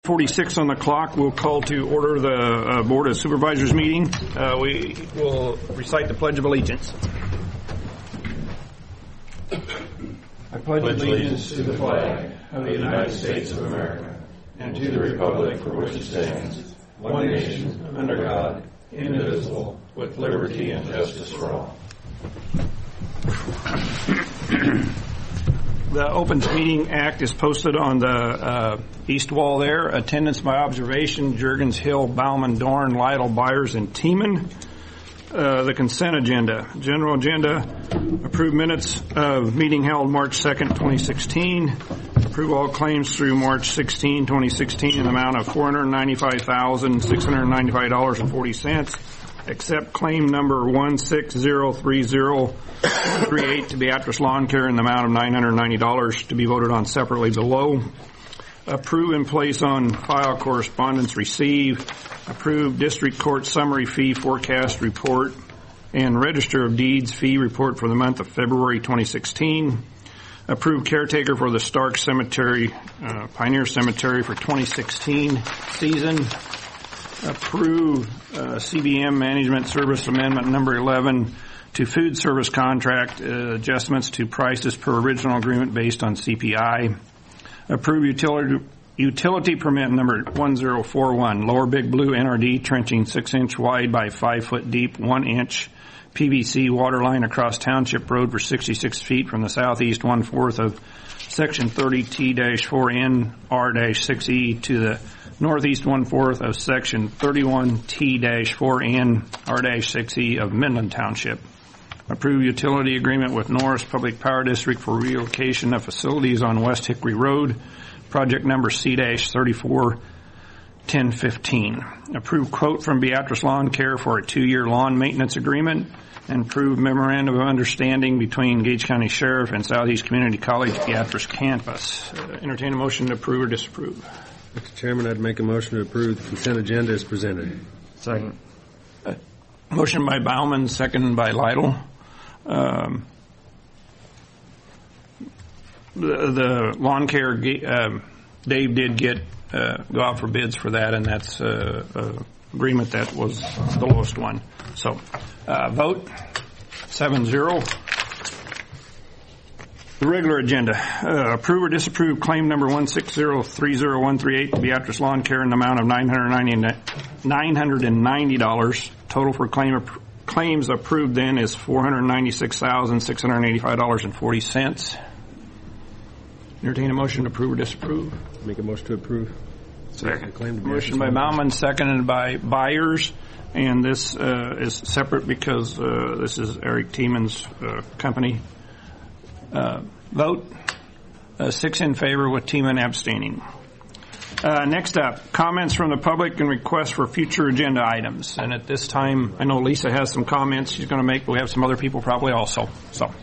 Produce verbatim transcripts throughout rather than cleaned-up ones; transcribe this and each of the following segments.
forty-six on the clock. We'll call to order the uh, Board of Supervisors meeting. Uh, we will recite the Pledge of Allegiance. I pledge allegiance to the flag of the United States of America and to the republic for which it stands, one nation, under God, indivisible, with liberty and justice for all. The Opens Meeting Act is posted on the uh, east wall there. Attendance by observation, Juergens, Hill, Bauman, Dorn, Lytle, Byers, and Tiemann. Uh, the consent agenda. General agenda, approved minutes of meeting held March second, twenty sixteen. Approve all claims through March sixteenth, twenty sixteen in the amount of four hundred ninety-five thousand, six hundred ninety-five dollars and forty cents. Except claim number one six zero three zero three eight to Beatrice Lawn Care in the amount of nine hundred ninety dollars to be voted on separately below. Approve and place on file correspondence received. Approve district court summary fee forecast report and register of deeds fee report for the month of February twenty sixteen. Approve caretaker for the Stark Cemetery, uh, Pioneer Cemetery for twenty sixteen season. Approve uh, C B M Management Service Amendment number eleven to food service contract uh, adjustments to prices per original agreement based on C P I. Approve utility utility permit number one zero four one, Lower Big Blue N R D trenching six inch wide by five foot deep, one inch P V C water line across Township Road for sixty-six feet from the southeast one fourth of Section thirty T four N R six E to the northeast one fourth of Section thirty-one T four N R six E of Midland Township. Approve utility agreement with Norris Public Power District for relocation of facilities on West Hickory Road, project number C thirty-four ten fifteen. Approve quote from Beatrice Lawn Care for a two-year lawn maintenance agreement, and approve memorandum of understanding between Gage County Sheriff and Southeast Community College Beatrice campus. Uh, entertain a motion to approve or disapprove. Mister Chairman, I'd make a motion to approve the consent agenda as presented. Second. Uh, motion by Bauman, second by Lytle. Um, the, the lawn care, uh, Dave did get uh, go out for bids for that, and that's uh, uh, agreement that was the lowest one. So, uh, vote seven zero. The regular agenda, uh, approve or disapprove claim number one six zero three zero one three eight to Beatrice Lawn Care in the amount of nine hundred ninety dollars. Total for claim ap- claims approved then is four hundred ninety-six thousand, six hundred eighty-five dollars and forty cents. Entertain a motion to approve or disapprove. Make a motion to approve. Second. Claim to Motion by Bauman, seconded by Byers. And this uh, is separate because uh, this is Eric Tiemann's uh, company. Uh, vote uh, six in favor with Tiemann abstaining. Uh, next up, comments from the public and requests for future agenda items. And at this time, I know Lisa has some comments she's going to make, but we have some other people probably also. So,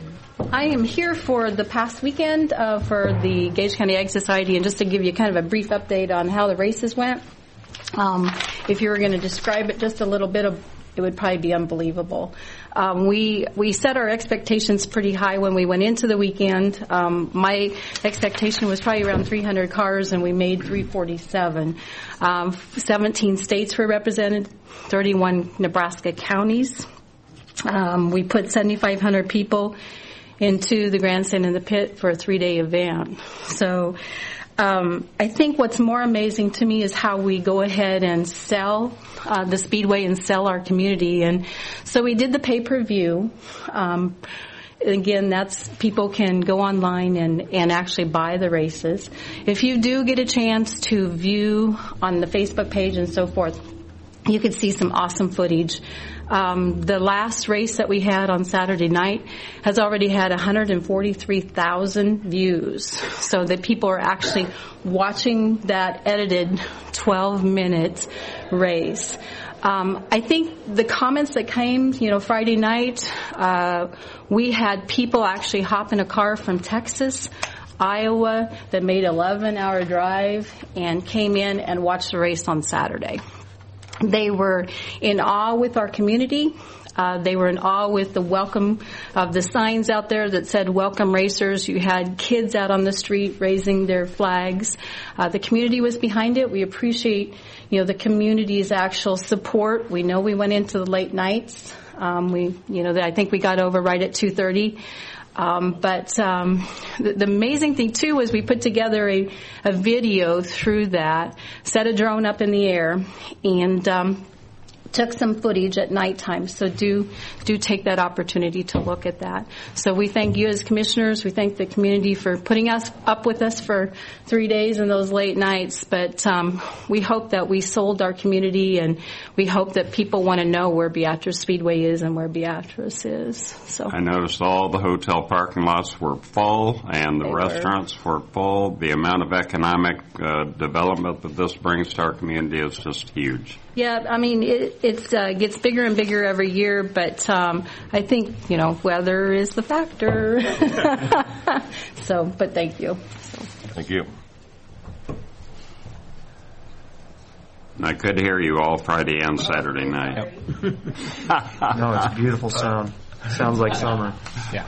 I am here for the past weekend uh, for the Gage County Ag Society, and just to give you kind of a brief update on how the races went. Um, if you were going to describe it just a little bit, of, it would probably be unbelievable. Um, we we set our expectations pretty high when we went into the weekend. Um, my expectation was probably around three hundred cars, and we made three forty-seven. Um, seventeen states were represented, thirty-one Nebraska counties. Um, we put seventy-five hundred people into the grandstand and the pit for a three-day event. So um, I think what's more amazing to me is how we go ahead and sell uh, the Speedway and sell our community. And so we did the pay-per-view. Um, again, that's people can go online and, and actually buy the races. If you do get a chance to view on the Facebook page and so forth, you can see some awesome footage. Um, the last race that we had on Saturday night has already had one hundred forty-three thousand views. So that people are actually watching that edited twelve minute race. Um, I think the comments that came, you know, Friday night, uh, we had people actually hop in a car from Texas, Iowa, that made an eleven hour drive and came in and watched the race on Saturday. They were in awe with our community. Uh, they were in awe with the welcome of the signs out there that said "Welcome Racers." You had kids out on the street raising their flags. Uh, the community was behind it. We appreciate, you know, the community's actual support. We know we went into the late nights. Um, we, you know, I think we got over right at two thirty. Um, but um, the, the amazing thing, too, was we put together a, a video through that, set a drone up in the air, and um, took some footage at nighttime. So do do take that opportunity to look at that. So we thank you as commissioners. We thank the community for putting us up with us for three days in those late nights. But um, we hope that we sold our community, and we hope that people want to know where Beatrice Speedway is and where Beatrice is. So I noticed all the hotel parking lots were full, and the They were. restaurants were full. The amount of economic uh, development that this brings to our community is just huge. Yeah, I mean, it it's, uh, gets bigger and bigger every year, but um, I think, you know, weather is the factor. So, but thank you. So. Thank you. And I could hear you all Friday and Saturday night. No, it's a beautiful sound. Sounds like summer. Yeah.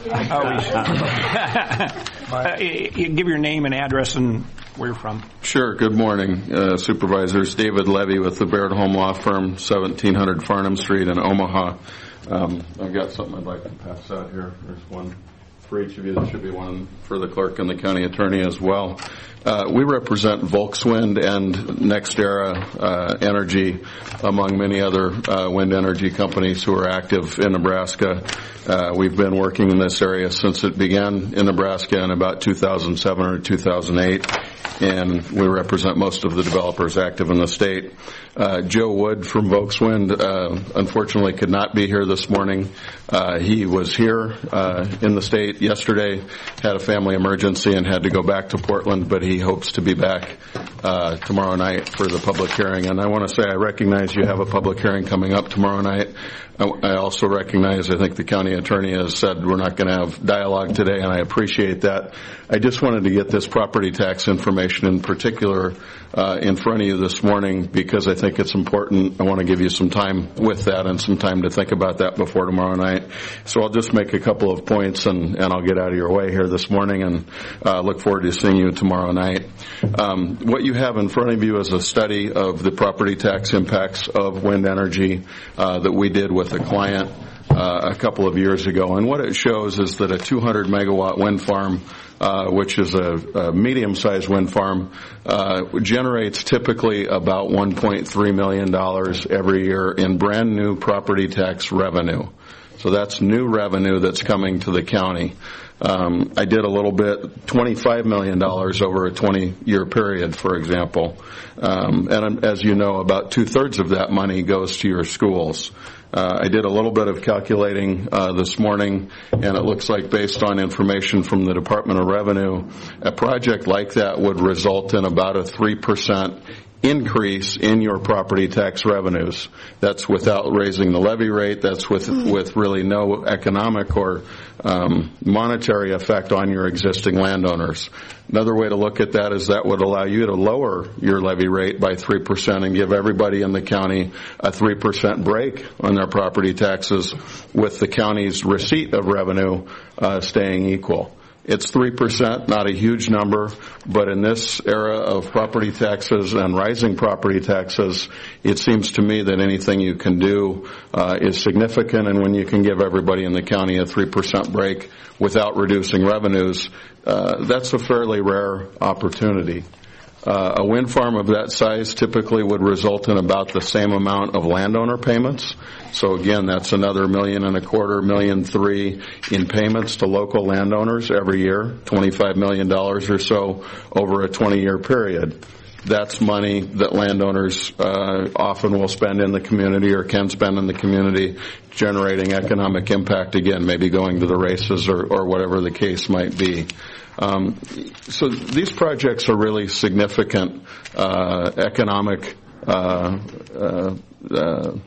Oh, uh, give your name and address and where you're from. Sure. Good morning, uh, Supervisors. David Levy with the Baird Home Law Firm, seventeen hundred Farnham Street in Omaha. Um, I've got something I'd like to pass out here. There's one for each of you. There should be one for the clerk and the county attorney as well. Uh, we represent Volkswind and NextEra uh, Energy, among many other uh, wind energy companies who are active in Nebraska. Uh, we've been working in this area since it began in Nebraska in about two thousand seven or two thousand eight, and we represent most of the developers active in the state. Uh, Joe Wood from Volkswind uh, unfortunately could not be here this morning. Uh, he was here uh, in the state yesterday, had a family emergency and had to go back to Portland, but he hopes to be back uh, tomorrow night for the public hearing. And I want to say I recognize you have a public hearing coming up tomorrow night. I also recognize, I think the county attorney has said we're not going to have dialogue today, and I appreciate that. I just wanted to get this property tax information in particular uh, in front of you this morning because I think it's important. I want to give you some time with that and some time to think about that before tomorrow night. So I'll just make a couple of points, and, and I'll get out of your way here this morning and uh, look forward to seeing you tomorrow night. Um, what you have in front of you is a study of the property tax impacts of wind energy uh, that we did with a client uh, a couple of years ago. And what it shows is that a two hundred megawatt wind farm, uh, which is a, a medium-sized wind farm, uh, generates typically about one point three million dollars every year in brand new property tax revenue. So that's new revenue that's coming to the county. Um, I did a little bit, twenty-five million dollars over a twenty-year period, for example. Um, and as you know, about two-thirds of that money goes to your schools. Uh, I did a little bit of calculating uh, this morning, and it looks like based on information from the Department of Revenue, a project like that would result in about a three percent increase in your property tax revenues. That's without raising the levy rate. That's with with really no economic or um, monetary effect on your existing landowners. Another way to look at that is that would allow you to lower your levy rate by three percent and give everybody in the county a three percent break on their property taxes, with the county's receipt of revenue uh, staying equal. It's three percent, not a huge number, but in this era of property taxes and rising property taxes, it seems to me that anything you can do uh, is significant, and when you can give everybody in the county a three percent break without reducing revenues, uh, that's a fairly rare opportunity. Uh, a wind farm of that size typically would result in about the same amount of landowner payments. So again, that's another million and a quarter, million three in payments to local landowners every year, twenty-five million dollars or so over a twenty-year period. That's money that landowners uh, often will spend in the community or can spend in the community, generating economic impact, again, maybe going to the races or, or whatever the case might be. Um, so these projects are really significant uh, economic uh, uh, uh,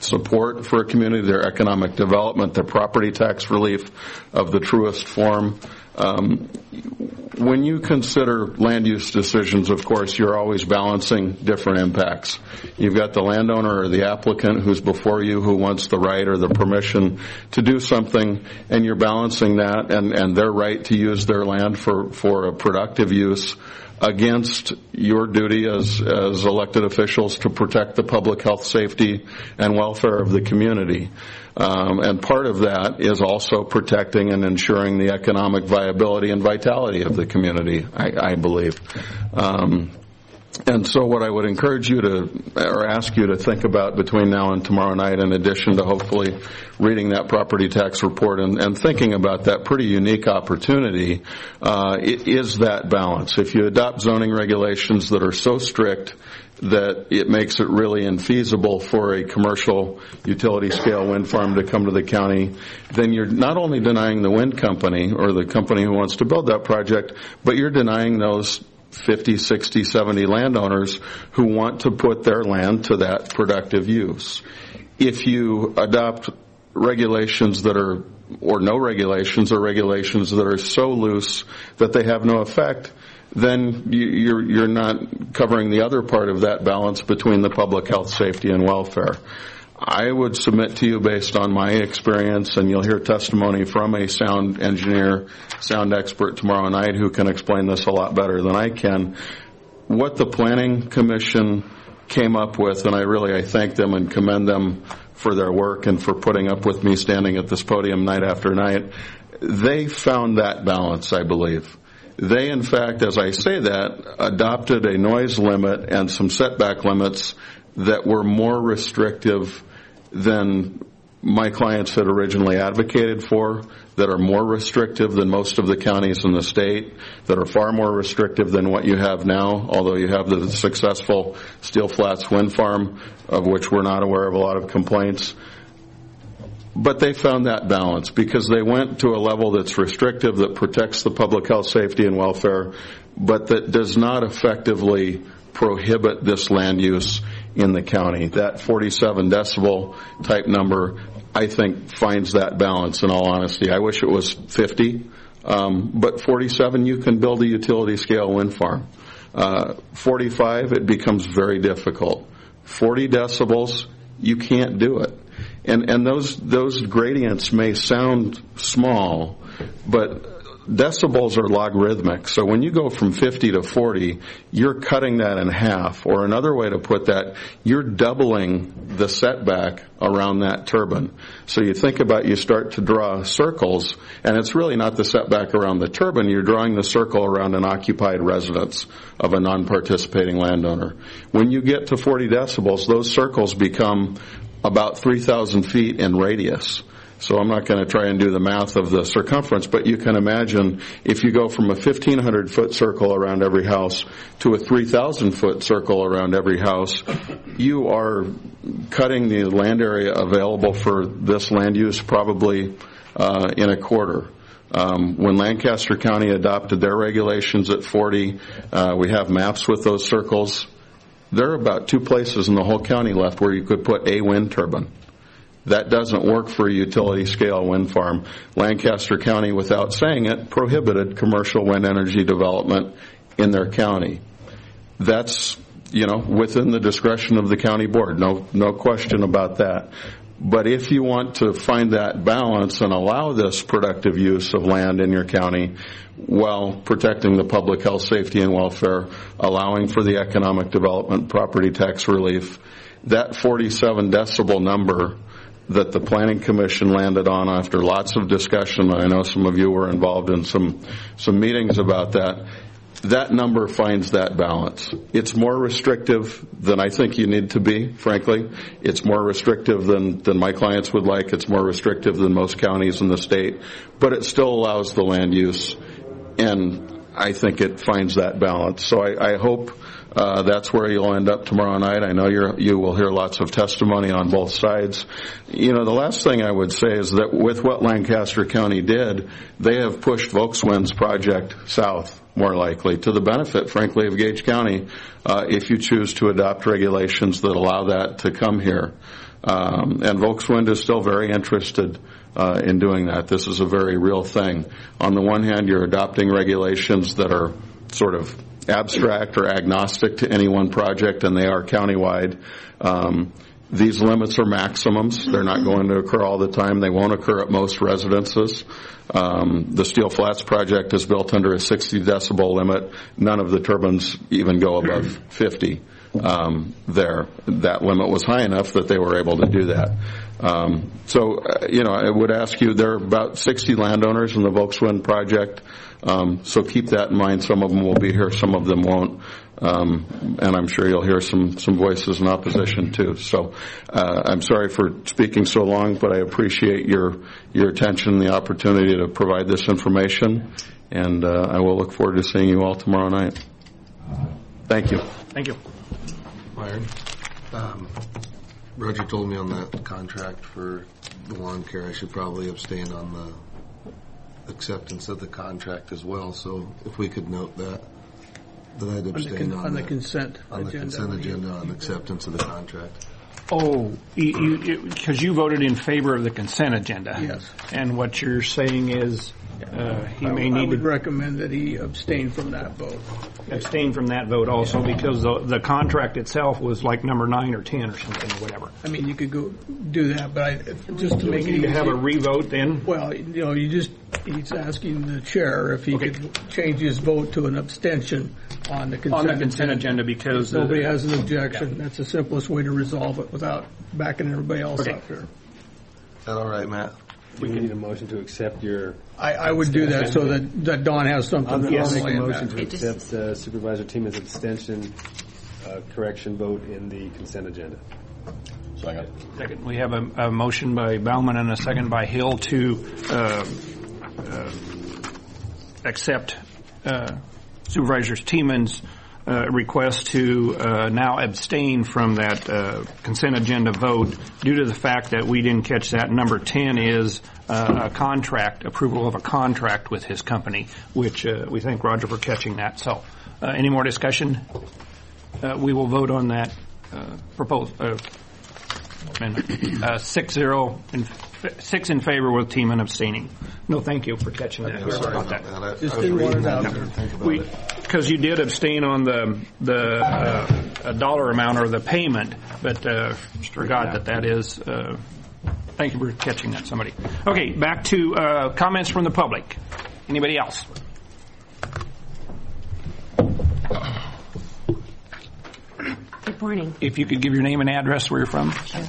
support for a community, their economic development, their property tax relief of the truest form. Um, when you consider land use decisions, of course, you're always balancing different impacts. You've got the landowner or the applicant who's before you who wants the right or the permission to do something, and you're balancing that and, and their right to use their land for, for a productive use against your duty as, as elected officials to protect the public health, safety, and welfare of the community. Um, and part of that is also protecting and ensuring the economic viability and vitality of the community, I, I believe. Um, and so what I would encourage you to, or ask you to think about between now and tomorrow night, in addition to hopefully reading that property tax report and, and thinking about that pretty unique opportunity, uh, is that balance. If you adopt zoning regulations that are so strict that it makes it really infeasible for a commercial utility scale wind farm to come to the county, then you're not only denying the wind company or the company who wants to build that project, but you're denying those fifty, sixty, seventy landowners who want to put their land to that productive use. If you adopt regulations that are, or no regulations, or regulations that are so loose that they have no effect, then you're, you're not covering the other part of that balance between the public health, safety, and welfare. I would submit to you, based on my experience, and you'll hear testimony from a sound engineer, sound expert tomorrow night who can explain this a lot better than I can, what the Planning Commission came up with, and I really I thank them and commend them for their work and for putting up with me standing at this podium night after night. They found that balance, I believe. They, in fact, as I say that, adopted a noise limit and some setback limits that were more restrictive than my clients had originally advocated for, that are more restrictive than most of the counties in the state, that are far more restrictive than what you have now, although you have the successful Steel Flats wind farm, of which we're not aware of a lot of complaints. But they found that balance because they went to a level that's restrictive, that protects the public health, safety, and welfare, but that does not effectively prohibit this land use in the county. That forty-seven decibel type number, I think, finds that balance, in all honesty. I wish it was fifty, um, but forty-seven, you can build a utility scale wind farm. Uh, forty-five, it becomes very difficult. forty decibels, you can't do it. And and those those gradients may sound small, but decibels are logarithmic. So when you go from fifty to forty, you're cutting that in half. Or another way to put that, you're doubling the setback around that turbine. So you think about, you start to draw circles, and it's really not the setback around the turbine. You're drawing the circle around an occupied residence of a non-participating landowner. When you get to forty decibels, those circles become about three thousand feet in radius. So I'm not going to try and do the math of the circumference, but you can imagine if you go from a fifteen hundred foot circle around every house to a three thousand foot circle around every house, you are cutting the land area available for this land use probably uh, in a quarter. Um, when Lancaster County adopted their regulations at forty, uh, we have maps with those circles. There are about two places in the whole county left where you could put a wind turbine. That doesn't work for a utility scale wind farm. Lancaster County, without saying it, prohibited commercial wind energy development in their county. That's, you know, within the discretion of the county board. No, no question about that. But if you want to find that balance and allow this productive use of land in your county while protecting the public health, safety, and welfare, allowing for the economic development, property tax relief, that forty-seven decibel number that the Planning Commission landed on after lots of discussion, I know some of you were involved in some some meetings about that, that number finds that balance. It's more restrictive than I think you need to be, frankly. It's more restrictive than, than my clients would like. It's more restrictive than most counties in the state. But it still allows the land use, and I think it finds that balance. So I, I hope uh, that's where you'll end up tomorrow night. I know you're, you will hear lots of testimony on both sides. You know, the last thing I would say is that with what Lancaster County did, they have pushed Volkswind's project south, more likely, to the benefit, frankly, of Gage County, uh, if you choose to adopt regulations that allow that to come here. Um, and Volkswind is still very interested uh, in doing that. This is a very real thing. On the one hand, you're adopting regulations that are sort of abstract or agnostic to any one project, and they are countywide. Um, These limits are maximums. They're not going to occur all the time. They won't occur at most residences. Um, the Steel Flats project is built under a sixty decibel limit. None of the turbines even go above fifty um, there. That limit was high enough that they were able to do that. Um, so, uh, you know, I would ask you, there are about sixty landowners in the Volkswind project, um, so keep that in mind. Some of them will be here, some of them won't. Um, and I'm sure you'll hear some, some voices in opposition too. So uh, I'm sorry for speaking so long, but I appreciate your your attention and the opportunity to provide this information. And uh, I will look forward to seeing you all tomorrow night. Thank you. Thank you. Myron, um, Roger told me on that contract for the lawn care I should probably abstain on the acceptance of the contract as well. So if we could note that. That I'd abstain on, on, the, on the consent on the agenda. consent agenda on acceptance of the contract. Oh, because you, you voted in favor of the consent agenda. Yes. And what you're saying is uh, he I, may I need would to recommend that he abstain from that vote. abstain from that vote also because the, the contract itself was like number nine or ten or something or whatever. I mean, you could go do that, but I, just to make it you easy. have a revote then? Well, you know, you just, he's asking the chair if he Okay. could change his vote to an abstention on the consent On the consent agenda because If nobody uh, has an objection. That's the simplest way to resolve it without backing everybody else Okay. up here. Is that all right, Matt? We need a motion to accept your. I, I would do that so that, that Don has something I'll, to I'll make say a in motion that. to It just- accept uh, Supervisor Timon's abstention uh, correction vote in the consent agenda. Second, we have a, a motion by Bauman and a second by Hill to uh, uh, accept uh, Supervisor Timon's uh, request to uh, now abstain from that uh, consent agenda vote due to the fact that we didn't catch that. Number ten is uh, a contract, approval of a contract with his company, which uh, we thank Roger for catching that. So uh, any more discussion? Uh, we will vote on that uh, proposal. Uh, amendment. Uh, six zero, in, six in favor with Teeman abstaining. No, thank you for catching that. Yeah, sorry about that. I, Just I was didn't want reading it out that there. and think about We, it. because you did abstain on the the uh, dollar amount or the payment, but uh, forgot that that is. Uh, thank you for catching that, somebody. Okay, back to uh, comments from the public. Anybody else? Good morning. If you could give your name and address where you're from.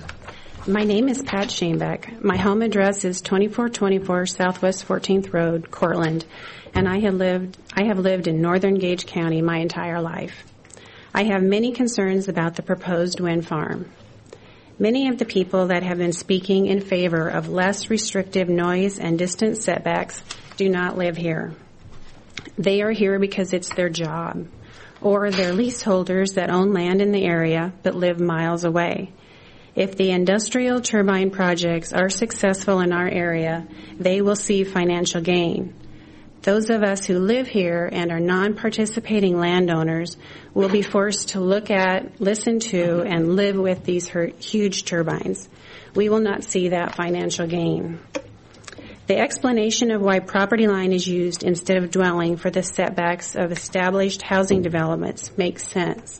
My name is Pat Shanebeck. My home address is twenty-four twenty-four Southwest fourteenth Road, Cortland, and I have lived I have lived in northern Gage County my entire life. I have many concerns about the proposed wind farm. Many of the people that have been speaking in favor of less restrictive noise and distance setbacks do not live here. They are here because it's their job, or they're leaseholders that own land in the area but live miles away. If the industrial turbine projects are successful in our area, they will see financial gain. Those of us who live here and are non-participating landowners will be forced to look at, listen to, and live with these huge turbines. We will not see that financial gain. The explanation of why property line is used instead of dwelling for the setbacks of established housing developments makes sense.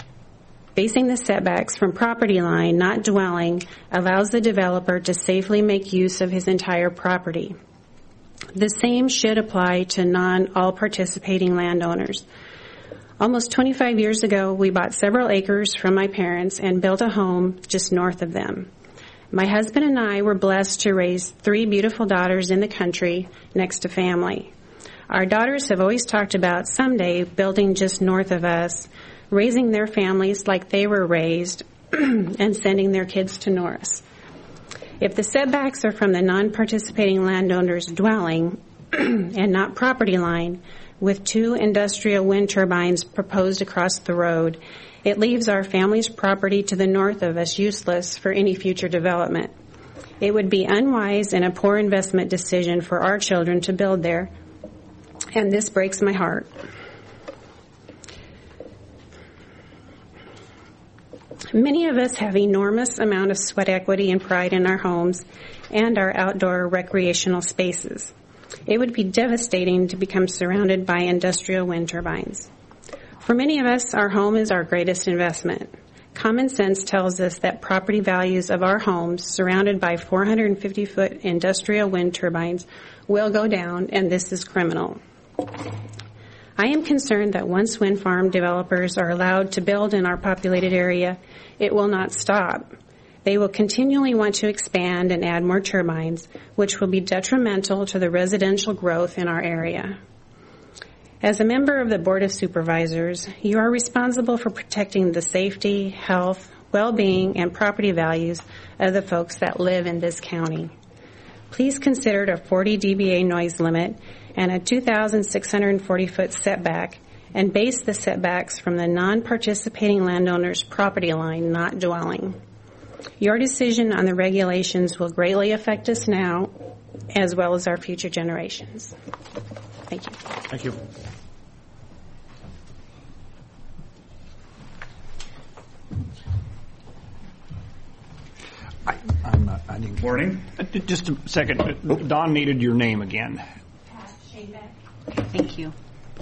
Basing the setbacks from property line, not dwelling, allows the developer to safely make use of his entire property. The same should apply to non-all participating landowners. Almost twenty-five years ago, we bought several acres from my parents and built a home just north of them. My husband and I were blessed to raise three beautiful daughters in the country next to family. Our daughters have always talked about someday building just north of us, raising their families like they were raised, and sending their kids to Norris. If the setbacks are from the non-participating landowner's dwelling and not property line, with two industrial wind turbines proposed across the road, it leaves our family's property to the north of us useless for any future development. It would be unwise and a poor investment decision for our children to build there, and this breaks my heart. Many of us have enormous amount of sweat equity and pride in our homes and our outdoor recreational spaces. It would be devastating to become surrounded by industrial wind turbines. For many of us, our home is our greatest investment. Common sense tells us that property values of our homes surrounded by four hundred fifty foot industrial wind turbines will go down, and this is criminal. I am concerned that once wind farm developers are allowed to build in our populated area, it will not stop. They will continually want to expand and add more turbines, which will be detrimental to the residential growth in our area. As a member of the Board of Supervisors, you are responsible for protecting the safety, health, well-being, and property values of the folks that live in this county. Please consider a forty D B A noise limit and a two thousand six hundred forty foot setback, and base the setbacks from the non-participating landowner's property line, not dwelling. Your decision on the regulations will greatly affect us now, as well as our future generations. Thank you. Thank you. I, I'm not, I didn't. Morning. Uh, Just a second. Don needed your name again. Thank you.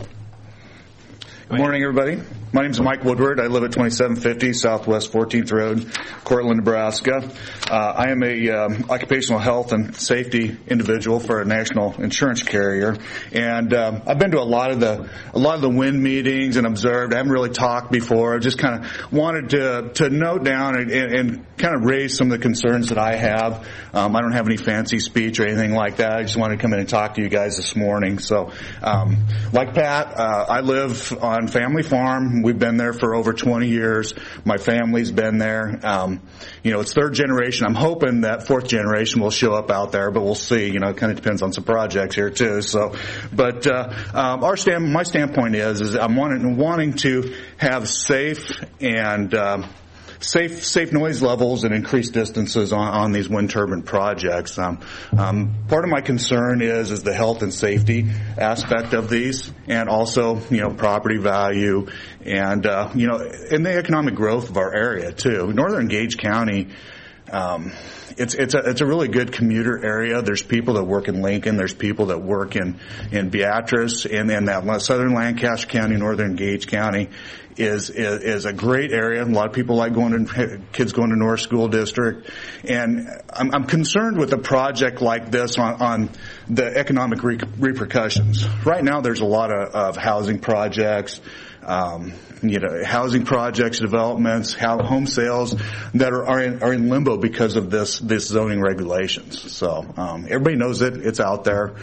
Good morning, everybody. My name is Mike Woodward. I live at twenty-seven fifty Southwest fourteenth Road, Cortland, Nebraska. Uh, I am a um, occupational health and safety individual for a national insurance carrier, and um, I've been to a lot of the a lot of the wind meetings and observed. I haven't really talked before. I just kind of wanted to to note down and, and, and kind of raise some of the concerns that I have. Um, I don't have any fancy speech or anything like that. I just wanted to come in and talk to you guys this morning. So, um, like Pat, uh, I live on Family Farm. We've been there for over twenty years. My family's been there. Um, you know, it's third generation. I'm hoping that fourth generation will show up out there, but we'll see. You know, it kind of depends on some projects here too. So, but uh, um, our stand, my standpoint is, is I'm wanting, wanting to have safe and um, safe safe noise levels and increased distances on, on these wind turbine projects. Um, um, part of my concern is is the health and safety aspect of these, and also you know property value, and uh, you know and the economic growth of our area too. Northern Gage County. Um, it's it's a it's a really good commuter area. There's people that work in Lincoln. There's people that work in in Beatrice, and then that southern Lancaster County, northern Gage County is, is is a great area. A lot of people like going to kids going to North School District, and I'm, I'm concerned with a project like this on, on the economic re- repercussions. Right now, there's a lot of, of housing projects. Um, you know, housing projects, developments, how home sales that are, are in, are in limbo because of this, this zoning regulations. So, um, everybody knows it. It's out there.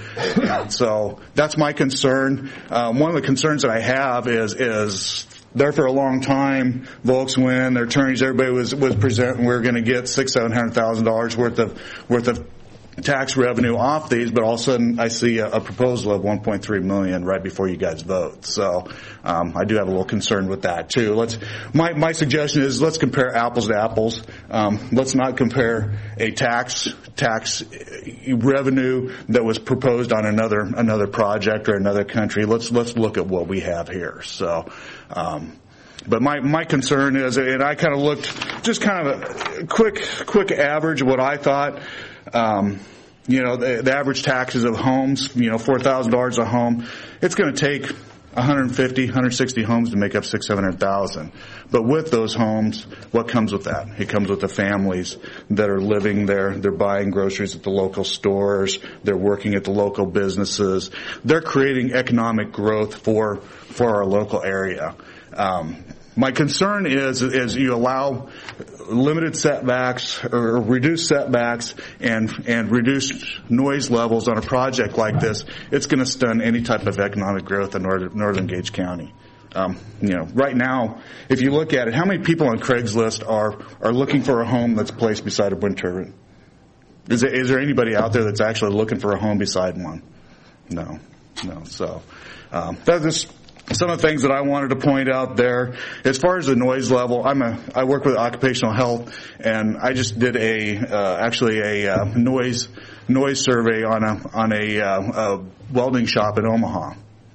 So that's my concern. Um, one of the concerns that I have is, is there for a long time, Volkswagen, their attorneys, everybody was, was presenting we're going to get six, seven hundred thousand dollars worth of, worth of tax revenue off these, but all of a sudden I see a, a proposal of one point three million dollars right before you guys vote. So um, I do have a little concern with that too. Let's my my suggestion is let's compare apples to apples. Um, let's not compare a tax tax revenue that was proposed on another another project or another country. Let's let's look at what we have here. So. Um, But my, my concern is, and I kind of looked, just kind of a quick, quick average of what I thought, um, you know, the, the average taxes of homes, you know, four thousand dollars a home, it's going to take one hundred fifty, one hundred sixty homes to make up six, seven hundred thousand. But with those homes, what comes with that? It comes with the families that are living there. They're buying groceries at the local stores. They're working at the local businesses. They're creating economic growth for, for our local area. Um, my concern is, is you allow limited setbacks or reduced setbacks and, and reduced noise levels on a project like this. It's going to stun any type of economic growth in northern, northern Gage County. Um, you know, right now, if you look at it, how many people on Craigslist are, are looking for a home that's placed beside a wind turbine? Is there, is there anybody out there that's actually looking for a home beside one? No, no. So, um, that's just some of the things that I wanted to point out there. As far as the noise level, I'm a, I work with occupational health, and I just did a, uh, actually a, uh, noise, noise survey on a, on a, uh, a welding shop in Omaha.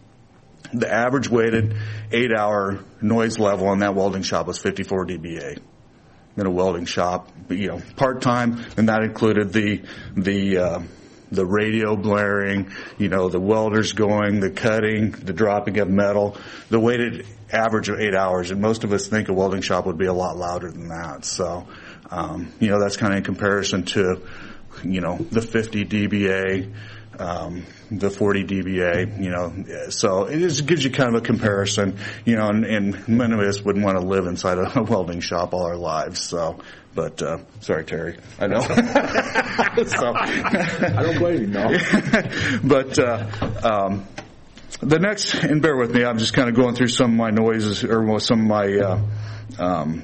The average weighted eight hour noise level on that welding shop was fifty-four D B A. in a welding shop, you know, part-time, and that included the, the, uh, the radio blaring, you know, the welders going, the cutting, the dropping of metal, the weighted average of eight hours. And most of us think a welding shop would be a lot louder than that. So, um, you know, that's kind of in comparison to, you know, the fifty D B A, um, the forty D B A, you know, so it just gives you kind of a comparison, you know, and, and many of us wouldn't want to live inside a welding shop all our lives. So, but, uh, sorry, Terry, I know. so, I don't blame you, no. but, uh, um, the next, and bear with me, I'm just kind of going through some of my noises, or some of my, uh, um,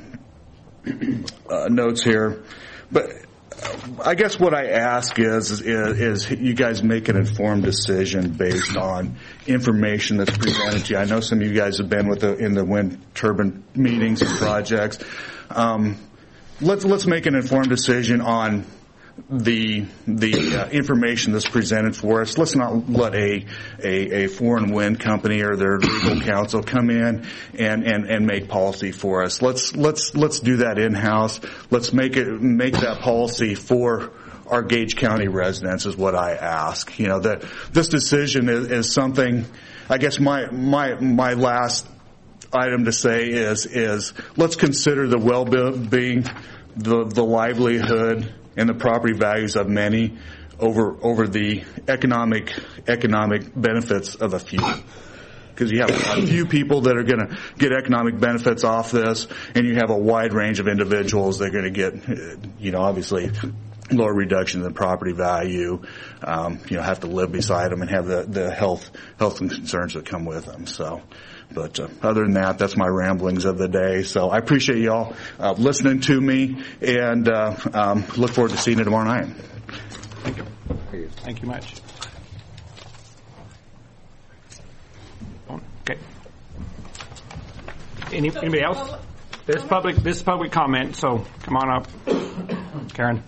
uh, notes here, but, I guess what I ask is, is, is you guys make an informed decision based on information that's presented to you. I know some of you guys have been with the, in the wind turbine meetings and projects. Um, let's let's make an informed decision on the the uh, information that's presented for us. Let's not let a, a a foreign wind company or their legal counsel come in and, and, and make policy for us. Let's let's let's do that in house. Let's make it make that policy for our Gage County residents is what I ask. You know, that this decision is, is something. I guess my my my last item to say is is let's consider the well-being, the the livelihood, and the property values of many over over the economic economic benefits of a few. Because you have a few people that are going to get economic benefits off this, and you have a wide range of individuals that are going to get, you know, obviously lower reduction in the property value, um, you know, have to live beside them and have the, the health health concerns that come with them. So. But uh, other than that, that's my ramblings of the day. So I appreciate y'all uh, listening to me, and uh, um, look forward to seeing you tomorrow night. Thank you. Thank you much. Okay. Any, anybody else? There's public. This is public comment. So come on up, Karen.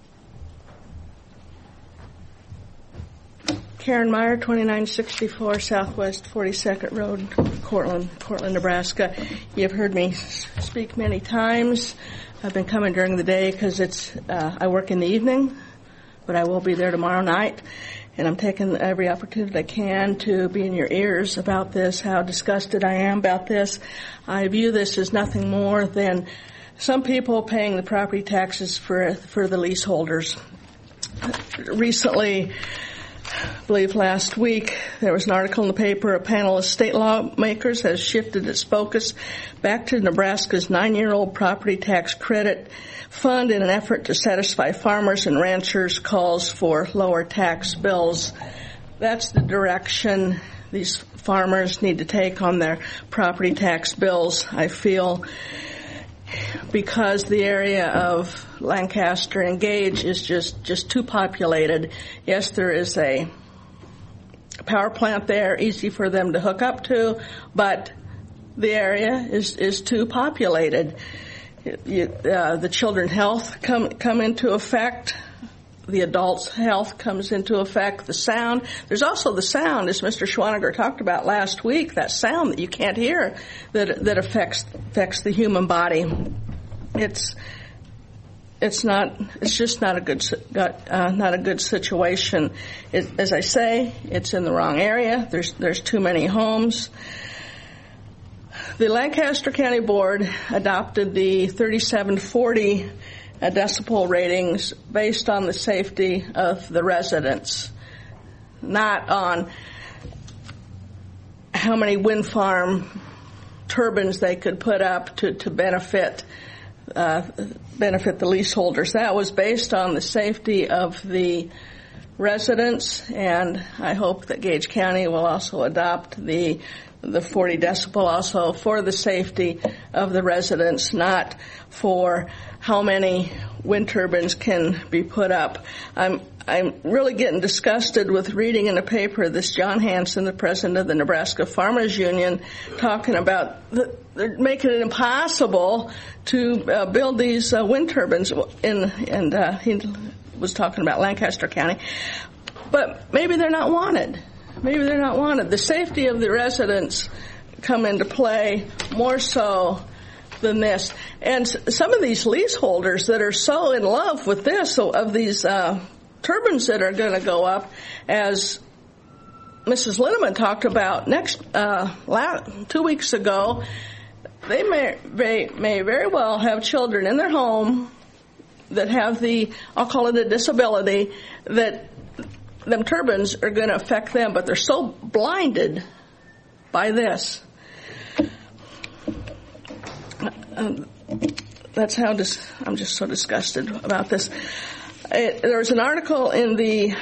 Karen Meyer, twenty-nine sixty-four Southwest forty-second Road, Cortland, Cortland, Nebraska. You've heard me speak many times. I've been coming during the day because it's uh, I work in the evening, but I will be there tomorrow night, and I'm taking every opportunity I can to be in your ears about this, how disgusted I am about this. I view this as nothing more than some people paying the property taxes for for the leaseholders. Recently, I believe last week, there was an article in the paper, a panel of state lawmakers has shifted its focus back to Nebraska's nine-year-old property tax credit fund in an effort to satisfy farmers and ranchers' calls for lower tax bills. That's the direction these farmers need to take on their property tax bills, I feel, because the area of Lancaster and Gage is just, just too populated. Yes, there is a power plant there, easy for them to hook up to, but the area is, is too populated. You, uh, the children's health come, come into effect. The adults' health comes into effect. The sound. There's also the sound, as Mister Schwaniger talked about last week, that sound that you can't hear that that affects affects the human body. It's it's not. It's just not a good uh, not a good situation. It, as I say, it's in the wrong area. There's there's too many homes. The Lancaster County Board adopted the thirty-seven forty Uh, decibel ratings based on the safety of the residents, not on how many wind farm turbines they could put up to, to benefit uh, benefit the leaseholders. That was based on the safety of the residents, and I hope that Gage County will also adopt the the forty decibel also for the safety of the residents, not for how many wind turbines can be put up. I'm I'm really getting disgusted with reading in the paper this John Hanson, the president of the Nebraska Farmers Union, talking about the, they're making it impossible to uh, build these uh, wind turbines. In, and uh, he was talking about Lancaster County. But maybe they're not wanted. Maybe they're not wanted. The safety of the residents come into play more so than this. And s- some of these leaseholders that are so in love with this, so of these uh, turbines that are going to go up, as Missus Linneman talked about next uh, last, two weeks ago, they may, may may very well have children in their home that have the, I'll call it a disability, that them turbines are going to affect them, but they're so blinded by this. Um, that's how dis- I'm just so disgusted about this. It, there was an article in the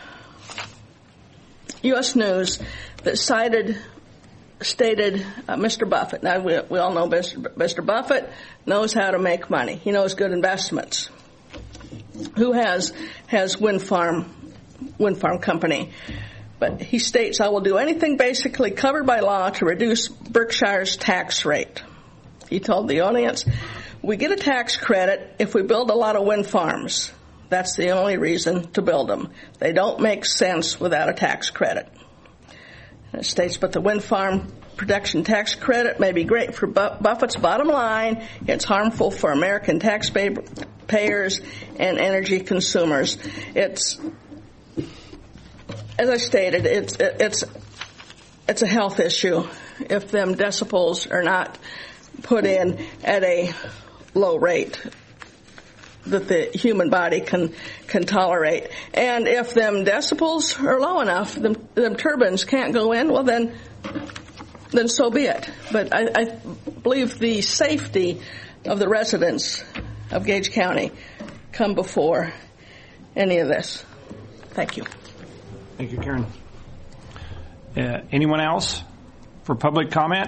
U S News that cited, stated uh, Mister Buffett. Now, we, we all know Mister B- Mister Buffett knows how to make money. He knows good investments. Who has has wind farm, wind farm company? But he states, I will do anything basically covered by law to reduce Berkshire's tax rate. He told the audience, we get a tax credit if we build a lot of wind farms. That's the only reason to build them. They don't make sense without a tax credit. And it states, but the wind farm production tax credit may be great for Buffett's bottom line. It's harmful for American taxpayers and energy consumers. It's, as I stated, it's it's it's a health issue if them decibels are not put in at a low rate that the human body can can tolerate. And if them decibels are low enough, them, them turbines can't go in, well then, then so be it. But I, I believe the safety of the residents of Gage County come before any of this. Thank you. Thank you, Karen. Uh, anyone else for public comment?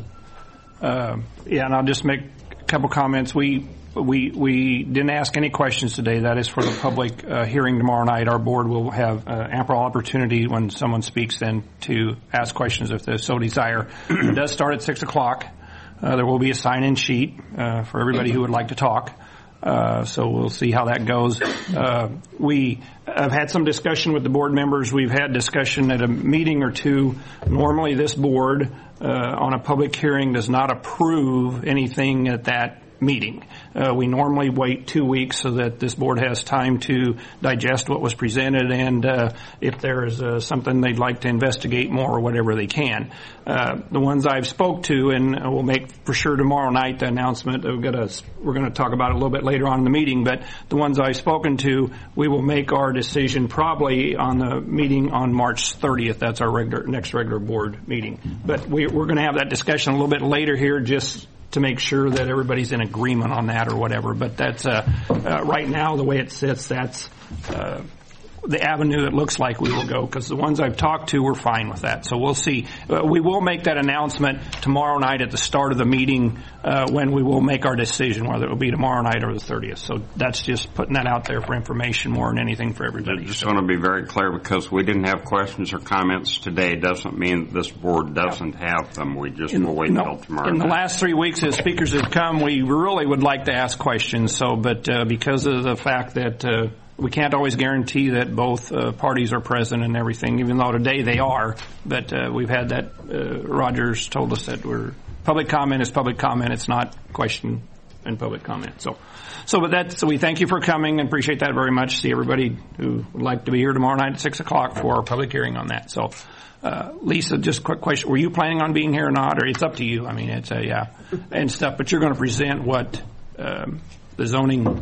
Uh, yeah, and I'll just make a couple comments. We We we didn't ask any questions today. That is for the public uh, hearing tomorrow night. Our board will have uh, ample opportunity when someone speaks then to ask questions if they so desire. It does start at six o'clock. Uh, there will be a sign-in sheet uh, for everybody who would like to talk. Uh, so we'll see how that goes. Uh, we have had some discussion with the board members. We've had discussion at a meeting or two. Normally this board uh, on a public hearing does not approve anything at that meeting. Uh, we normally wait two weeks so that this board has time to digest what was presented, and uh, if there's uh, something they'd like to investigate more or whatever they can. Uh, the ones I've spoke to, and we'll make for sure tomorrow night the announcement. We're going to we're going to talk about it a little bit later on in the meeting, but the ones I've spoken to, we will make our decision probably on the meeting on March thirtieth. That's our regular next regular board meeting. But we, we're going to have that discussion a little bit later here, just to make sure that everybody's in agreement on that or whatever. But that's uh, uh, right now the way it sits. That's uh, the avenue it looks like we will go, because the ones I've talked to were fine with that. So we'll see. Uh, we will make that announcement tomorrow night at the start of the meeting uh, when we will make our decision, whether it will be tomorrow night or the thirtieth. So that's just putting that out there for information more than anything for everybody. I just want to be very clear, because we didn't have questions or comments today doesn't mean that this board doesn't have them. We just in, will wait no, until tomorrow In night. the last three weeks as speakers have come, we really would like to ask questions. So, but uh, because of the fact that uh, we can't always guarantee that both uh, parties are present and everything, even though today they are. But uh, we've had that. Uh, Rogers told us that we're public comment is public comment. It's not question and public comment. So, so but that. So we thank you for coming and appreciate that very much. See everybody who would like to be here tomorrow night at six o'clock for our public hearing on that. So, uh, Lisa, just a quick question: were you planning on being here or not? Or it's up to you. I mean, it's a yeah and stuff. But you're going to present what um, the zoning.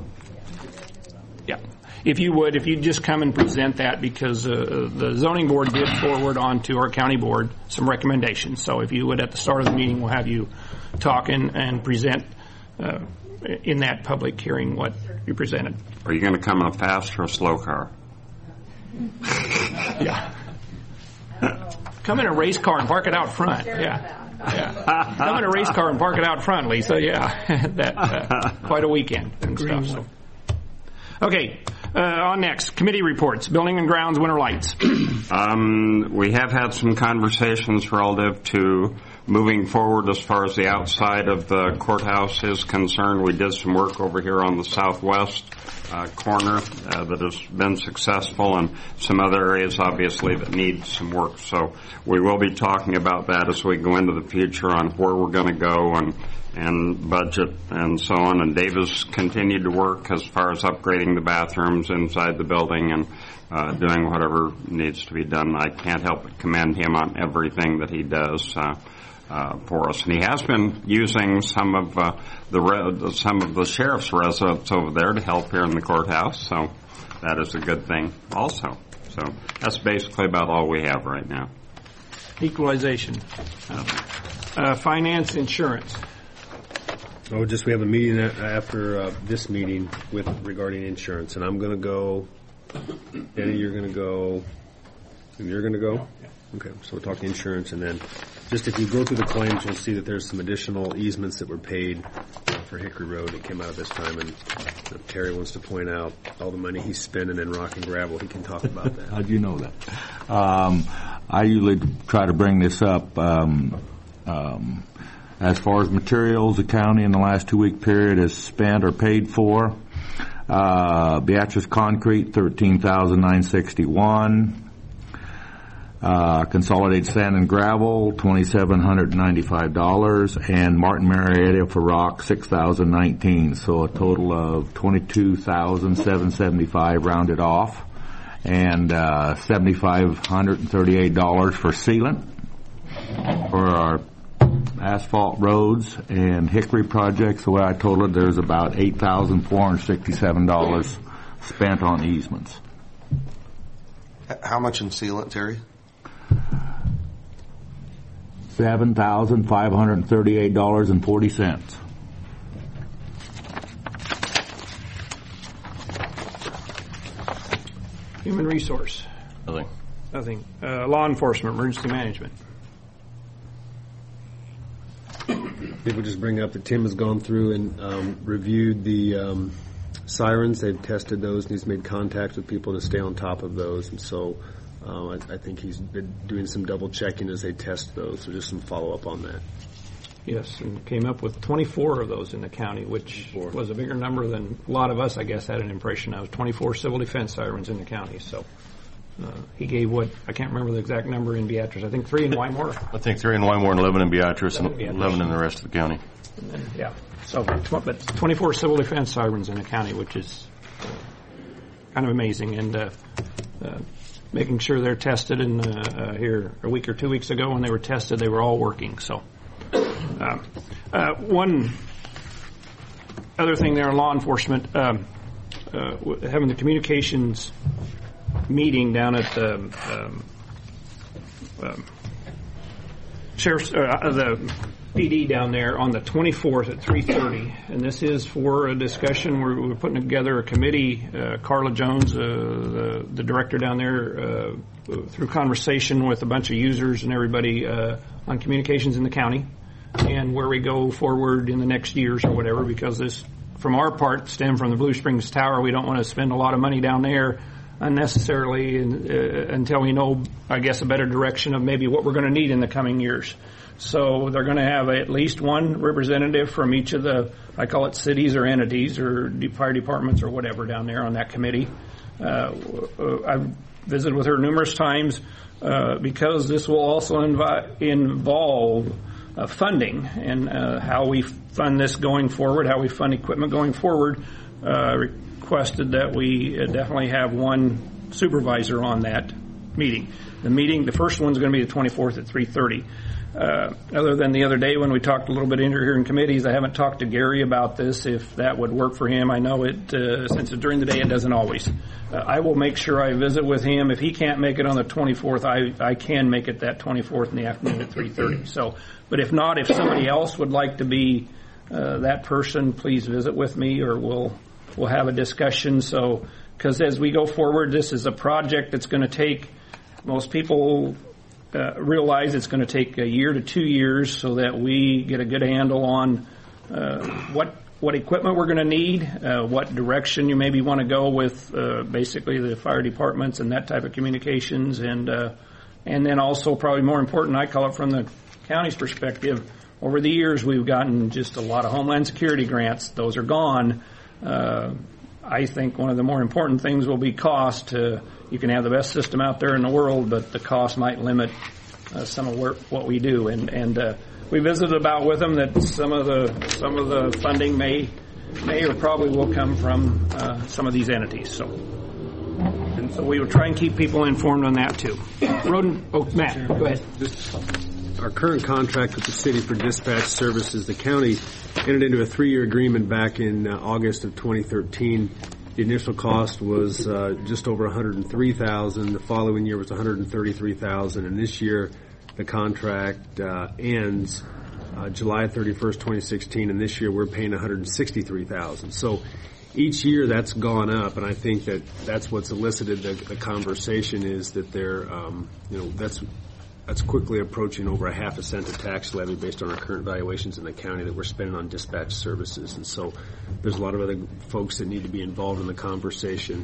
Yeah. If you would, if you'd just come and present that, because uh, the zoning board did forward on to our county board some recommendations. So if you would, at the start of the meeting, we'll have you talk and, and present uh, in that public hearing what you presented. Are you going to come in a fast or a slow car? Yeah. Come in a race car and park it out front. Yeah. Yeah. Come in a race car and park it out front, Lisa. Yeah. that uh, quite a weekend and stuff. So. Okay. Uh, on next, committee reports, building and grounds, winter lights. um, we have had some conversations relative to moving forward as far as the outside of the courthouse is concerned. We did some work over here on the southwest uh, corner uh, that has been successful, and some other areas obviously that need some work. So we will be talking about that as we go into the future on where we're going to go and and budget and so on. And Davis continued to work as far as upgrading the bathrooms inside the building and uh, doing whatever needs to be done. I can't help but commend him on everything that he does uh, uh, for us. And he has been using some of uh, the re- some of the sheriff's residents over there to help here in the courthouse. So that is a good thing also. So that's basically about all we have right now. Equalization. Uh, uh, finance, insurance. Oh, just we have a meeting after uh, this meeting with regarding insurance, and I'm going to go. Danny, you're going to go. And you're going to go. Okay, so we're talking insurance, and then just if you go through the claims, you'll see that there's some additional easements that were paid uh, for Hickory Road that came out of this time, and if Terry wants to point out all the money he's spending in rock and gravel, he can talk about that. How'd you know that? Um, I usually try to bring this up. Um, um, as far as materials, the county in the last two-week period has spent or paid for. Uh, Beatrice Concrete, thirteen thousand nine hundred sixty-one. Uh, Consolidated Sand and Gravel, twenty-seven hundred ninety-five dollars, and Martin Marietta for rock, six thousand nineteen. So a total of twenty-two thousand seven hundred seventy-five rounded off, and uh, seven thousand five hundred thirty-eight dollars for sealant for our asphalt roads and Hickory projects. The way I totaled it, there's about eight thousand four hundred sixty-seven dollars spent on easements. How much in sealant, Terry? seven thousand five hundred thirty-eight dollars and forty cents. Human resource. Nothing. Nothing. Uh, law enforcement, emergency management. People just bring up that Tim has gone through and um, reviewed the um, sirens. They've tested those, and he's made contact with people to stay on top of those. And so um, I, I think he's been doing some double checking as they test those. So just some follow up on that. Yes, and came up with twenty-four of those in the county, which twenty-four was a bigger number than a lot of us, I guess, had an impression of. twenty-four civil defense sirens in the county. So uh, he gave what, I can't remember the exact number in Beatrice. I think three in Wymore. I think three in Wymore and eleven in Beatrice and Beatrice. eleven in the rest of the county. And then, yeah. So, but twenty-four civil defense sirens in the county, which is uh, kind of amazing. And uh, uh, making sure they're tested. And uh, uh, here a week or two weeks ago, when they were tested, they were all working. So, uh, uh, one other thing there in law enforcement, um, uh, having the communications meeting down at the um, um, sheriff's, uh, the P D down there on the twenty-fourth at three thirty, and this is for a discussion. We're, we're putting together a committee. Uh, Carla Jones, uh, the, the director down there, uh, through conversation with a bunch of users and everybody uh, on communications in the county and where we go forward in the next years or whatever, because this, from our part, stem from the Blue Springs Tower. We don't want to spend a lot of money down there unnecessarily in, uh, until we know, I guess, a better direction of maybe what we're going to need in the coming years. So they're going to have at least one representative from each of the, I call it cities or entities or fire departments or whatever down there on that committee. Uh, I've visited with her numerous times uh, because this will also invi- involve uh, funding and uh, how we fund this going forward, how we fund equipment going forward. Uh, requested that we definitely have one supervisor on that meeting. The meeting, the first one's going to be the twenty-fourth at three thirty. Uh, other than the other day when we talked a little bit in here in committees, I haven't talked to Gary about this, if that would work for him. I know it, uh, since it's during the day, it doesn't always. Uh, I will make sure I visit with him. If he can't make it on the twenty-fourth, I, I can make it that twenty-fourth in the afternoon at three thirty. So, but if not, if somebody else would like to be uh, that person, please visit with me, or we'll we'll have a discussion. So, because as we go forward, this is a project that's going to take, most people Uh, realize it's going to take a year to two years so that we get a good handle on uh, what what equipment we're going to need, uh, what direction you maybe want to go with uh, basically the fire departments and that type of communications, and uh, and then also probably more important, I call it from the county's perspective, over the years we've gotten just a lot of Homeland Security grants. Those are gone. Uh, I think one of the more important things will be cost. Uh, you can have the best system out there in the world, but the cost might limit uh, some of work, what we do. And, and uh, we visited about with them that some of the some of the funding may may or probably will come from uh, some of these entities. So, and so we will try and keep people informed on that too. Roden, oh Matt, go ahead. Our current contract with the city for dispatch services, the county entered into a three-year agreement back in uh, August of twenty thirteen. The initial cost was uh, just over one hundred three thousand dollars. The following year was one hundred thirty-three thousand dollars. And this year, the contract uh, ends uh, July thirty-first, twenty sixteen. And this year, we're paying one hundred sixty-three thousand dollars. So each year, that's gone up. And I think that that's what's elicited the, the conversation is that they're, um, you know, that's that's quickly approaching over a half a cent of tax levy based on our current valuations in the county that we're spending on dispatch services. And so there's a lot of other folks that need to be involved in the conversation.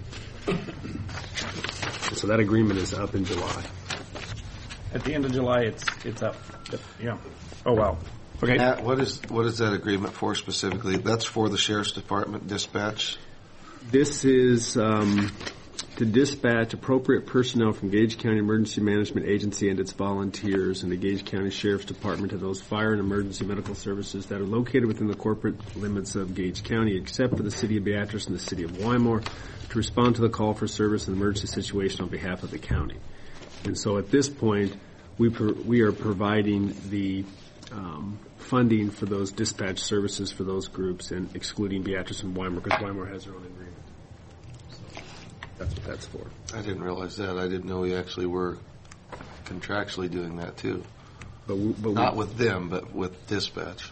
And so that agreement is up in July. At the end of July, it's it's up. Yeah. Oh, wow. Okay. Matt, what is what is that agreement for specifically? That's for the Sheriff's Department dispatch? This is um, to dispatch appropriate personnel from Gage County Emergency Management Agency and its volunteers and the Gage County Sheriff's Department to those fire and emergency medical services that are located within the corporate limits of Gage County, except for the City of Beatrice and the City of Wymore, to respond to the call for service in an emergency situation on behalf of the county. And so at this point, we pro- we are providing the um, funding for those dispatch services for those groups and excluding Beatrice and Wymore because Wymore has their own agreement. That's what that's for. I didn't realize that. I didn't know we actually were contractually doing that too. But, we, but not we, with them, but with dispatch.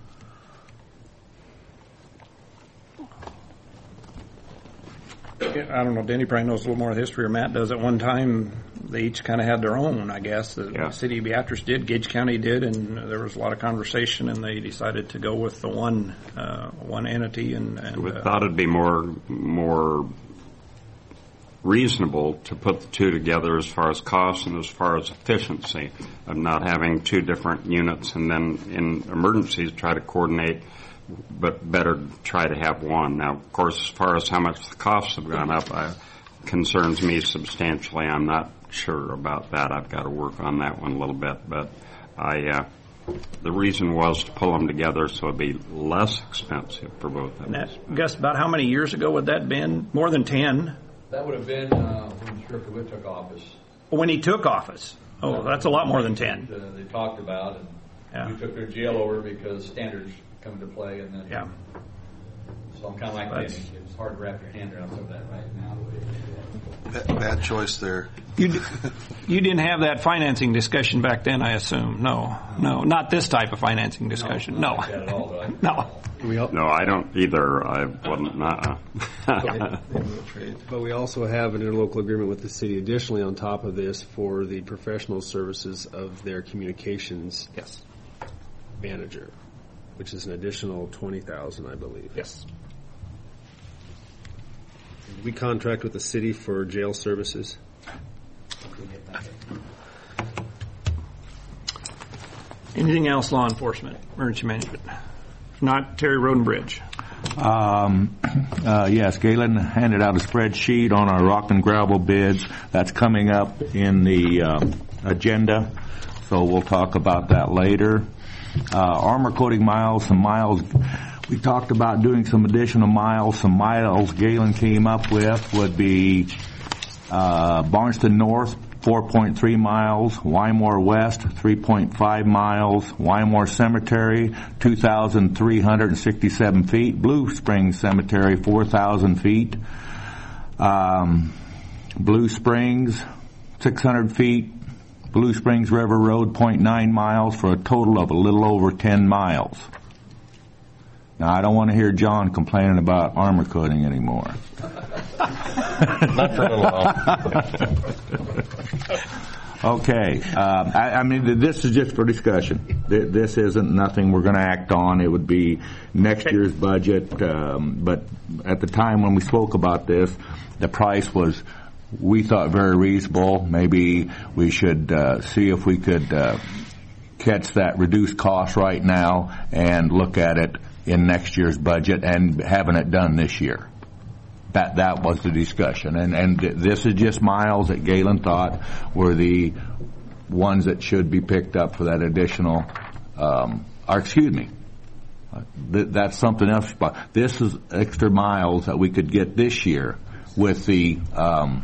I don't know. Danny probably knows a little more of the history, or Matt does. At one time, they each kind of had their own, I guess. The yeah. City of Beatrice did, Gage County did, and there was a lot of conversation, and they decided to go with the one uh, one entity. And, and we uh, thought it'd be more more reasonable to put the two together as far as cost and as far as efficiency of not having two different units, and then in emergencies try to coordinate, but better try to have one. Now, of course, as far as how much the costs have gone up, uh, concerns me substantially. I'm not sure about that. I've got to work on that one a little bit, but I. Uh, The reason was to pull them together so it'd be less expensive for both of us. Gus, about how many years ago would that have been? More than ten? That would have been uh, when Sheriff DeWitt took office. When he took office? Oh, that's a lot more than ten. Uh, they talked about, and yeah. we took their jail over because standards come into play, and then yeah. So I'm kind of like Danny. It's hard to wrap your hand around some of that right now. Bad, bad choice there. You d- you didn't have that financing discussion back then, I assume. No, no, not this type of financing discussion. No, no. Like that at all, right? no. We all, no, I don't either. I wasn't. Uh, but we also have an interlocal agreement with the city additionally on top of this for the professional services of their communications yes. manager, which is an additional twenty thousand dollars, I believe. Yes. We contract with the city for jail services. Anything else law enforcement, emergency management? If not, Terry Road and Bridge. Um, uh, yes, Galen handed out a spreadsheet on our rock and gravel bids. That's coming up in the uh, agenda, so we'll talk about that later. Uh, armor coating miles, some miles. We talked about doing some additional miles. Some miles Galen came up with would be uh, Barnston North, four point three miles, Wymore West, three point five miles, Wymore Cemetery, two thousand three hundred sixty-seven feet, Blue Springs Cemetery, four thousand feet, um, Blue Springs, six hundred feet, Blue Springs River Road, zero point nine miles, for a total of a little over ten miles. Now, I don't want to hear John complaining about armor coating anymore. Not for a little while. Okay. Um, I, I mean, this is just for discussion. This isn't nothing we're going to act on. It would be next year's budget. Um, but at the time when we spoke about this, the price was, we thought, very reasonable. Maybe we should uh, see if we could uh, catch that reduced cost right now and look at it in next year's budget and having it done this year. That that was the discussion. And, and this is just miles that Galen thought were the ones that should be picked up for that additional um, or excuse me, uh, th- that's something else. But this is extra miles that we could get this year with the um,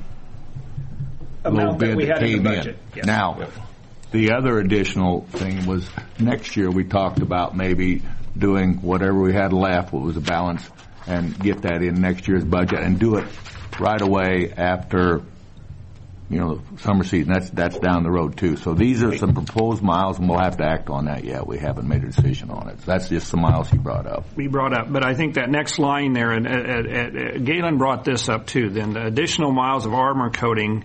little Amount that bid we that had in came the in. budget. Yes. Now, Yep. the other additional thing was next year we talked about maybe doing whatever we had left, what was a balance, and get that in next year's budget and do it right away after, you know, summer season. That's that's down the road too. So these are some proposed miles, and we'll have to act on that yet. We haven't made a decision on it. So that's just some miles he brought up. We brought up, but I think that next line there, and uh, uh, uh, Galen brought this up too. Then the additional miles of armor coating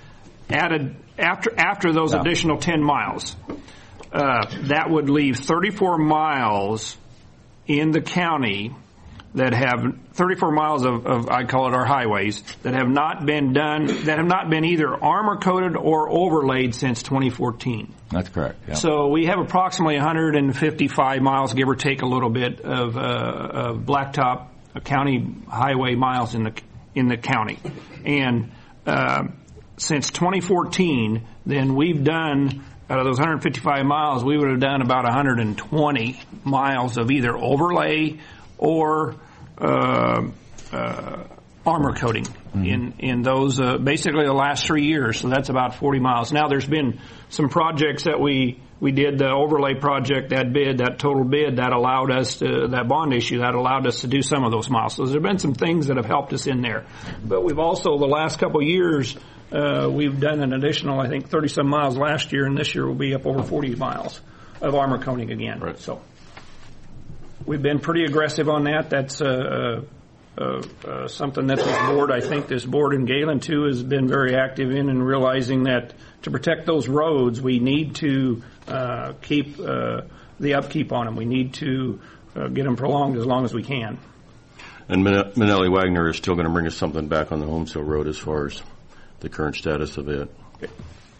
added after after those Yeah. additional ten miles, uh, that would leave thirty-four miles in the county that have thirty-four miles of, of, I call it our highways, that have not been done, that have not been either armor coated or overlaid since twenty fourteen. That's correct. Yeah. So we have approximately one hundred fifty-five miles, give or take a little bit, of, uh, of blacktop county highway miles in the in the county. And uh, since twenty fourteen, then we've done, out of those one hundred fifty-five miles, we would have done about one hundred twenty miles of either overlay or uh, uh, armor coating mm-hmm. in in those uh, basically the last three years. So that's about forty miles. Now there's been some projects that we we did, the overlay project, that bid, that total bid, that allowed us to, that bond issue, that allowed us to do some of those miles. So there have been some things that have helped us in there. But we've also, the last couple of years, uh, we've done an additional, I think, thirty-some miles last year, and this year will be up over forty miles of armor coating again. Right. So we've been pretty aggressive on that. That's uh, uh, uh, something that this board, I think this board and Galen too, has been very active in, and realizing that to protect those roads, we need to uh, keep uh, the upkeep on them. We need to uh, get them prolonged as long as we can. And Min- Minelli Wagner is still going to bring us something back on the Holmesville Road as far as the current status of it. Okay.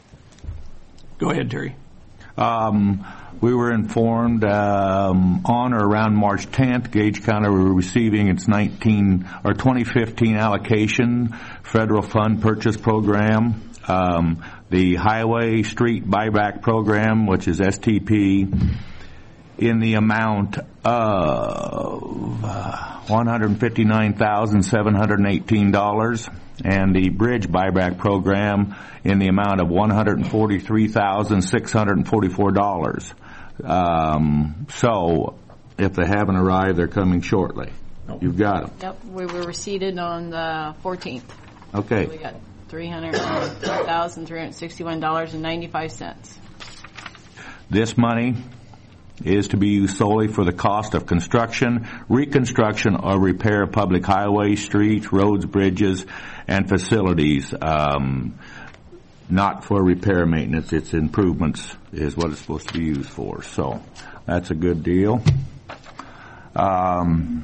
Go ahead, Terry. Um, we were informed um, on or around March tenth, Gage County were receiving its nineteen or twenty fifteen allocation federal fund purchase program. Um, the Highway Street Buyback Program, which is S T P, in the amount of one hundred fifty-nine thousand seven hundred eighteen dollars, and the Bridge Buyback Program in the amount of one hundred forty-three thousand six hundred forty-four dollars. Um, so, if they haven't arrived, they're coming shortly. Nope. You've got them. Yep, we were receipted on the fourteenth. Okay. So we got three hundred three thousand three hundred sixty-one dollars and ninety-five cents. This money is to be used solely for the cost of construction, reconstruction, or repair of public highways, streets, roads, bridges, and facilities. Um, not for repair maintenance. It's improvements is what it's supposed to be used for. So that's a good deal. Um,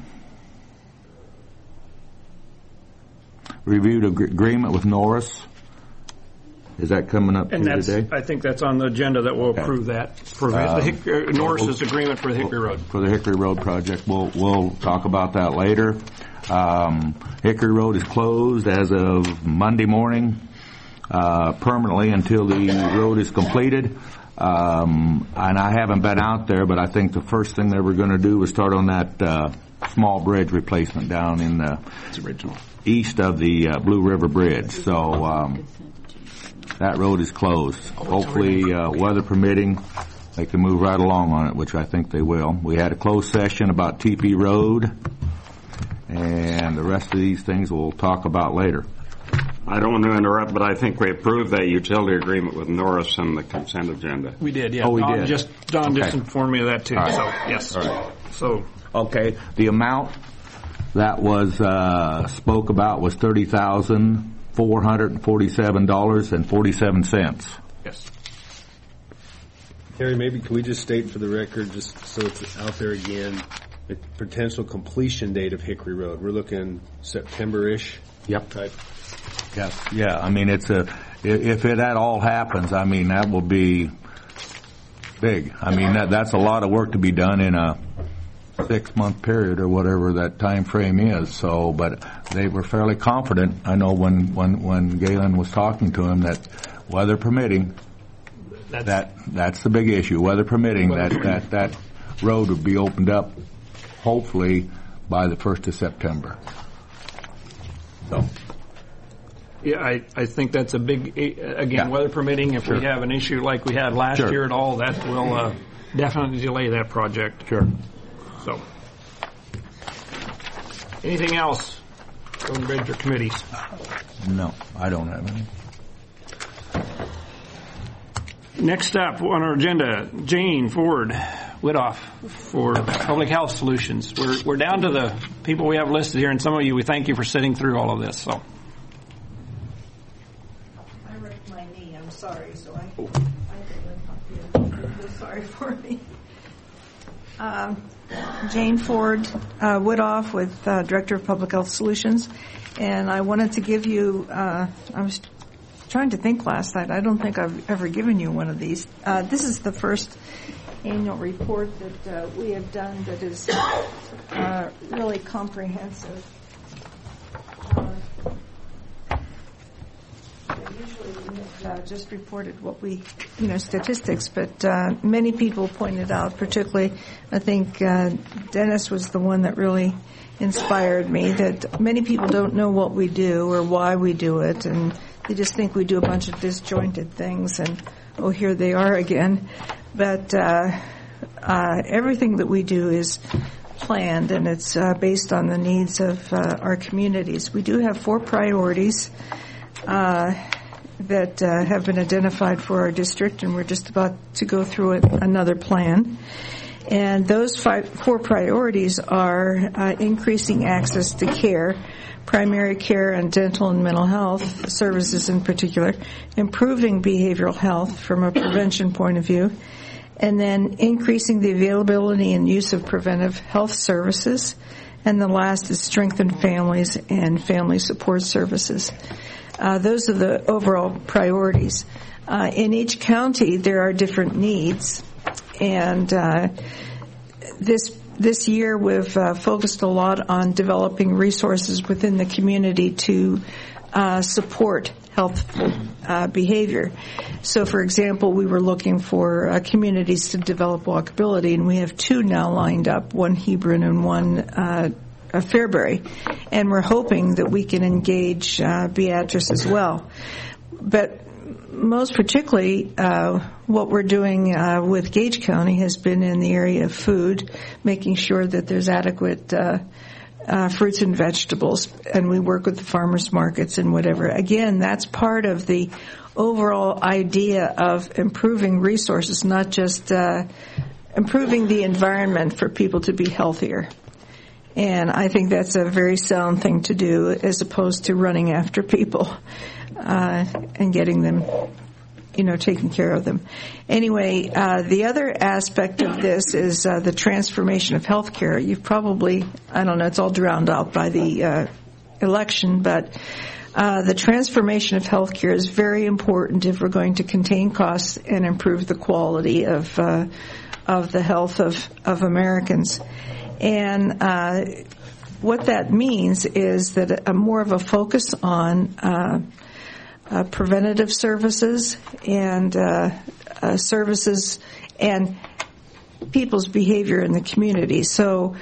reviewed ag- agreement with Norris. Is that coming up And here that's, today? I think that's on the agenda that will Okay. approve that. Approve it. Um, the Hick, uh, Norris's agreement for the Hickory Road. For the Hickory Road project. We'll, we'll talk about that later. Um, Hickory Road is closed as of Monday morning, uh, permanently until the road is completed. Um, and I haven't been out there, but I think the first thing they were going to do was start on that, uh, small bridge replacement down in the It's original. east of the uh, Blue River Bridge. So, um, that road is closed. Hopefully, uh, weather permitting, they can move right along on it, which I think they will. We had a closed session about T P Road, and the rest of these things we'll talk about later. I don't want to interrupt, but I think we approved that utility agreement with Norris on the consent agenda. We did, yeah. Oh, we Don did. Just, Don Okay. just informed me of that too. All right. So, yes. All right. So, Okay, the amount that was uh, spoke about was thirty thousand four hundred forty-seven dollars and forty-seven cents. yes. Terry, maybe can we just state for the record, just so it's out there again, the potential completion date of Hickory Road? We're looking September-ish. Yep. Type. Yes. Yeah, I mean, it's a, if if it at all happens, I mean, that will be big. I mean, that that's a lot of work to be done in a six-month period or whatever that time frame is. So, but they were fairly confident. I know when, when, when Galen was talking to him that weather permitting, That's, That that's the big issue. Weather permitting, that, that that road would be opened up, hopefully, by the first of September. So. Yeah, I, I think that's a big, again, Yeah. weather permitting, if Sure. we have an issue like we had last Sure. year at all, that will uh, definitely delay that project. Sure. So, anything else? Road and Bridge or committees? No, I don't have any. Next up on our agenda, Jane Ford Widoff for Public Health Solutions. We're, we're down to the people we have listed here, and some of you, we thank you for sitting through all of this. So. I wrecked my knee. I'm sorry, so I, I can live up here. Feel sorry for me. Um, Jane Ford uh, Widoff with uh, Director of Public Health Solutions, and I wanted to give you. Uh, I was trying to think last night. I don't think I've ever given you one of these. Uh, this is the first annual report that uh, we have done that is uh, really comprehensive. Uh, Usually we have uh, just reported what we, you know, statistics, but uh, many people pointed out, particularly I think uh, Dennis was the one that really inspired me, that many people don't know what we do or why we do it, and they just think we do a bunch of disjointed things, and oh, here they are again. But uh, uh, everything that we do is planned, and it's uh, based on the needs of uh, our communities. We do have four priorities Uh, that uh, have been identified for our district, and we're just about to go through it, another plan. And those five, four priorities are uh, increasing access to care, primary care and dental and mental health services in particular, improving behavioral health from a prevention point of view, and then increasing the availability and use of preventive health services, and the last is strengthen families and family support services. Uh, those are the overall priorities. Uh, in each county, there are different needs, and uh, this this year we've uh, focused a lot on developing resources within the community to uh, support healthful uh, behavior. So, for example, we were looking for uh, communities to develop walkability, and we have two now lined up: one Hebron and one Uh, Uh, Fairbury, and we're hoping that we can engage uh, Beatrice as well. But most particularly, uh, what we're doing uh, with Gage County has been in the area of food, making sure that there's adequate uh, uh, fruits and vegetables, and we work with the farmers markets and whatever. Again, that's part of the overall idea of improving resources, not just uh, improving the environment for people to be healthier. And I think that's a very sound thing to do, as opposed to running after people uh, and getting them, you know, taking care of them. Anyway, uh, the other aspect of this is uh, the transformation of healthcare. You've probably, I don't know, it's all drowned out by the uh, election, but uh, the transformation of healthcare is very important if we're going to contain costs and improve the quality of uh, of the health of, of Americans. And uh, what that means is that a more of a focus on uh, uh, preventative services and uh, uh, services and people's behavior in the community. So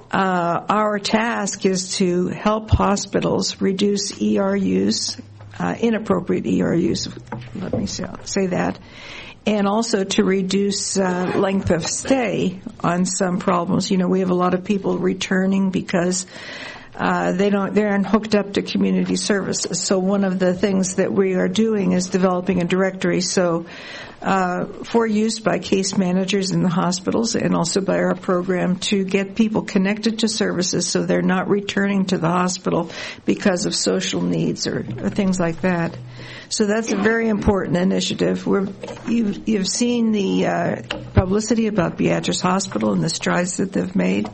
uh, our task is to help hospitals reduce E R use, uh, inappropriate E R use, let me say, say that, and also to reduce uh, length of stay on some problems. You know, we have a lot of people returning because uh, they don't, they aren't hooked up to community services. So one of the things that we are doing is developing a directory so uh, for use by case managers in the hospitals and also by our program to get people connected to services so they're not returning to the hospital because of social needs or, or things like that. So that's a very important initiative. We're, you, you've seen the uh, publicity about Beatrice Hospital and the strides that they've made.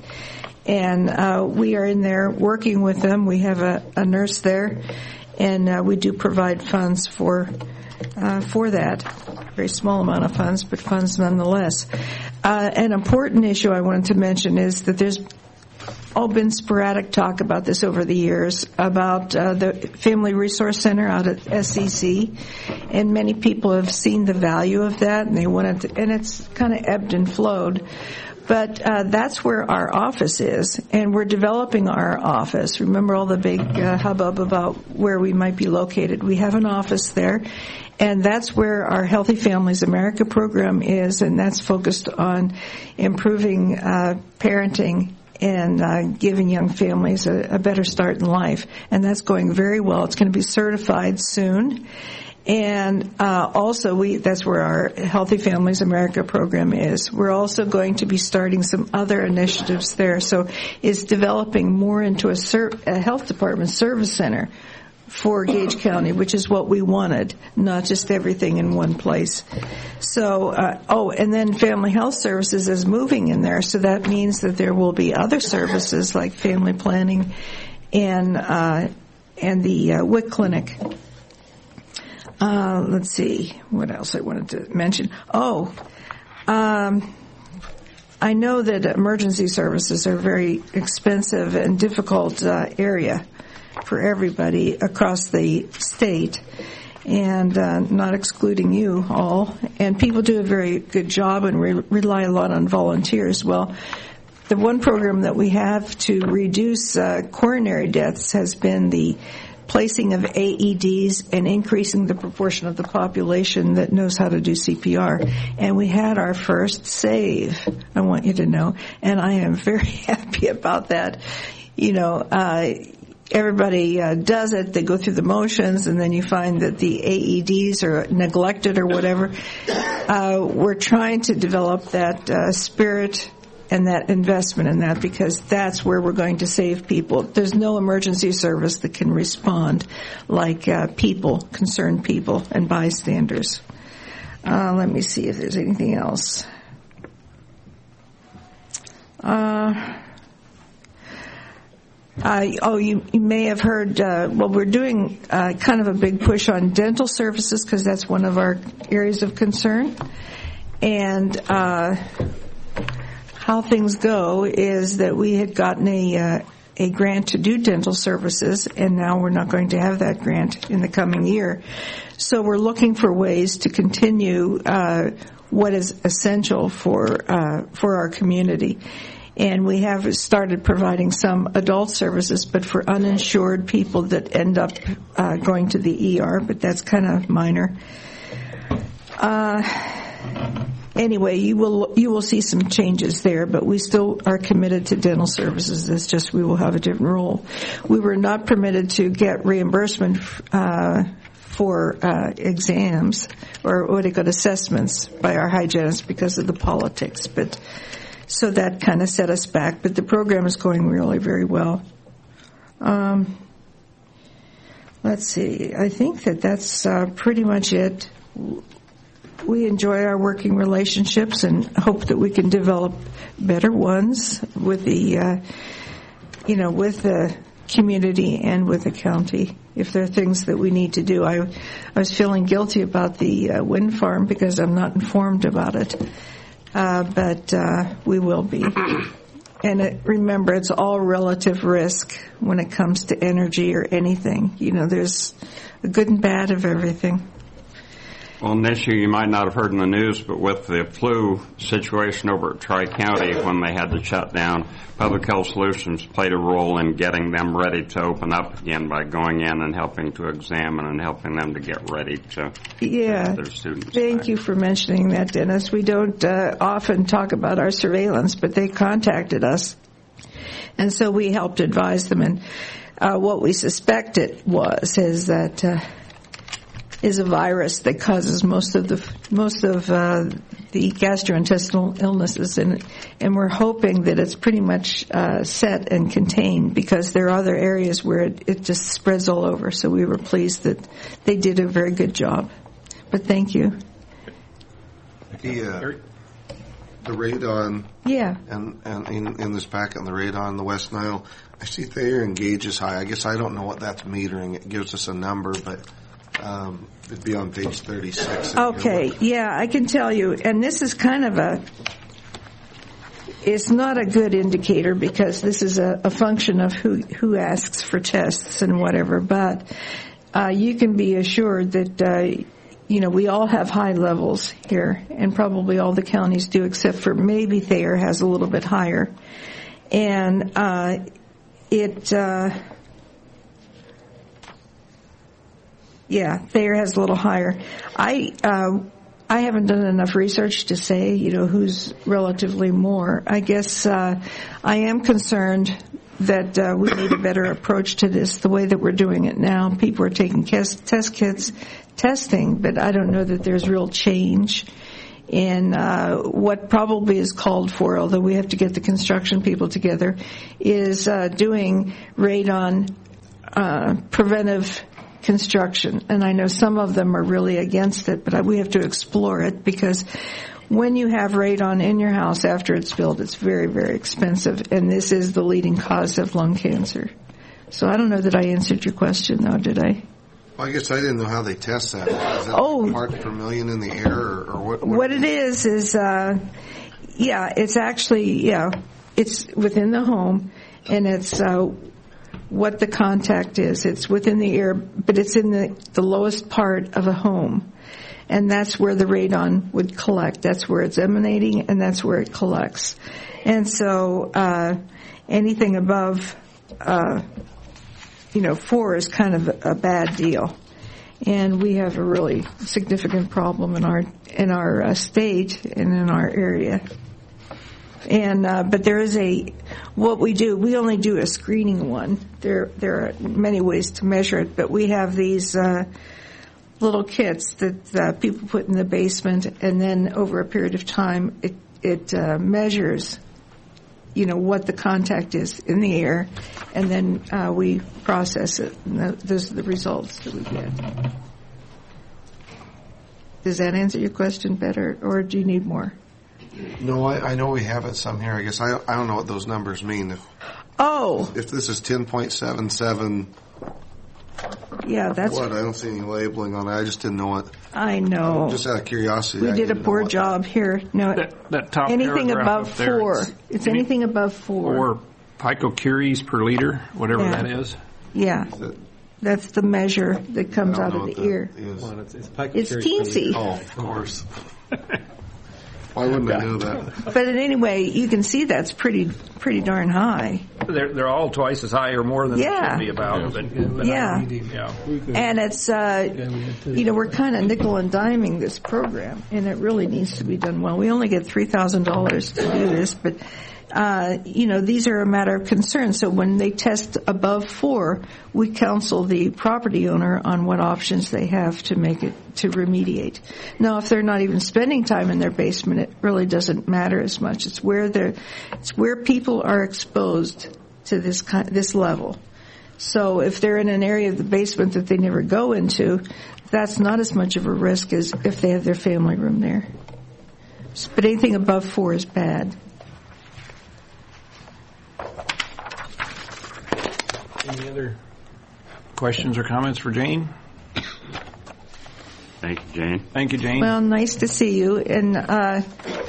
And uh, we are in there working with them. We have a, a nurse there, and uh, we do provide funds for uh, for that. Very small amount of funds, but funds nonetheless. Uh, an important issue I wanted to mention is that there's all been sporadic talk about this over the years, about uh, the Family Resource Center out at S E C, and many people have seen the value of that, and they wanted to, and it's kind of ebbed and flowed. But uh, that's where our office is, and we're developing our office. Remember all the big uh, hubbub about where we might be located. We have an office there, and that's where our Healthy Families America program is, and that's focused on improving uh, parenting and uh, giving young families a, a better start in life. And that's going very well. It's going to be certified soon. And uh, also, we that's where our Healthy Families America program is. We're also going to be starting some other initiatives there. So it's developing more into a, ser- a health department service center for Gage County, which is what we wanted, not just everything in one place. So, uh, oh, and then Family Health Services is moving in there, so that means that there will be other services like family planning and uh, and the uh, W I C clinic. Uh, let's see, what else I wanted to mention. Oh, um, I know that emergency services are a very expensive and difficult uh, area for everybody across the state, and uh, not excluding you all. And people do a very good job and re- rely a lot on volunteers. Well, the one program that we have to reduce uh, coronary deaths has been the placing of A E Ds and increasing the proportion of the population that knows how to do C P R. And we had our first save, I want you to know, and I am very happy about that. You know, uh, everybody uh, does it, they go through the motions, and then you find that the A E Ds are neglected or whatever. Uh, we're trying to develop that uh, spirit and that investment in that, because that's where we're going to save people. There's no emergency service that can respond like uh, people, concerned people, and bystanders. Uh, let me see if there's anything else. Uh, uh, oh, you, you may have heard, uh, well, we're doing uh, kind of a big push on dental services, because that's one of our areas of concern. And uh how things go is that we had gotten a uh, a grant to do dental services, and now we're not going to have that grant in the coming year. So we're looking for ways to continue uh, what is essential for uh, for our community. And we have started providing some adult services, but for uninsured people that end up uh, going to the E R, but that's kind of minor. Uh Anyway, you will you will see some changes there, but we still are committed to dental services. It's just we will have a different role. We were not permitted to get reimbursement uh, for uh, exams or what do you call assessments by our hygienists because of the politics. But so that kind of set us back. But the program is going really very well. Um, let's see. I think that that's uh, pretty much it. We enjoy our working relationships and hope that we can develop better ones with the, uh, you know, with the community and with the county. If there are things that we need to do, I, I was feeling guilty about the uh, wind farm because I'm not informed about it, uh, but uh, we will be. And it, remember, it's all relative risk when it comes to energy or anything. You know, there's a good and bad of everything. Well, an issue you might not have heard in the news, but with the flu situation over at Tri-County when they had to shut down, Public Health Solutions played a role in getting them ready to open up again by going in and helping to examine and helping them to get ready to yeah. get their students. Thank back. you for mentioning that, Dennis. We don't uh, often talk about our surveillance, but they contacted us, and so we helped advise them. And uh, what we suspected was is that. Uh, is a virus that causes most of the most of uh, the gastrointestinal illnesses, and and we're hoping that it's pretty much uh, set and contained because there are other areas where it, it just spreads all over. So we were pleased that they did a very good job. But thank you. The uh, the radon, yeah, and and in, in this packet, the radon, the West Nile, I see there engages high. I guess I don't know what that's metering. It gives us a number, but. Um, it'd be on page thirty-six. Okay, yeah, I can tell you, and this is kind of a, it's not a good indicator because this is a, a function of who who asks for tests and whatever. But uh, you can be assured that uh, you know we all have high levels here, and probably all the counties do, except for maybe Thayer has a little bit higher, and uh, it. Uh, Yeah, Thayer has a little higher. I uh, I haven't done enough research to say, you know, who's relatively more. I guess uh, I am concerned that uh, we need a better approach to this. The way that we're doing it now, people are taking test, test kits, testing, but I don't know that there's real change in uh, what probably is called for, although we have to get the construction people together, is uh, doing radon uh, preventive construction. And I know some of them are really against it, but we have to explore it because when you have radon in your house after it's built, it's very, very expensive. And this is the leading cause of lung cancer. So I don't know that I answered your question, though, did I? Well, I guess I didn't know how they test that. Is that oh, parts per million in the air, or, or what? What, what it is is, uh, yeah, it's actually, yeah, it's within the home, and it's uh, what the contact is. It's within the air, but it's in the, the lowest part of a home. And that's where the radon would collect. That's where it's emanating, and that's where it collects. And so uh, anything above, uh, you know, four is kind of a, a bad deal. And we have a really significant problem in our in our uh, state and in our area. And uh, but there is a what we do. We only do a screening one. There there are many ways to measure it, but we have these uh, little kits that uh, people put in the basement, and then over a period of time, it it uh, measures, you know, what the contact is in the air, and then uh, we process it. And that, those are the results that we get. Does that answer your question better, or do you need more? No, I, I know we have it some here. I guess I I don't know what those numbers mean. If, oh, if this is ten point seven seven, yeah, that's what I don't see any labeling on it. I just didn't know it. I know. Just out of curiosity, we I did a poor job here. No, that, that top anything above there, four. It's, it's any, anything above four. Or picocuries per liter, whatever yeah. that is. Yeah. That's the measure that comes out of the ear. Well, it's, it's, it's teensy. Oh, of course. Why wouldn't I know that? But anyway, you can see that's pretty pretty darn high. They're they're all twice as high or more than yeah. they should be about. But, but yeah. yeah. And it's, uh, you know, we're kind of nickel and diming this program, and it really needs to be done well. We only get three thousand dollars to do this, but, uh, you know, these are a matter of concern. So when they test above four, we counsel the property owner on what options they have to make it, to remediate. Now, if they're not even spending time in their basement, it really doesn't matter as much. It's where they're, it's where people are exposed to this kind, this level. So if they're in an area of the basement that they never go into, that's not as much of a risk as if they have their family room there. But anything above four is bad. Any other questions or comments for Jane? Thank you, Jane. Thank you, Jane. Well, nice to see you. And uh,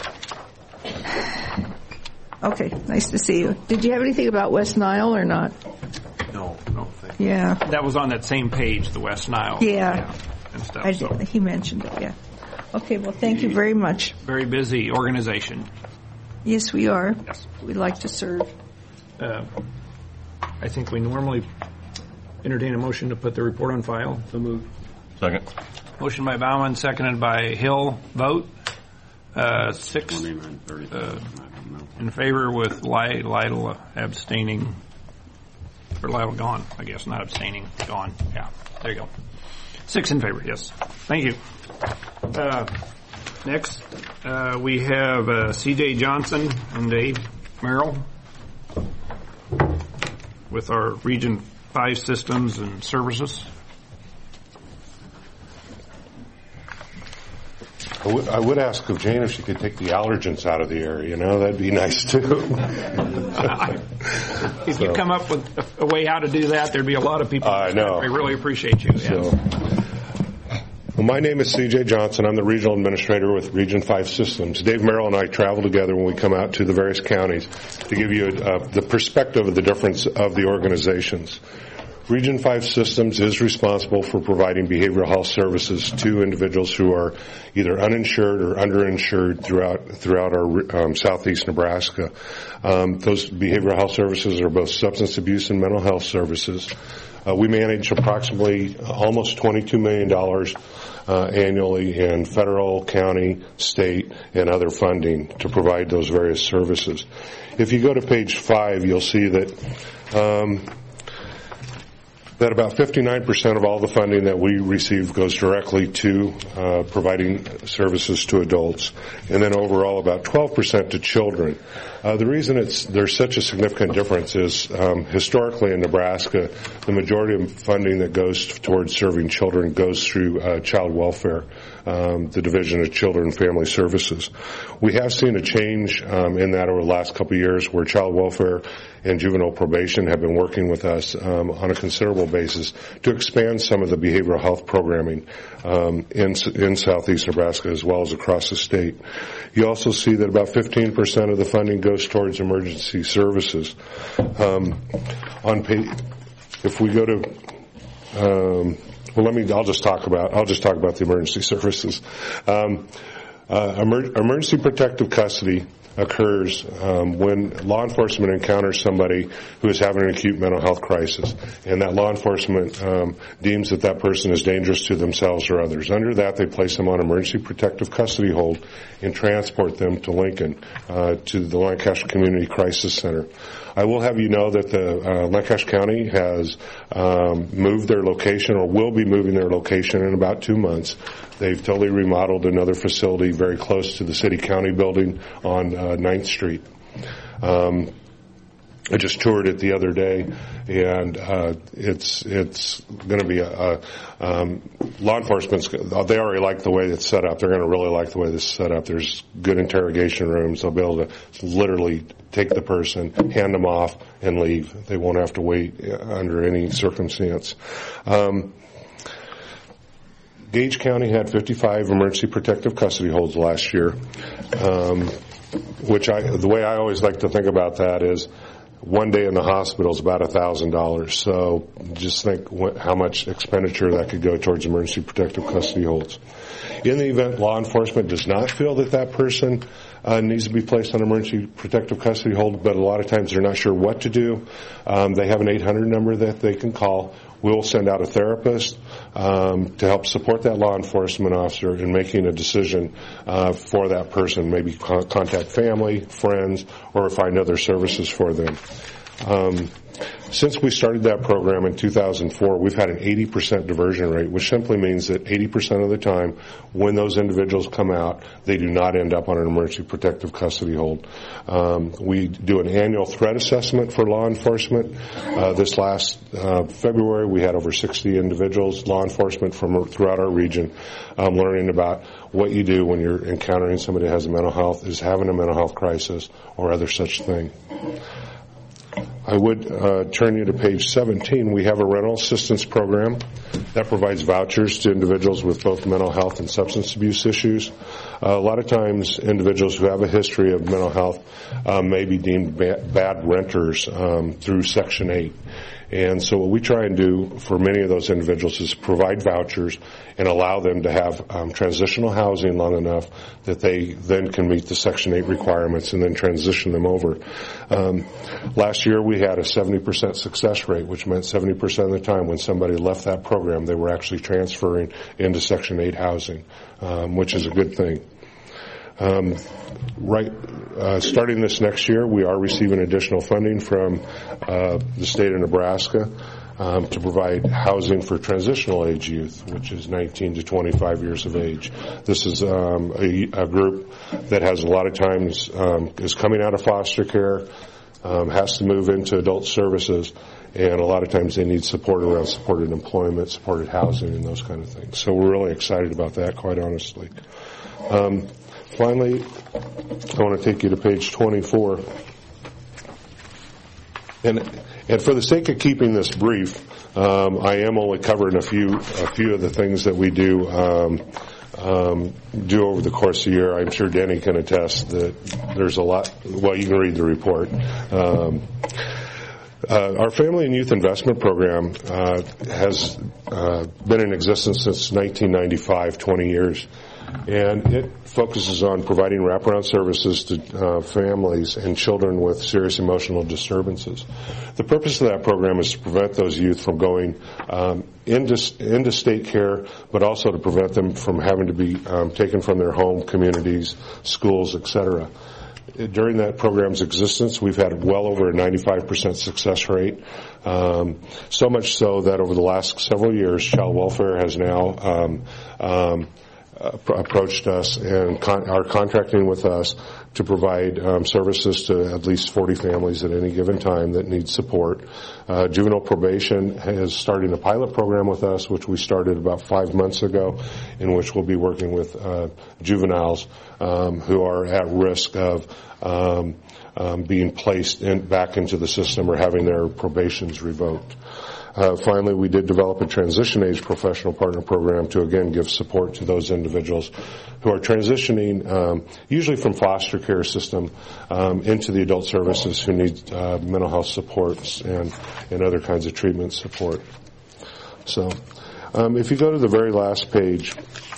okay, nice to see you. Did you have anything about West Nile or not? No, no. Thank you. Yeah. That was on that same page, the West Nile. Yeah. yeah and stuff. I so. did, he mentioned it. Yeah. Okay. Well, thank you very much. Very busy organization. Yes, we are. Yes. We'd like to serve. Uh, I think we normally entertain a motion to put the report on file. So moved. Second. Motion by Bauman, seconded by Hill. Vote. Uh, six uh, in favor with Ly- Lytle abstaining. Or Lytle gone, I guess, not abstaining. Gone. Yeah, there you go. Six in favor, yes. Thank you. Uh, next, uh, we have uh, C J Johnson and Dave Merrill with our Region five systems and services. I would, I would ask of Jane if she could take the allergens out of the air. You know, that'd be nice too. If so. you come up with a, a way how to do that, there'd be a lot of people. I know. I really appreciate you. Yeah. So, Well, my name is C J Johnson. I'm the regional administrator with Region five Systems. Dave Merrill and I travel together when we come out to the various counties to give you uh, the perspective of the difference of the organizations. Region five Systems is responsible for providing behavioral health services to individuals who are either uninsured or underinsured throughout throughout our um, southeast Nebraska. Um, those behavioral health services are both substance abuse and mental health services. Uh, we manage approximately almost twenty-two million dollars uh, annually in federal, county, state, and other funding to provide those various services. If you go to page five, you'll see that um, that about fifty-nine percent of all the funding that we receive goes directly to uh, providing services to adults, and then overall about twelve percent to children. Uh, the reason it's there's such a significant difference is um, historically in Nebraska, the majority of funding that goes towards serving children goes through uh, child welfare, um, the Division of Children and Family Services. We have seen a change um, in that over the last couple of years where child welfare and juvenile probation have been working with us um, on a considerable basis to expand some of the behavioral health programming um, in, in southeast Nebraska as well as across the state. You also see that about fifteen percent of the funding goes towards emergency services. Um, on page, if we go to, um, well, let me. I'll just talk about. I'll just talk about the emergency services. Um, uh, emer- emergency protective custody occurs um, when law enforcement encounters somebody who is having an acute mental health crisis, and that law enforcement um, deems that that person is dangerous to themselves or others. Under that, they place them on emergency protective custody hold and transport them to Lincoln, uh, to the Lancaster Community Crisis Center. I will have you know that the uh, Lancaster County has um, moved their location, or will be moving their location in about two months. They've totally remodeled another facility very close to the city-county building on uh, ninth Street. Um, I just toured it the other day, and uh, it's it's going to be a, a um, law enforcement's. They already like the way it's set up. They're going to really like the way this is set up. There's good interrogation rooms. They'll be able to literally take the person, hand them off, and leave. They won't have to wait under any circumstance. Um, Gage County had fifty-five emergency protective custody holds last year, um, which I, the way I always like to think about that is one day in the hospital is about one thousand dollars. So just think what, how much expenditure that could go towards emergency protective custody holds. In the event law enforcement does not feel that that person uh, needs to be placed on emergency protective custody hold, but a lot of times they're not sure what to do, um, they have an eight hundred number that they can call. We'll send out a therapist um, to help support that law enforcement officer in making a decision uh, for that person, maybe con- contact family, friends, or find other services for them. Um, since we started that program in two thousand four, we've had an eighty percent diversion rate, which simply means that eighty percent of the time when those individuals come out, they do not end up on an emergency protective custody hold. Um, we do an annual threat assessment for law enforcement. Uh, this last uh, February, we had over sixty individuals, law enforcement from throughout our region, um, learning about what you do when you're encountering somebody who has a mental health, is having a mental health crisis, or other such thing. I would uh, turn you to page seventeen. We have a rental assistance program that provides vouchers to individuals with both mental health and substance abuse issues. Uh, a lot of times, individuals who have a history of mental health uh, may be deemed ba- bad renters um, through Section eight. And so what we try and do for many of those individuals is provide vouchers and allow them to have um, transitional housing long enough that they then can meet the Section eight requirements and then transition them over. Um, last year we had a seventy percent success rate, which meant seventy percent of the time when somebody left that program, they were actually transferring into Section eight housing, um, which is a good thing. Um, right, uh, starting this next year, we are receiving additional funding from uh, the state of Nebraska um, to provide housing for transitional age youth, which is nineteen to twenty-five years of age. This is um, a, a group that has a lot of times um, is coming out of foster care, um, has to move into adult services, and a lot of times they need support around supported employment, supported housing, and those kind of things. So we're really excited about that, quite honestly. Um, Finally, I want to take you to page twenty-four. And And for the sake of keeping this brief, um, I am only covering a few a few of the things that we do um, um, do over the course of the year. I'm sure Denny can attest that there's a lot. Well, you can read the report. Um, uh, our Family and Youth Investment Program uh, has uh, been in existence since nineteen ninety-five, twenty years. And it focuses on providing wraparound services to uh, families and children with serious emotional disturbances. The purpose of that program is to prevent those youth from going um, into, into state care, but also to prevent them from having to be um, taken from their home, communities, schools, et cetera. During that program's existence, we've had well over a ninety-five percent success rate, um, so much so that over the last several years, Child Welfare has now um, um, Uh, approached us and con- are contracting with us to provide um, services to at least forty families at any given time that need support. Uh, juvenile probation is starting a pilot program with us, which we started about five months ago, in which we'll be working with uh, juveniles um, who are at risk of um, um, being placed in, back into the system or having their probations revoked. Uh, finally, we did develop a transition age professional partner program to, again, give support to those individuals who are transitioning, um, usually from foster care system, um, into the adult services who need uh, mental health supports and, and other kinds of treatment support. So, um, if you go to the very last page,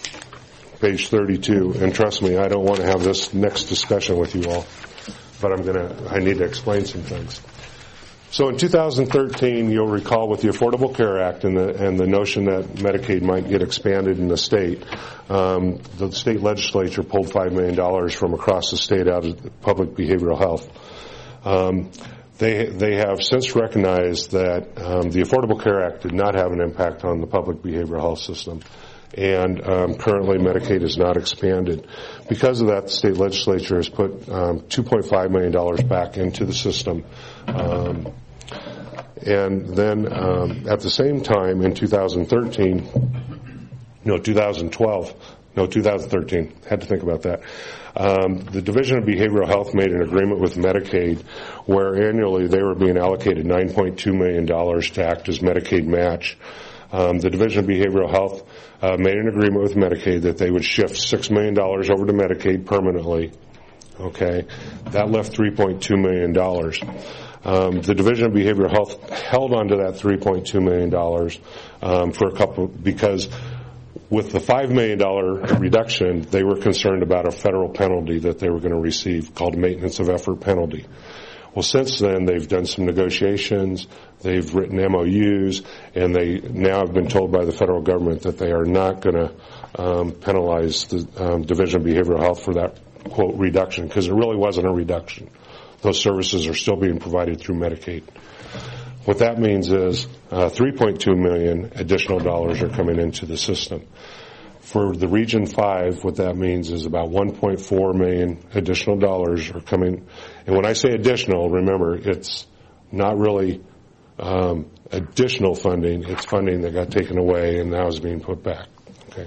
page thirty-two, and trust me, I don't want to have this next discussion with you all, but I'm gonna, I need to explain some things. So in two thousand thirteen, you'll recall with the Affordable Care Act and the, and the notion that Medicaid might get expanded in the state, um, the state legislature pulled five million dollars from across the state out of public behavioral health. Um, they, they have since recognized that um, the Affordable Care Act did not have an impact on the public behavioral health system. And um, currently Medicaid is not expanded. Because of that, the state legislature has put um, two point five million dollars back into the system. Um, and then um, at the same time in two thousand thirteen, no, two thousand twelve, no, two thousand thirteen, had to think about that. Um, the Division of Behavioral Health made an agreement with Medicaid where annually they were being allocated nine point two million dollars to act as Medicaid match. Um, the Division of Behavioral Health uh, made an agreement with Medicaid that they would shift six million dollars over to Medicaid permanently. Okay, that left three point two million dollars. Um, the Division of Behavioral Health held on to that three point two million dollars um, for a couple, because with the five million dollars reduction, they were concerned about a federal penalty that they were going to receive called maintenance of effort penalty. Well, since then, they've done some negotiations, they've written M O Us, and they now have been told by the federal government that they are not going to um, penalize the um, Division of Behavioral Health for that, quote, reduction, because it really wasn't a reduction. Those services are still being provided through Medicaid. What that means is uh, three point two million dollars additional dollars are coming into the system. For the Region five, what that means is about one point four million dollars additional dollars are coming. And when I say additional, remember, it's not really um, additional funding. It's funding that got taken away and now is being put back. Okay.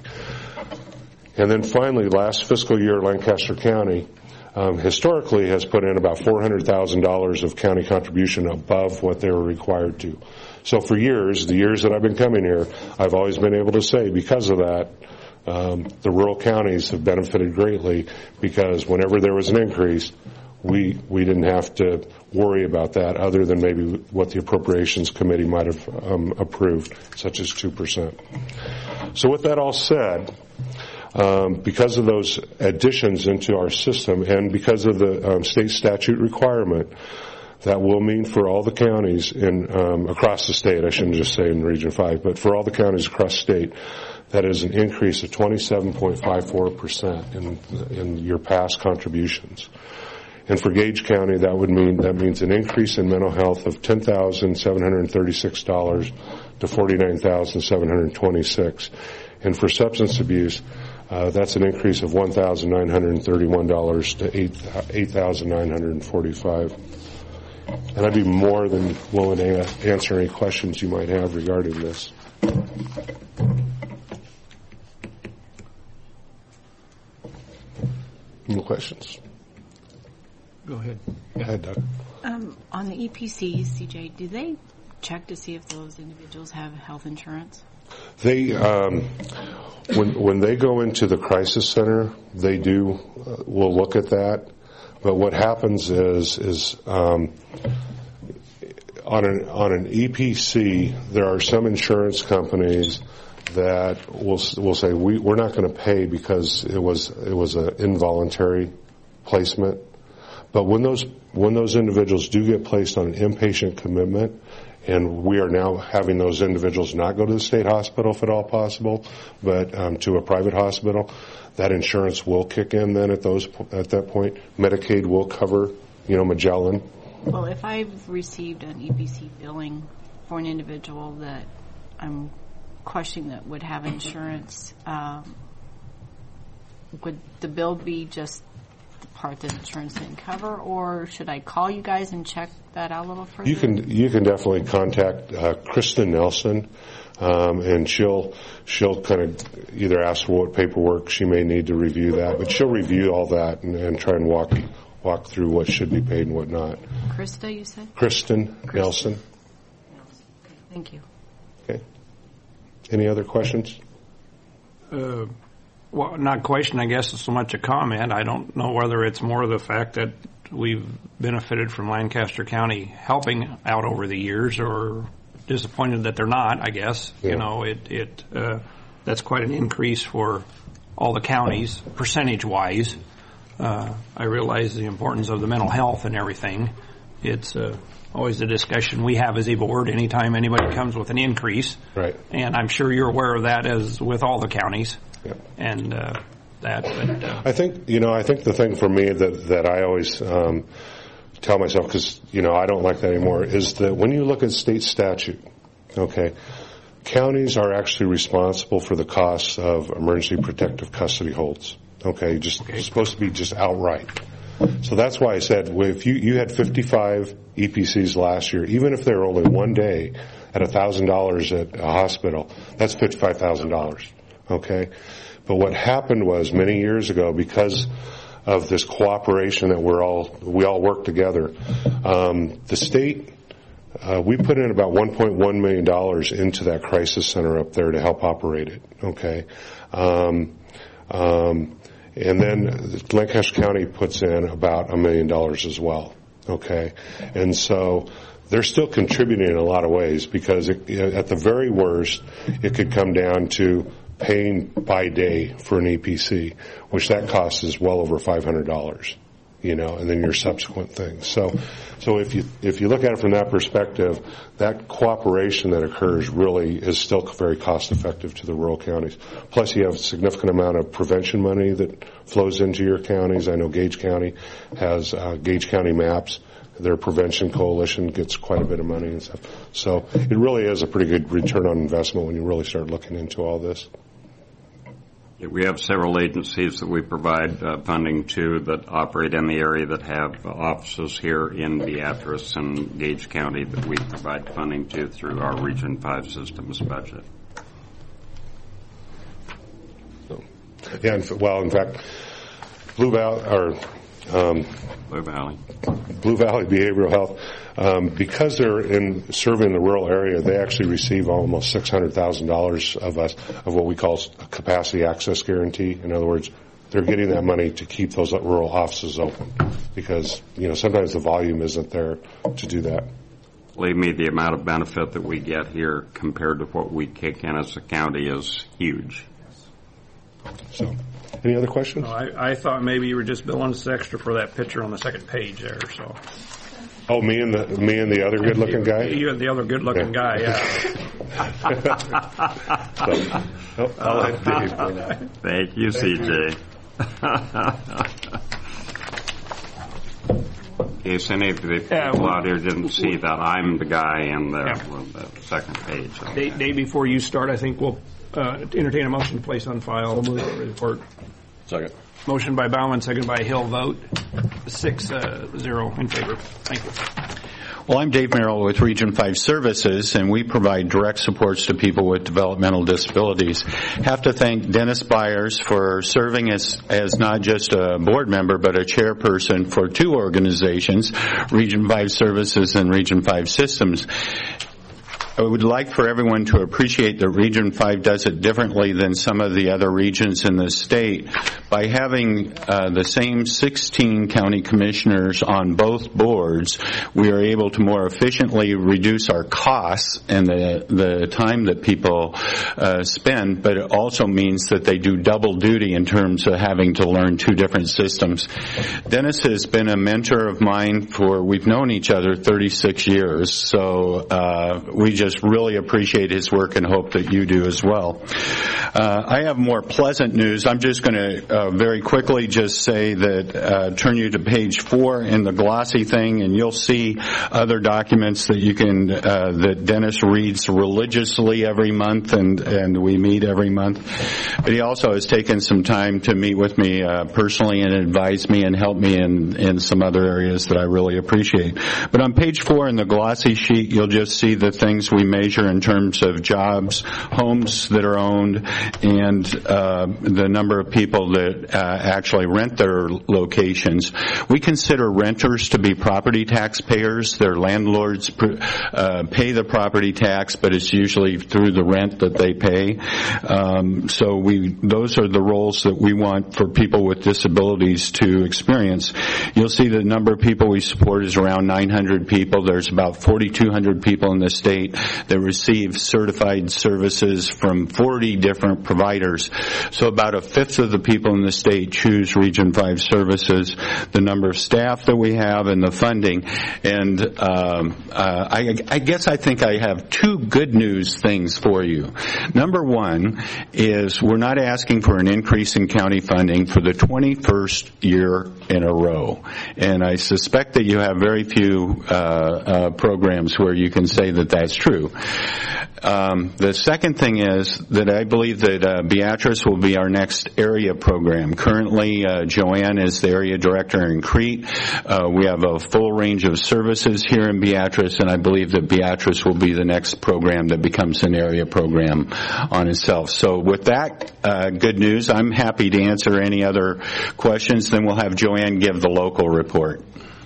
And then finally, last fiscal year, Lancaster County um, historically has put in about four hundred thousand dollars of county contribution above what they were required to. So for years, the years that I've been coming here, I've always been able to say, because of that, um, the rural counties have benefited greatly, because whenever there was an increase, we we didn't have to worry about that, other than maybe what the Appropriations Committee might have um, approved, such as two percent. So with that all said, Um, because of those additions into our system and because of the um, state statute requirement, that will mean for all the counties in um, across the state, I shouldn't just say in Region five, but for all the counties across the state, that is an increase of twenty-seven point five four percent in, in your past contributions. And for Gage County, that would mean that means an increase in mental health of ten thousand seven hundred thirty-six dollars to forty-nine thousand seven hundred twenty-six dollars. And for substance abuse, Uh, that's an increase of one thousand nine hundred thirty-one dollars to eight thousand nine hundred forty-five dollars. And I'd be more than willing to a- answer any questions you might have regarding this. Any questions? Go ahead. Go ahead, Doug. Um, on the E P Cs, C J, do they check to see if those individuals have health insurance? They, um, when when they go into the crisis center, they do. Uh, will look at that. But what happens is is um, on an on an E P C, there are some insurance companies that will will say we we're not going to pay because it was it was an involuntary placement. But when those when those individuals do get placed on an inpatient commitment, and we are now having those individuals not go to the state hospital if at all possible, but um, to a private hospital, that insurance will kick in then at those at that point. Medicaid will cover, you know, Magellan. Well, if I've received an E P C billing for an individual that I'm questioning that would have insurance, um, would the bill be just the part that insurance didn't cover, or should I call you guys and check that out a little further? You can you can definitely contact uh, Kristen Nelson, um, and she'll she'll kind of either ask for what paperwork she may need to review that, but she'll review all that and, and try and walk walk through what should be paid and what not. Krista, you said? Kristen, Kristen. Nelson. Okay, thank you. Okay. Any other questions? Uh, well, not question, I guess, it's so much a comment. I don't know whether it's more the fact that we've benefited from Lancaster County helping out over the years, or disappointed that they're not, I guess. Yeah. You know, it, it uh, that's quite an increase for all the counties, percentage-wise. Uh, I realize the importance of the mental health and everything. It's uh, always a discussion we have as Eagle Word anytime anybody comes with an increase. Right. And I'm sure you're aware of that as with all the counties. Yeah. And uh, that. But, uh, I think, you know, I think the thing for me that, that I always um, tell myself, because, you know, I don't like that anymore, is that when you look at state statute, okay, counties are actually responsible for the costs of emergency protective custody holds. Okay, just okay. It's supposed to be just outright. So that's why I said, well, if you, you had fifty-five E P Cs last year, even if they were only one day at one thousand dollars at a hospital, that's fifty-five thousand dollars. Okay? But what happened was many years ago, because of this cooperation that we're all, we all work together, um, the state, uh, we put in about one point one million dollars into that crisis center up there to help operate it. Okay? Um, um, and then Lancaster County puts in about a million dollars as well. Okay? And so they're still contributing in a lot of ways, because it, at the very worst, it could come down to paying by day for an E P C, which that cost is well over five hundred dollars, you know, and then your subsequent things. So, so if you, if you look at it from that perspective, that cooperation that occurs really is still very cost effective to the rural counties. Plus you have a significant amount of prevention money that flows into your counties. I know Gage County has, uh, Gage County Maps. Their prevention coalition gets quite a bit of money and stuff. So it really is a pretty good return on investment when you really start looking into all this. Yeah, we have several agencies that we provide uh, funding to that operate in the area that have uh, offices here in Beatrice and Gage County that we provide funding to through our Region five systems budget. So, yeah, and, well, in fact, Blue Valley, or um, Blue Valley. Blue Valley Behavioral Health, um, because they're in serving the rural area, they actually receive almost six hundred thousand dollars of us of what we call a capacity access guarantee. In other words, they're getting that money to keep those rural offices open, because you know sometimes the volume isn't there to do that. Believe me, the amount of benefit that we get here compared to what we kick in as a county is huge. So, any other questions? No, I, I thought maybe you were just billing us extra for that picture on the second page there. So. Oh, me and the me and the other good-looking guy. You and the other good-looking yeah. guy, yeah. so, oh, I'll let Dave go now. Thank you, C J. In case any of the people yeah, well, out here didn't see that, I'm the guy in the, yeah. the second page. Day, day before you start, I think we'll uh, entertain a motion to place on file the report. Second. Motion by Bauman, second by Hill. Vote six uh, zero in favor. Thank you. Well, I'm Dave Merrill with Region five Services, and we provide direct supports to people with developmental disabilities. Have to thank Dennis Byers for serving as, as not just a board member, but a chairperson for two organizations, Region five Services and Region five Systems. I would like for everyone to appreciate that Region five does it differently than some of the other regions in the state. By having uh, the same sixteen county commissioners on both boards, we are able to more efficiently reduce our costs and the, the time that people uh, spend, but it also means that they do double duty in terms of having to learn two different systems. Dennis has been a mentor of mine for, we've known each other thirty-six years, so uh, we just Just really appreciate his work and hope that you do as well. Uh, I have more pleasant news. I'm just going to uh, very quickly just say that, uh, turn you to page four in the glossy thing, and you'll see other documents that you can, uh, that Dennis reads religiously every month, and, and we meet every month. But he also has taken some time to meet with me uh, personally and advise me and help me in, in some other areas that I really appreciate. But on page four in the glossy sheet, you'll just see the things we measure in terms of jobs, homes that are owned, and uh, the number of people that uh, actually rent their locations. We consider renters to be property tax payers. Their landlords uh, pay the property tax, but it's usually through the rent that they pay. Um, so we, those are the roles that we want for people with disabilities to experience. You'll see the number of people we support is around nine hundred people. There's about forty-two hundred people in the state that receive certified services from forty different providers. So about a fifth of the people in the state choose Region five services, the number of staff that we have, and the funding. And um, uh, I, I guess I think I have two good news things for you. Number one is we're not asking for an increase in county funding for the twenty-first year in a row. And I suspect that you have very few uh, uh, programs where you can say that that's true. Um, the second thing is that I believe that uh, Beatrice will be our next area program. Currently, uh, Joanne is the area director in Crete. Uh, we have a full range of services here in Beatrice, and I believe that Beatrice will be the next program that becomes an area program on itself. So with that uh, good news, I'm happy to answer any other questions. Then we'll have Joanne give the local report.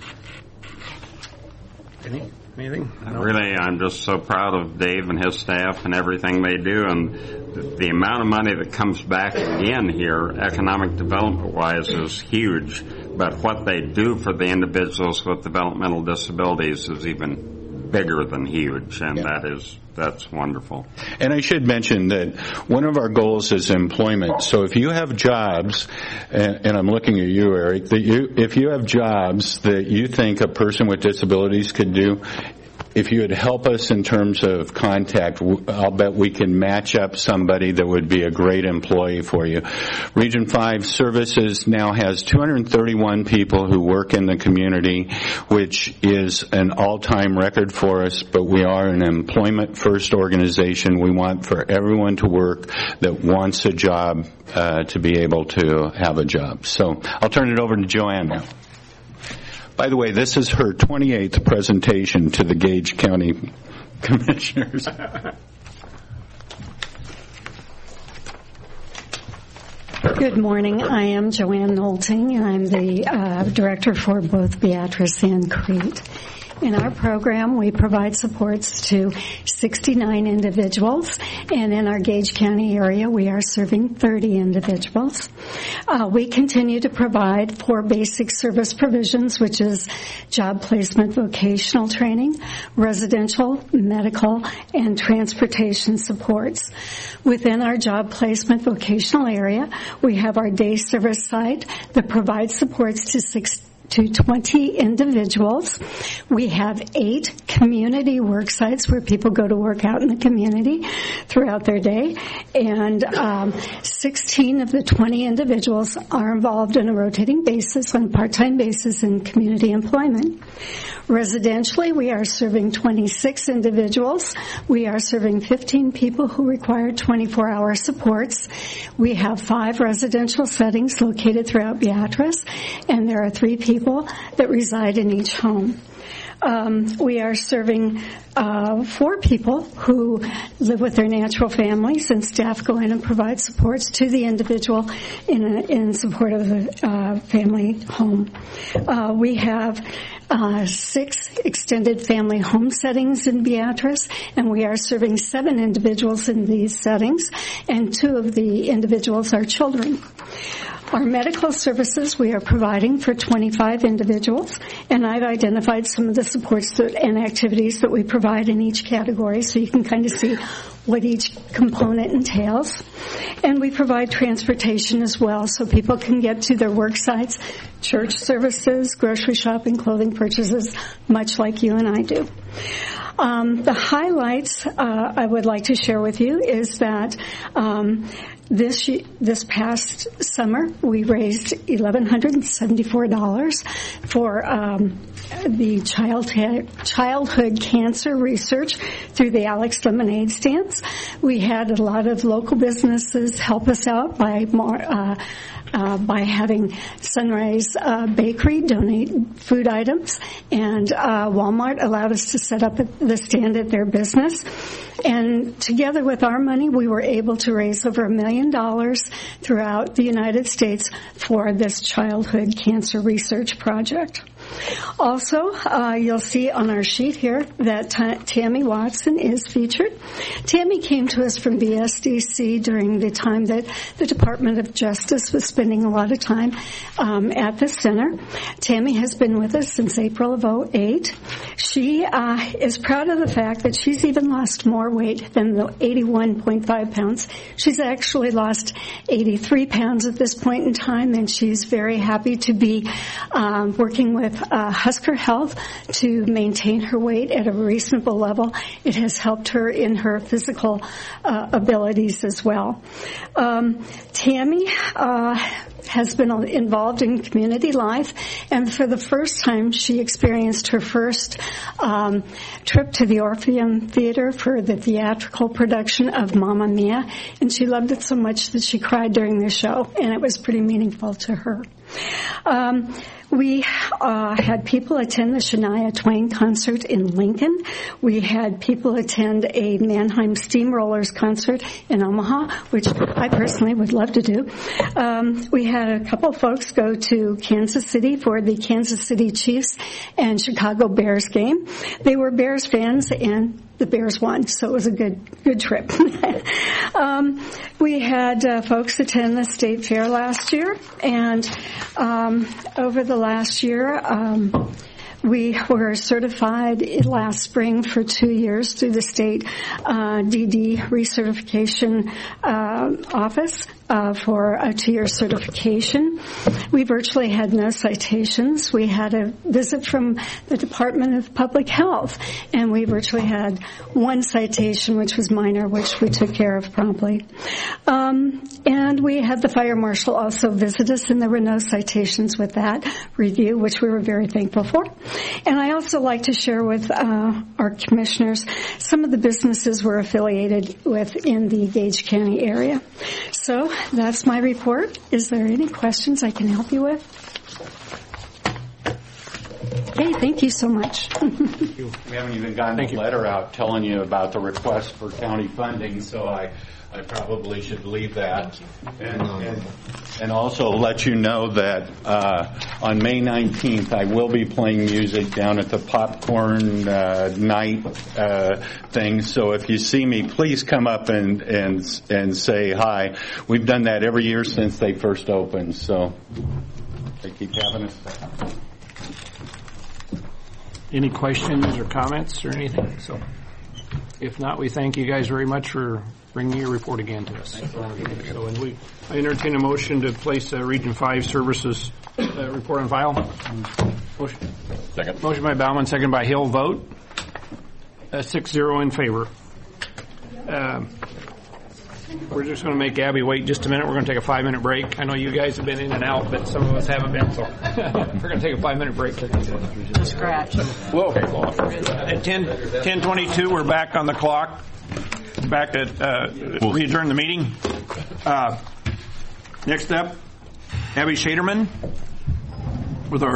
Any? Anything? Really, I'm just so proud of Dave and his staff and everything they do, and the, the amount of money that comes back again here, economic development-wise, is huge. But what they do for the individuals with developmental disabilities is even bigger than huge, and yeah. that is that's wonderful. And I should mention that one of our goals is employment. So if you have jobs, and, and I'm looking at you, Eric, that you, if you have jobs that you think a person with disabilities could do, if you would help us in terms of contact, I'll bet we can match up somebody that would be a great employee for you. Region five Services now has two hundred thirty-one people who work in the community, which is an all-time record for us, but we are an employment-first organization. We want for everyone to work that wants a job uh, to be able to have a job. So I'll turn it over to Joanne now. By the way, this is her twenty-eighth presentation to the Gage County Commissioners. Good morning. I am Joanne Nolting, and I'm the uh, director for both Beatrice and Crete. In our program, we provide supports to sixty-nine individuals, and in our Gage County area, we are serving thirty individuals. Uh, we continue to provide four basic service provisions, which is job placement, vocational training, residential, medical, and transportation supports. Within our job placement vocational area, we have our day service site that provides supports to six to twenty individuals. We have eight community work sites where people go to work out in the community throughout their day, and um, sixteen of the twenty individuals are involved on a rotating basis, on a part-time basis in community employment. Residentially, we are serving twenty-six individuals. We are serving fifteen people who require twenty-four hour supports. We have five residential settings located throughout Beatrice, and there are three people that reside in each home. Um, we are serving uh, four people who live with their natural families, and staff go in and provide supports to the individual in, a, in support of the uh, family home. Uh, we have uh, six extended family home settings in Beatrice, and we are serving seven individuals in these settings, and two of the individuals are children. Our medical services we are providing for twenty-five individuals, and I've identified some of the supports that, and activities that we provide in each category so you can kind of see what each component entails. And we provide transportation as well so people can get to their work sites, church services, grocery shopping, clothing purchases, much like you and I do. Um, the highlights uh, I would like to share with you is that um, this this past summer we raised one thousand one hundred seventy-four dollars for um, the child childhood cancer research through the Alex Lemonade Stands. We had a lot of local businesses help us out by more. Uh, Uh, by having Sunrise uh, Bakery donate food items, and uh, Walmart allowed us to set up the stand at their business. And together with our money, we were able to raise over a million dollars throughout the United States for this childhood cancer research project. Also, uh, you'll see on our sheet here that T- Tammy Watson is featured. Tammy came to us from B S D C during the time that the Department of Justice was spending a lot of time um, at the center. Tammy has been with us since April of oh eight. She uh, is proud of the fact that she's even lost more weight than the eighty-one point five pounds. She's actually lost eighty-three pounds at this point in time, and she's very happy to be um, working with Uh, Husker Health to maintain her weight at a reasonable level. It has helped her in her physical uh, abilities as well. Um, Tammy uh, has been involved in community life, and for the first time she experienced her first um, trip to the Orpheum Theater for the theatrical production of Mamma Mia, and she loved it so much that she cried during the show, and it was pretty meaningful to her. Um, we uh, had people attend the Shania Twain concert in Lincoln. We had people attend a Mannheim Steamrollers concert in Omaha, which I personally would love to do. Um, we had a couple folks go to Kansas City for the Kansas City Chiefs and Chicago Bears game. They were Bears fans, and the Bears won, so it was a good good trip. um, we had uh, folks attend the state fair last year, and um, over the last year, um, we were certified last spring for two years through the state uh, D D recertification uh, office uh, for a two-year certification. We virtually had no citations. We had a visit from the Department of Public Health, and we virtually had one citation, which was minor, which we took care of promptly. Um, and we had the fire marshal also visit us, and there were no citations with that review, which we were very thankful for. And I also like to share with uh, our commissioners some of the businesses we're affiliated with in the Gage County area. So that's my report. Is there any questions I can help you with? Hey, thank you so much. We haven't even gotten Thank a you. letter out telling you about the request for county funding, so I, I probably should leave that. And, and, and also let you know that uh, on May nineteenth I will be playing music down at the Popcorn uh, Night uh, thing, so if you see me, please come up and, and, and say hi. We've done that every year since they first opened, so they keep having us. Any questions or comments or anything? So, if not, we thank you guys very much for bringing your report again to us. So, and we, I entertain a motion to place uh, Region Five Services uh, report on file. Motion. Second. Motion by Bauman, second by Hill. Vote. Uh, six zero in favor. Um, We're just going to make Abby wait just a minute. We're going to take a five-minute break. I know you guys have been in and out, but some of us haven't been, so we're going to take a five-minute break. Scratch. Whoa. At ten twenty-two, we're back on the clock. Back at, uh, we adjourn the meeting. Uh, next up, Abby Shaderman with our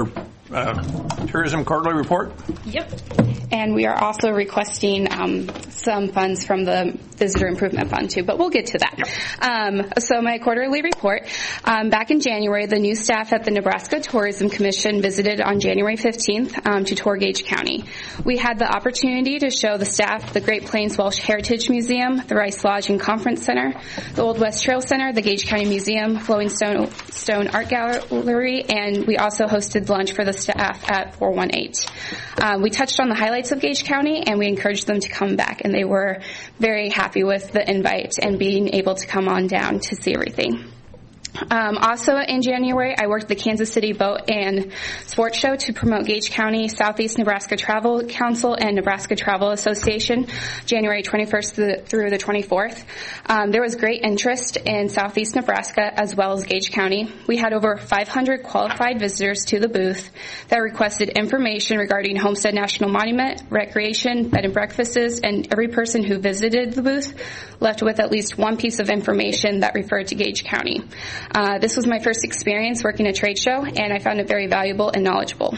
Uh, tourism quarterly report. Yep. And we are also requesting um, some funds from the Visitor Improvement Fund, too, but we'll get to that. Um, so my quarterly report, um, back in January, the new staff at the Nebraska Tourism Commission visited on January fifteenth um, to tour Gage County. We had the opportunity to show the staff the Great Plains Welsh Heritage Museum, the Rice Lodge and Conference Center, the Old West Trail Center, the Gage County Museum, Flowing Stone, Stone Art Gallery, and we also hosted lunch for the staff at four one eight. Um, we touched on the highlights of Gage County, and we encouraged them to come back, and they were very happy with the invite and being able to come on down to see everything. Um, also in January, I worked the Kansas City Boat and Sports Show to promote Gage County, Southeast Nebraska Travel Council, and Nebraska Travel Association, January twenty-first through the twenty-fourth. Um, there was great interest in Southeast Nebraska as well as Gage County. We had over five hundred qualified visitors to the booth that requested information regarding Homestead National Monument, recreation, bed and breakfasts, and every person who visited the booth left with at least one piece of information that referred to Gage County. Uh, this was my first experience working a trade show, and I found it very valuable and knowledgeable.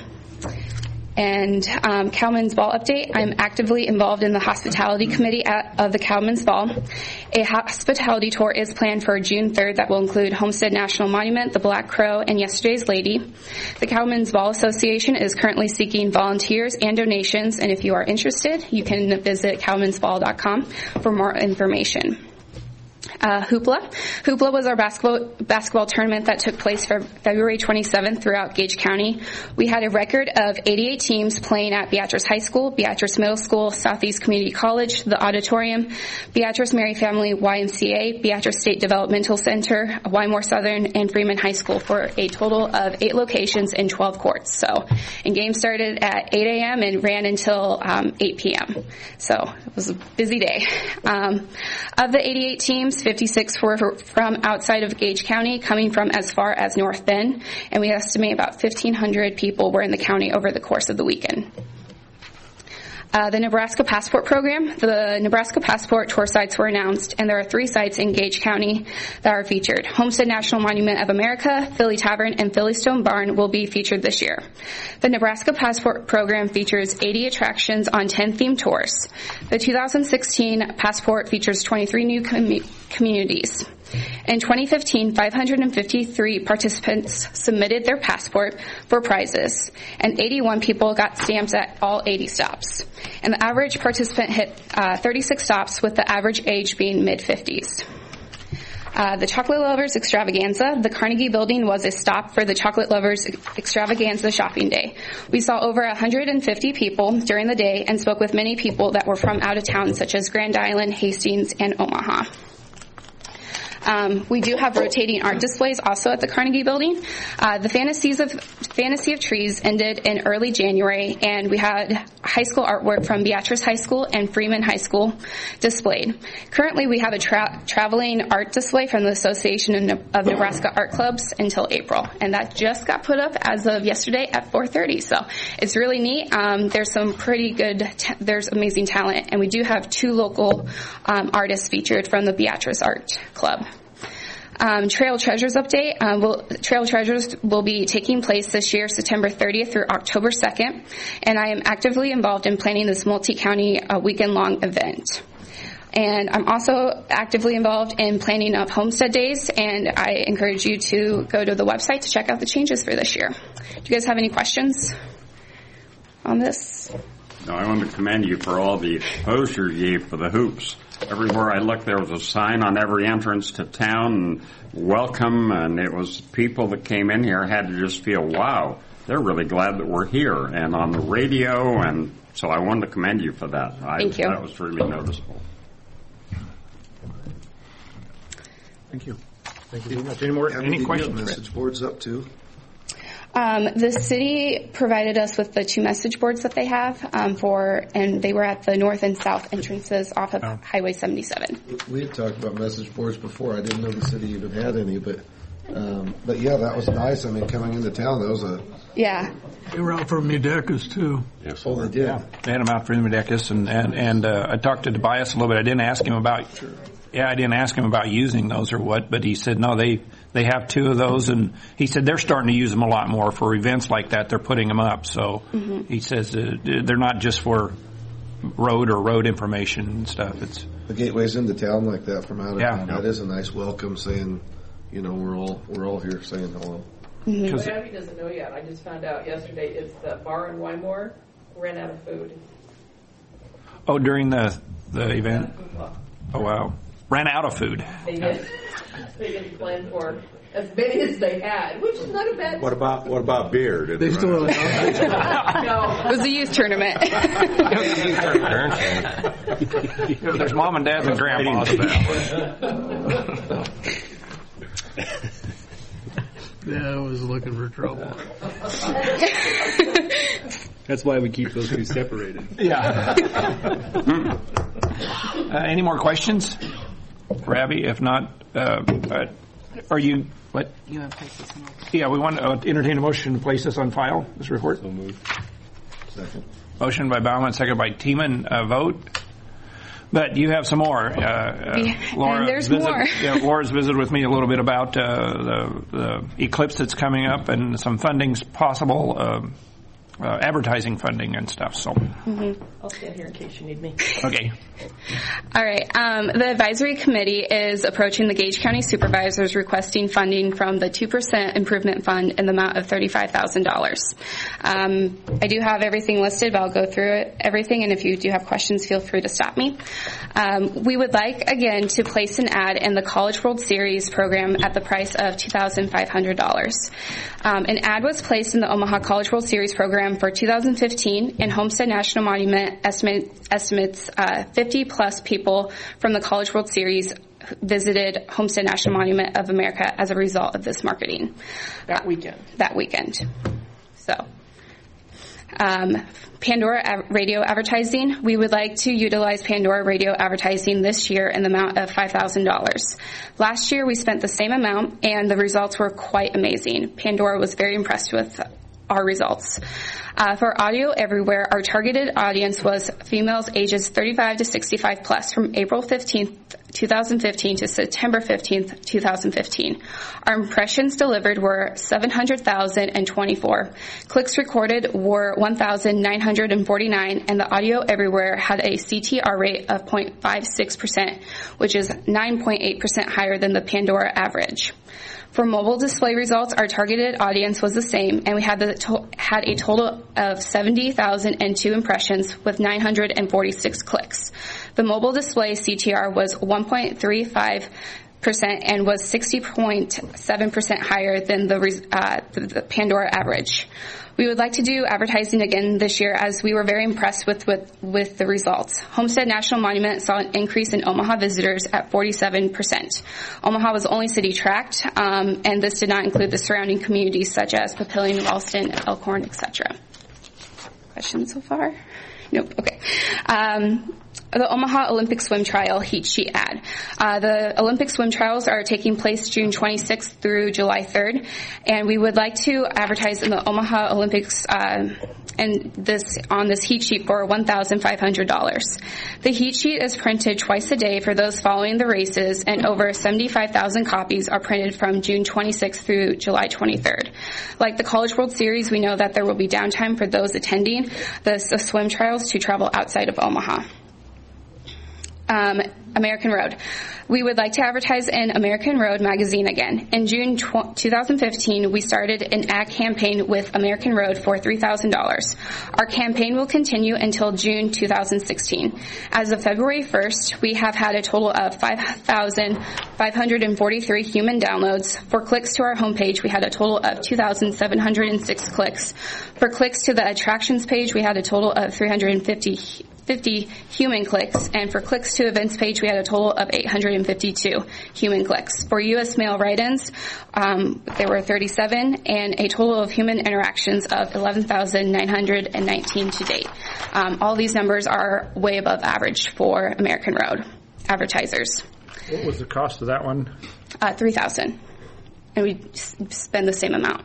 And um, Cowman's Ball update, I'm actively involved in the hospitality committee at, of the Cowman's Ball. A hospitality tour is planned for June third that will include Homestead National Monument, the Black Crow, and Yesterday's Lady. The Cowman's Ball Association is currently seeking volunteers and donations, and if you are interested, you can visit cowmans ball dot com for more information. Uh, Hoopla. Hoopla was our basketball basketball tournament that took place for February twenty-seventh throughout Gage County. We had a record of eighty-eight teams playing at Beatrice High School, Beatrice Middle School, Southeast Community College, the Auditorium, Beatrice Mary Family Y M C A, Beatrice State Developmental Center, Wymore Southern, and Freeman High School for a total of eight locations and twelve courts. So, and games started at eight a.m. and ran until um, eight p.m. So it was a busy day. Um, of the eighty-eight teams, fifty-six were from outside of Gage County, coming from as far as North Bend, and we estimate about fifteen hundred people were in the county over the course of the weekend. Uh, the Nebraska Passport Program. The Nebraska Passport tour sites were announced, and there are three sites in Gage County that are featured. Homestead National Monument of America, Philly Tavern, and Philly Stone Barn will be featured this year. The Nebraska Passport Program features eighty attractions on ten themed tours. The two thousand sixteen Passport features twenty-three new com- communities. In twenty fifteen, five hundred fifty-three participants submitted their passport for prizes, and eighty-one people got stamps at all eighty stops. And the average participant hit uh, thirty-six stops, with the average age being mid-fifties. Uh, the Chocolate Lovers Extravaganza. The Carnegie Building was a stop for the Chocolate Lovers Extravaganza shopping day. We saw over one hundred fifty people during the day and spoke with many people that were from out of town, such as Grand Island, Hastings, and Omaha. Um, we do have rotating art displays also at the Carnegie Building. Uh, the Fantasies of Fantasy of Trees ended in early January, and we had high school artwork from Beatrice High School and Freeman High School displayed. Currently, we have a tra- traveling art display from the Association of Nebraska Art Clubs until April, and that just got put up as of yesterday at four thirty. So it's really neat. Um, there's some pretty good, ta- there's amazing talent, and we do have two local um, artists featured from the Beatrice Art Club. Um, Trail Treasures update. Um, will, Trail Treasures will be taking place this year, September thirtieth through October second, and I am actively involved in planning this multi-county uh, weekend-long event. And I'm also actively involved in planning of Homestead Days, and I encourage you to go to the website to check out the changes for this year. Do you guys have any questions on this? No, I want to commend you for all the exposure you gave for the hoops. Everywhere I looked, there was a sign on every entrance to town, and welcome, and it was people that came in here had to just feel, wow, they're really glad that we're here, and on the radio, and so I wanted to commend you for that. I, Thank you. That was really noticeable. Thank you. Thank you very much. Any more? Any questions? Message boards up too. Um, the city provided us with the two message boards that they have um, for, and they were at the north and south entrances off of oh. Highway seventy-seven. We had talked about message boards before. I didn't know the city even had any, but um, but yeah, that was nice. I mean, coming into town, that was a yeah. They were out for Medecus too. Yes, oh, they did. Yeah, they had them out for Medecus, and and and uh, I talked to Tobias a little bit. I didn't ask him about. Sure. Yeah, I didn't ask him about using those or what, but he said no, they They have two of those, and he said they're starting to use them a lot more for events like that. They're putting them up. So mm-hmm. he says uh, they're not just for road or road information and stuff. It's the gateways into town like that from out of yeah, town. yeah. That is a nice welcome, saying, you know, we're all we're all here saying hello. Mm-hmm. What Abby doesn't know yet, I just found out yesterday, is the bar in Wymore ran out of food. Oh, during the the event? Oh, wow. Ran out of food. They did. They didn't plan for as many as they had, which is not a bad. What about what about beer? Did they, they still no. It was a youth tournament. There's mom and dads and grandpas. Yeah, I was looking for trouble. That's why we keep those two separated. Yeah. uh, any more questions, Rabbi? If not, uh, uh, are you what? You want to place this on? Yeah, we want to uh, entertain a motion to place this on file. This report. So moved. Second. Motion by Bauman, second by Tiemann. Uh, vote. But you have some more. Uh, uh, Laura and there's visit, more. yeah, Laura's visited with me a little bit about uh, the, the eclipse that's coming up and some funding's possible, uh, uh, advertising funding and stuff. So, mm-hmm. I'll stand here in case you need me. Okay. All right. Um, the advisory committee is approaching the Gage County supervisors requesting funding from the two percent improvement fund in the amount of thirty-five thousand dollars. Um, I do have everything listed, but I'll go through it, everything, and if you do have questions, feel free to stop me. Um, we would like, again, to place an ad in the College World Series program at the price of two thousand five hundred dollars. Um, an ad was placed in the Omaha College World Series program for two thousand fifteen, and Homestead National Monument estimate, estimates uh, fifty plus people from the College World Series visited Homestead National Monument of America as a result of this marketing. That weekend. Uh, that weekend. So, um, Pandora radio advertising. We would like to utilize Pandora radio advertising this year in the amount of five thousand dollars. Last year we spent the same amount and the results were quite amazing. Pandora was very impressed with our results. Uh, for Audio Everywhere, our targeted audience was females ages thirty-five to sixty-five plus from April fifteenth, twenty fifteen to September fifteenth, twenty fifteen. Our impressions delivered were seven hundred thousand twenty-four. Clicks recorded were one thousand nine hundred forty-nine, and the Audio Everywhere had a C T R rate of zero point five six percent, which is nine point eight percent higher than the Pandora average. For mobile display results, our targeted audience was the same, and we had, the to- had a total of seventy thousand two impressions with nine hundred forty-six clicks. The mobile display C T R was one point three five percent and was sixty point seven percent higher than the, uh, the, the Pandora average. We would like to do advertising again this year as we were very impressed with, with, with the results. Homestead National Monument saw an increase in Omaha visitors at forty-seven percent. Omaha was the only city tracked, um, and this did not include the surrounding communities such as Papillion, Ralston, Elkhorn, et cetera. Questions so far? Nope. Okay. Um, the Omaha Olympic Swim Trial heat sheet ad. Uh, the Olympic Swim Trials are taking place June twenty-sixth through July third, and we would like to advertise in the Omaha Olympics uh, and this on this heat sheet for one thousand five hundred dollars. The heat sheet is printed twice a day for those following the races, and over seventy-five thousand copies are printed from June twenty-sixth through July twenty-third. Like the College World Series, we know that there will be downtime for those attending the, the swim trials to travel outside of Omaha. Um, American Road. We would like to advertise in American Road magazine again. In June twenty fifteen, we started an ad campaign with American Road for three thousand dollars. Our campaign will continue until June two thousand sixteen. As of February first, we have had a total of five thousand five hundred forty-three human downloads. For clicks to our homepage, we had a total of two thousand seven hundred six clicks. For clicks to the attractions page, we had a total of three hundred fifty fifty human clicks, and for clicks to events page, we had a total of eight hundred fifty-two human clicks. For U S mail write-ins, um, there were thirty-seven, and a total of human interactions of eleven thousand nine hundred nineteen to date. Um, all these numbers are way above average for American Road advertisers. What was the cost of that one? Uh, three thousand dollars, and we spend the same amount.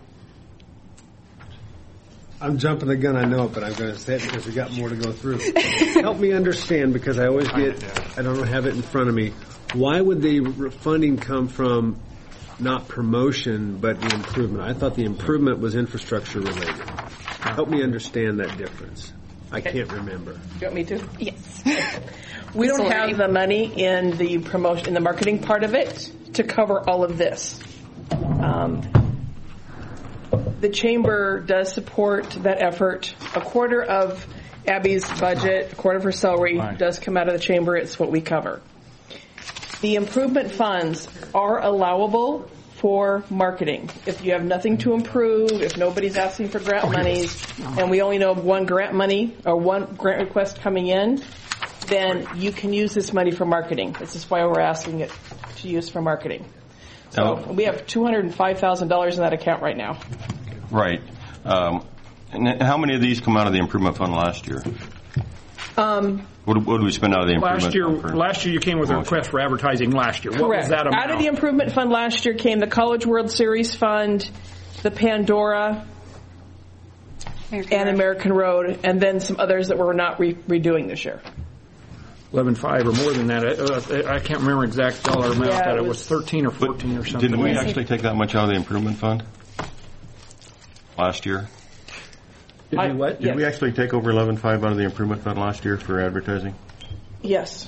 I'm jumping the gun, I know it, but I'm going to say it because we got more to go through. Help me understand, because I always get, I don't have it in front of me. Why would the funding come from not promotion, but the improvement. I thought the improvement was infrastructure related. Help me understand that difference. I can't remember. You want me to? Yes. We don't Sorry. have the money in the promotion, in the marketing part of it to cover all of this. Um, the chamber does support that effort. A quarter of Abby's budget, a quarter of her salary Fine. does come out of the chamber. It's what we cover. The improvement funds are allowable for marketing. If you have nothing to improve, if nobody's asking for grant monies, and we only know of one grant money or one grant request coming in, then you can use this money for marketing. This is why we're asking it to use for marketing. So Oh. we have two hundred five thousand dollars in that account right now. Right. Um, and how many of these come out of the improvement fund last year? Um, What, what did we spend out of the improvement Last year, fund? for- last year you came with a request for advertising last year. What Correct. was that amount? Out of the improvement fund last year came the College World Series Fund, the Pandora, American and Road. American Road, and then some others that we're not re- redoing this year. eleven five or more than that. Uh, I can't remember exact dollar amount. Yeah, that it it was was- thirteen or fourteen or something. Did we actually take that much out of the improvement fund last year? Did we what? Did we actually take over eleven five out of the improvement fund last year for advertising? Yes.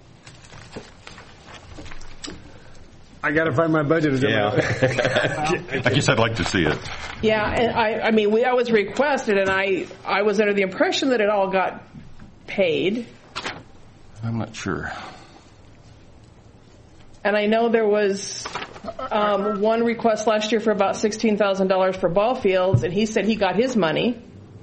I got to find my budget. Yeah. I guess I'd like to see it. Yeah, and I, I mean, we, that was requested, and I, I was under the impression that it all got paid. I'm not sure. And I know there was um, one request last year for about sixteen thousand dollars for ball fields, and he said he got his money.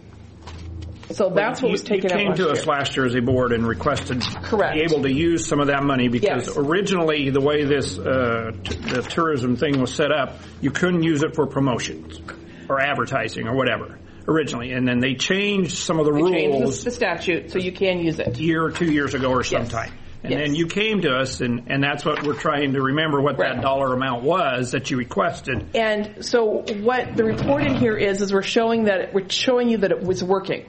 So that's what You- was taken You out came last to year. us last year as a board and requested Correct. be able to use some of that money because Yes. originally the way this uh, t- the tourism thing was set up, you couldn't use it for promotions or advertising or whatever originally, and then they changed some of the They changed rules the, the statute, so you can use it. a year or two years ago or sometime. And Yes. then you came to us, and, and that's what we're trying to remember what Right. that dollar amount was that you requested. And so what the report in here is, is we're showing that we're showing you that it was working.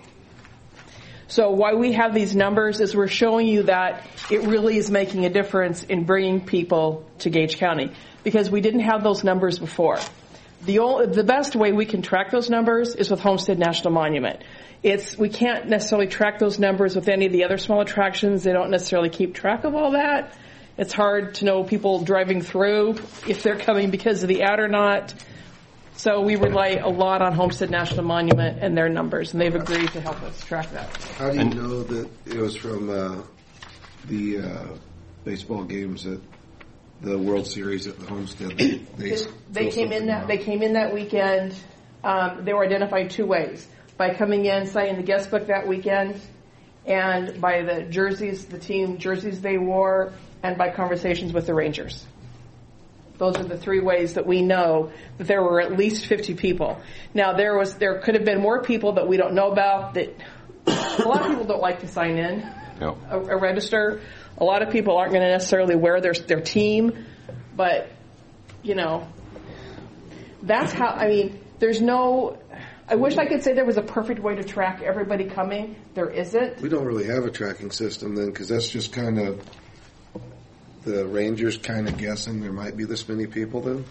So why we have these numbers is we're showing you that it really is making a difference in bringing people to Gage County because we didn't have those numbers before. The only, the best way we can track those numbers is with Homestead National Monument. It's we can't necessarily track those numbers with any of the other small attractions. They don't necessarily keep track of all that. It's hard to know people driving through if they're coming because of the ad or not. So we rely a lot on Homestead National Monument and their numbers, and they've agreed to help us track that. How do you know that it was from uh, the uh, baseball games at the World Series at the Homestead? They, they, They came in that they came in that weekend. Um, they were identified two ways: by coming in, signing the guest book that weekend, and by the jerseys, the team jerseys they wore, and by conversations with the Rangers. Those are the three ways that we know that there were at least fifty people. Now there was there could have been more people that we don't know about. That a lot of people don't like to sign in, Yep. a, a register. A lot of people aren't going to necessarily wear their their team, but you know, that's how. I mean, there's no. I wish I could say there was a perfect way to track everybody coming. There isn't. We don't really have a tracking system then, because that's just kind of the Rangers kind of guessing there might be this many people then.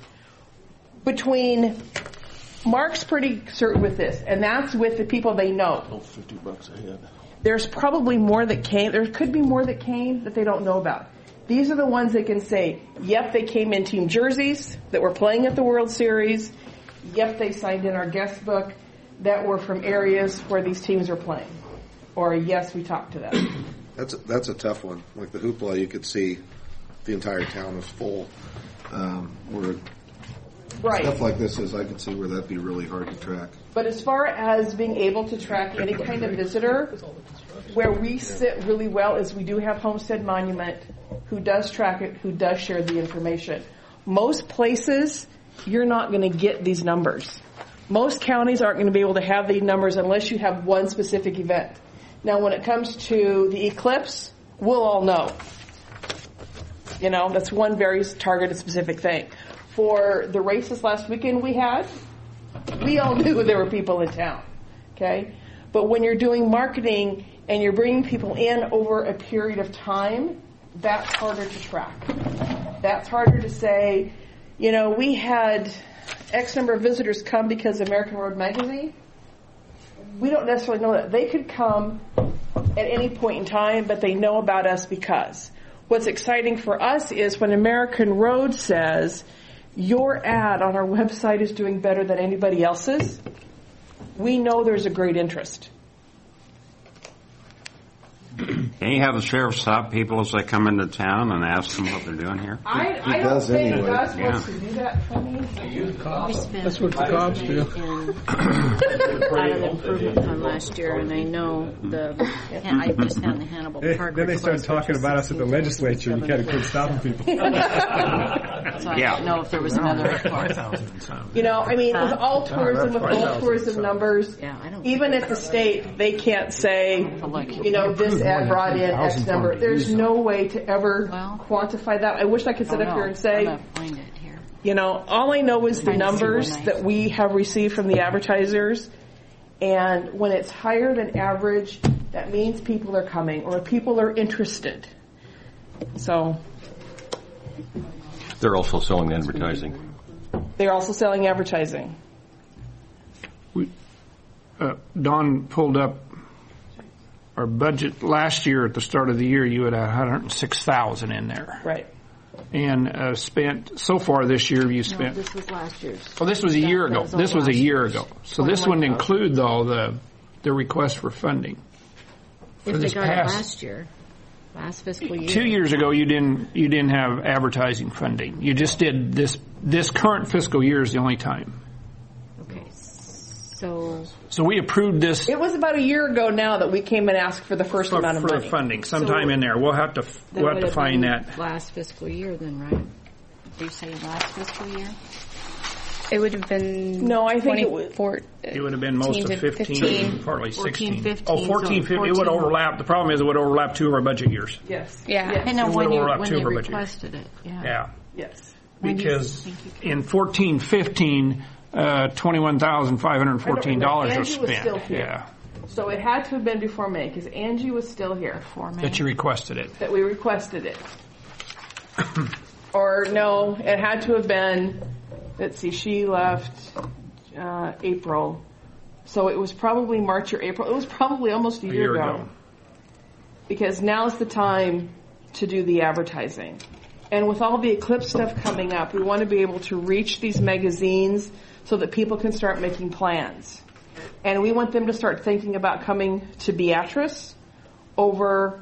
Between Mark's pretty certain with this, and that's with the people they know. Oh, fifty bucks a head. There's probably more that came. There could be more that came that they don't know about. These are the ones that can say, yep, they came in team jerseys that were playing at the World Series. Yep, they signed in our guest book that were from areas where these teams are playing. Or yes, we talked to them. That's a, that's a tough one. Like the hoopla, you could see the entire town is full. Um, where Right. stuff like this is, I could see where that'd be really hard to track. But as far as being able to track any kind of visitor, where we sit really well is we do have Homestead Monument who does track it, who does share the information. Most places, you're not going to get these numbers. Most counties aren't going to be able to have these numbers unless you have one specific event. Now, when it comes to the eclipse, we'll all know. You know, that's one very targeted specific thing. For the races last weekend we had, we all knew there were people in town, okay? But when you're doing marketing and you're bringing people in over a period of time, that's harder to track. That's harder to say, you know, we had X number of visitors come because of American Road Magazine. We don't necessarily know that. They could come at any point in time, but they know about us because. What's exciting for us is when American Road says, your ad on our website is doing better than anybody else's, we know there's a great interest. Can you have the sheriff stop people as they come into town and ask them what they're doing here? I, I don't does think anyway. Gus Yeah. wants to do that for me. That's what the cops do. Out of the improvement fund last year, and I know the, I just had the Hannibal Park. Then they started request, talking about us at the legislature, and you kind of quit stopping people. So I Yeah. don't know if there was another report. You know, I mean, with all tourism, with all tourism numbers, Yeah, I don't. even at the state, they can't say, you know, this ad brought in X number. There's no way to ever quantify that. I wish I could sit Oh, up no. here and say, I'm gonna find it here. you know, all I know is the Trying to see numbers when I- that we have received from the advertisers. And when it's higher than average, that means people are coming or people are interested. So They're also selling advertising. they're also selling advertising. Uh, Don pulled up our budget last year at the start of the year. You had one hundred six thousand in there, Right. and uh, spent so far this year. You No, spent. this was last year's. Oh, this was a year That ago. was all This was a last year year's. ago. So this wouldn't include though the the request for funding. If For they this got past- it last year, last fiscal year. Two years ago, you didn't you didn't have advertising funding. You just did this. This current fiscal year is the only time. Okay, so So we approved this It was about a year ago now that we came and asked for the first for, amount of for money. funding sometime So- in there. We'll have to that we'll have would to have find been that. last fiscal year then, right? Are you saying last fiscal year? It would have been No, I think it would- twenty-four. It would have been most to of fifteen, fifteen. partly fourteen, sixteen. fifteen, Oh, fourteen, so fifteen. It would fourteen. overlap. The problem is it would overlap two of our budget years. Yes. Yeah. Yes. I know It when would you, overlap when two they of our budget years. requested it, yeah. Yeah. Yes. When do you Because think you can- in fourteen, fifteen, uh, twenty-one thousand five hundred fourteen dollars was Angie was spent. still here. Yeah. So it had to have been before May because Angie was still here. For me. That you requested it. That we requested it. Or no, it had to have been, let's see, she left uh, April. So it was probably March or April. It was probably almost a, A year, year ago. ago. Because now's the time to do the advertising. And with all the Eclipse stuff coming up, we want to be able to reach these magazines so that people can start making plans. And we want them to start thinking about coming to Beatrice over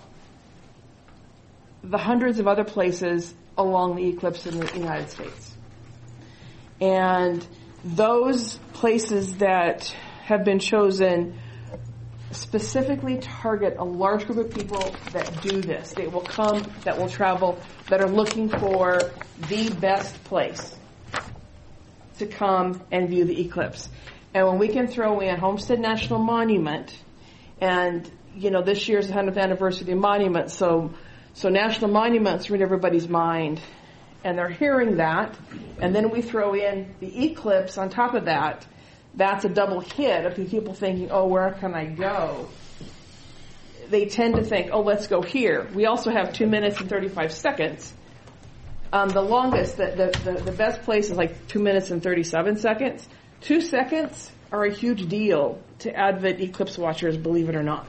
the hundreds of other places along the Eclipse in the United States. And those places that have been chosen specifically target a large group of people that do this. They will come, that will travel, that are looking for the best place to come and view the eclipse. And when we can throw in Homestead National Monument, and, you know, this year's the hundredth anniversary of the monument, so, so National Monuments are in everybody's mind, and they're hearing that, and then we throw in the eclipse on top of that, that's a double hit of people thinking, oh, where can I go? They tend to think, oh, let's go here. We also have two minutes and thirty-five seconds. Um, the longest, the, the, the, the best place is like two minutes and thirty-seven seconds. Two seconds are a huge deal to Advent eclipse watchers, believe it or not.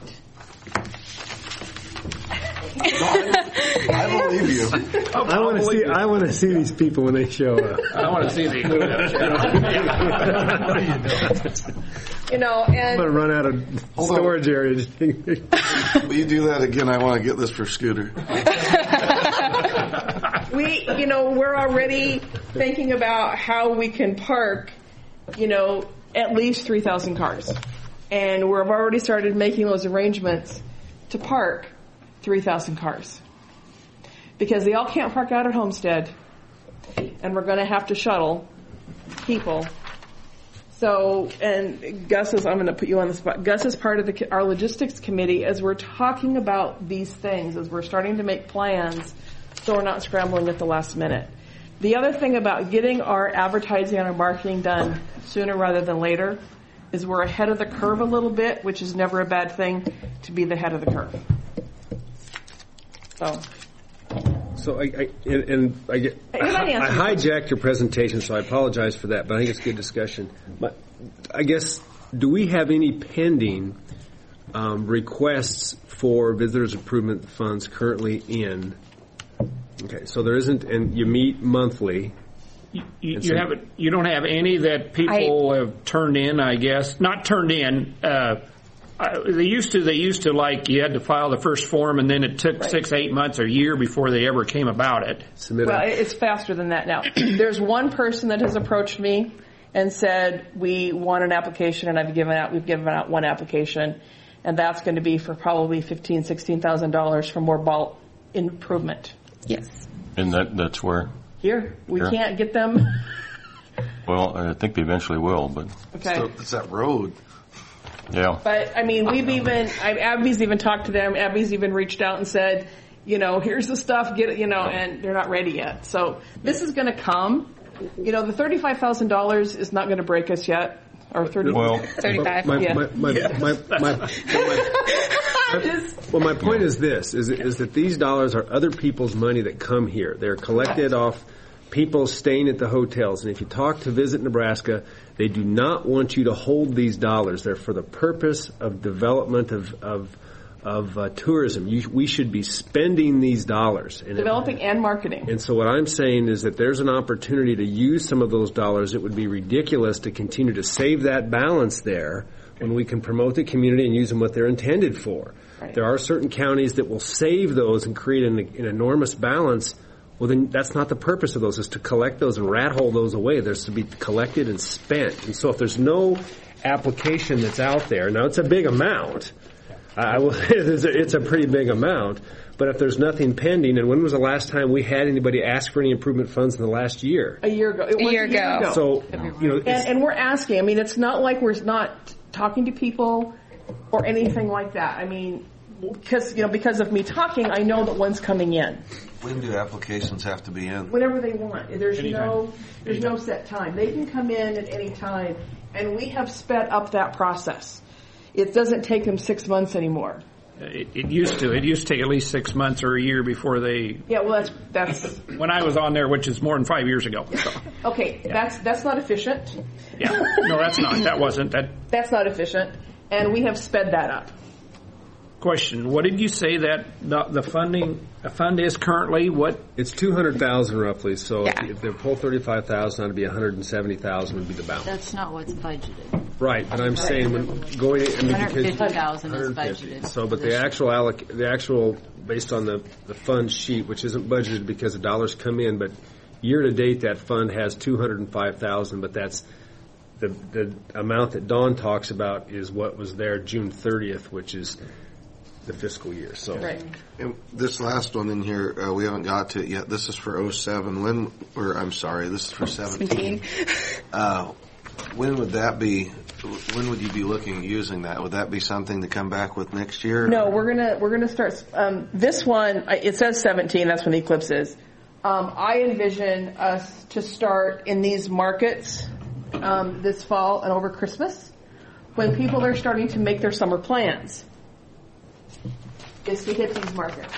I believe you. I want to see. I want to see these people when they show up. I want to see the eclipse. You know, I'm and going to run out of Hold on. storage area. Will you do that again? I want to get this for Scooter. we, you know, we're already thinking about how we can park, you know, at least three thousand cars. And we've already started making those arrangements to park three thousand cars. Because they all can't park out at Homestead, and we're going to have to shuttle people. So, and Gus is, I'm going to put you on the spot. Gus is part of the, our logistics committee as we're talking about these things, as we're starting to make plans so we're not scrambling at the last minute. The other thing about getting our advertising and our marketing done sooner rather than later is we're ahead of the curve a little bit, which is never a bad thing to be the head of the curve. So. So I, I and, and I get I, I hijacked your presentation, so I apologize for that. But I think it's good discussion. But I guess, do we have any pending um, requests for visitors improvement funds currently in? Okay, so there isn't, and you meet monthly. You, you, you haven't. You don't have any that people I, have turned in. I guess not turned in. Uh, Uh, they used to. They used to like you had to file the first form, and then it took right. six, eight months or a year before they ever came about it. Submit well, it. It's faster than that now. There's one person that has approached me and said we want an application, and I've given out. We've given out one application, and that's going to be for probably fifteen, sixteen thousand dollars for more ball improvement. Yes. And that that's where here we here. can't get them. Well, I think they eventually will, but okay, so it's that road. Yeah. But, I mean, we've even, I, Abby's even talked to them. Abby's even reached out and said, you know, here's the stuff, get it, you know, and they're not ready yet. So this is going to come. You know, the thirty-five thousand dollars is not going to break us yet. Or thirty, well, thirty-five. My, yeah. my, my, yeah. my, my, my, my, well, my point is this, is, is that these dollars are other people's money that come here. They're collected right. off people staying at the hotels. And if you talk to Visit Nebraska, they do not want you to hold these dollars. They're for the purpose of development of of, of uh, tourism. You, we should be spending these dollars. And Developing it, and marketing. And so what I'm saying is that there's an opportunity to use some of those dollars. It would be ridiculous to continue to save that balance there when we can promote the community and use them what they're intended for. Right. There are certain counties that will save those and create an, an enormous balance. Well, then that's not the purpose of those, is to collect those and rat hole those away. There's to be collected and spent. And so if there's no application that's out there, now it's a big amount. I will say it's, it's a pretty big amount. But if there's nothing pending, and when was the last time we had anybody ask for any improvement funds in the last year? A year ago. It a was year a year ago. ago. So, you know, and, and we're asking. I mean, it's not like we're not talking to people or anything like that. I mean, because, you know, because of me talking, I know that one's coming in. When do applications have to be in? Whenever they want. There's Anytime. no there's no set time. They can come in at any time, and we have sped up that process. It doesn't take them six months anymore. It, it used to. It used to take at least six months or a year before they. Yeah, well, that's that's. When I was on there, which is more than five years ago. So. Okay, yeah. that's that's not efficient. Yeah, no, that's not. That wasn't that. That's not efficient, and we have sped that up. Question: what did you say that the, the funding the fund is currently? What? It's two hundred thousand roughly. So yeah. if, if they pull thirty-five thousand, it'd be one hundred and seventy thousand would be the balance. That's not what's budgeted. Right, but I'm saying when going, I mean, one hundred fifty thousand is budgeted. So, but the actual alloc, the actual based on the the fund sheet, which isn't budgeted because the dollars come in, but year to date that fund has two hundred and five thousand. But that's the the amount that Dawn talks about is what was there June thirtieth, which is the fiscal year. So, right. And this last one in here, uh, we haven't got to it yet. This is for oh seven. When, or I'm sorry, this is for seventeen. Uh, when would that be? When would you be looking at using that? Would that be something to come back with next year? No, we're gonna we're gonna start. Um, this one, it says seventeen. That's when the eclipse is. Um, I envision us to start in these markets um, this fall and over Christmas, when people are starting to make their summer plans. Is to hit these markets.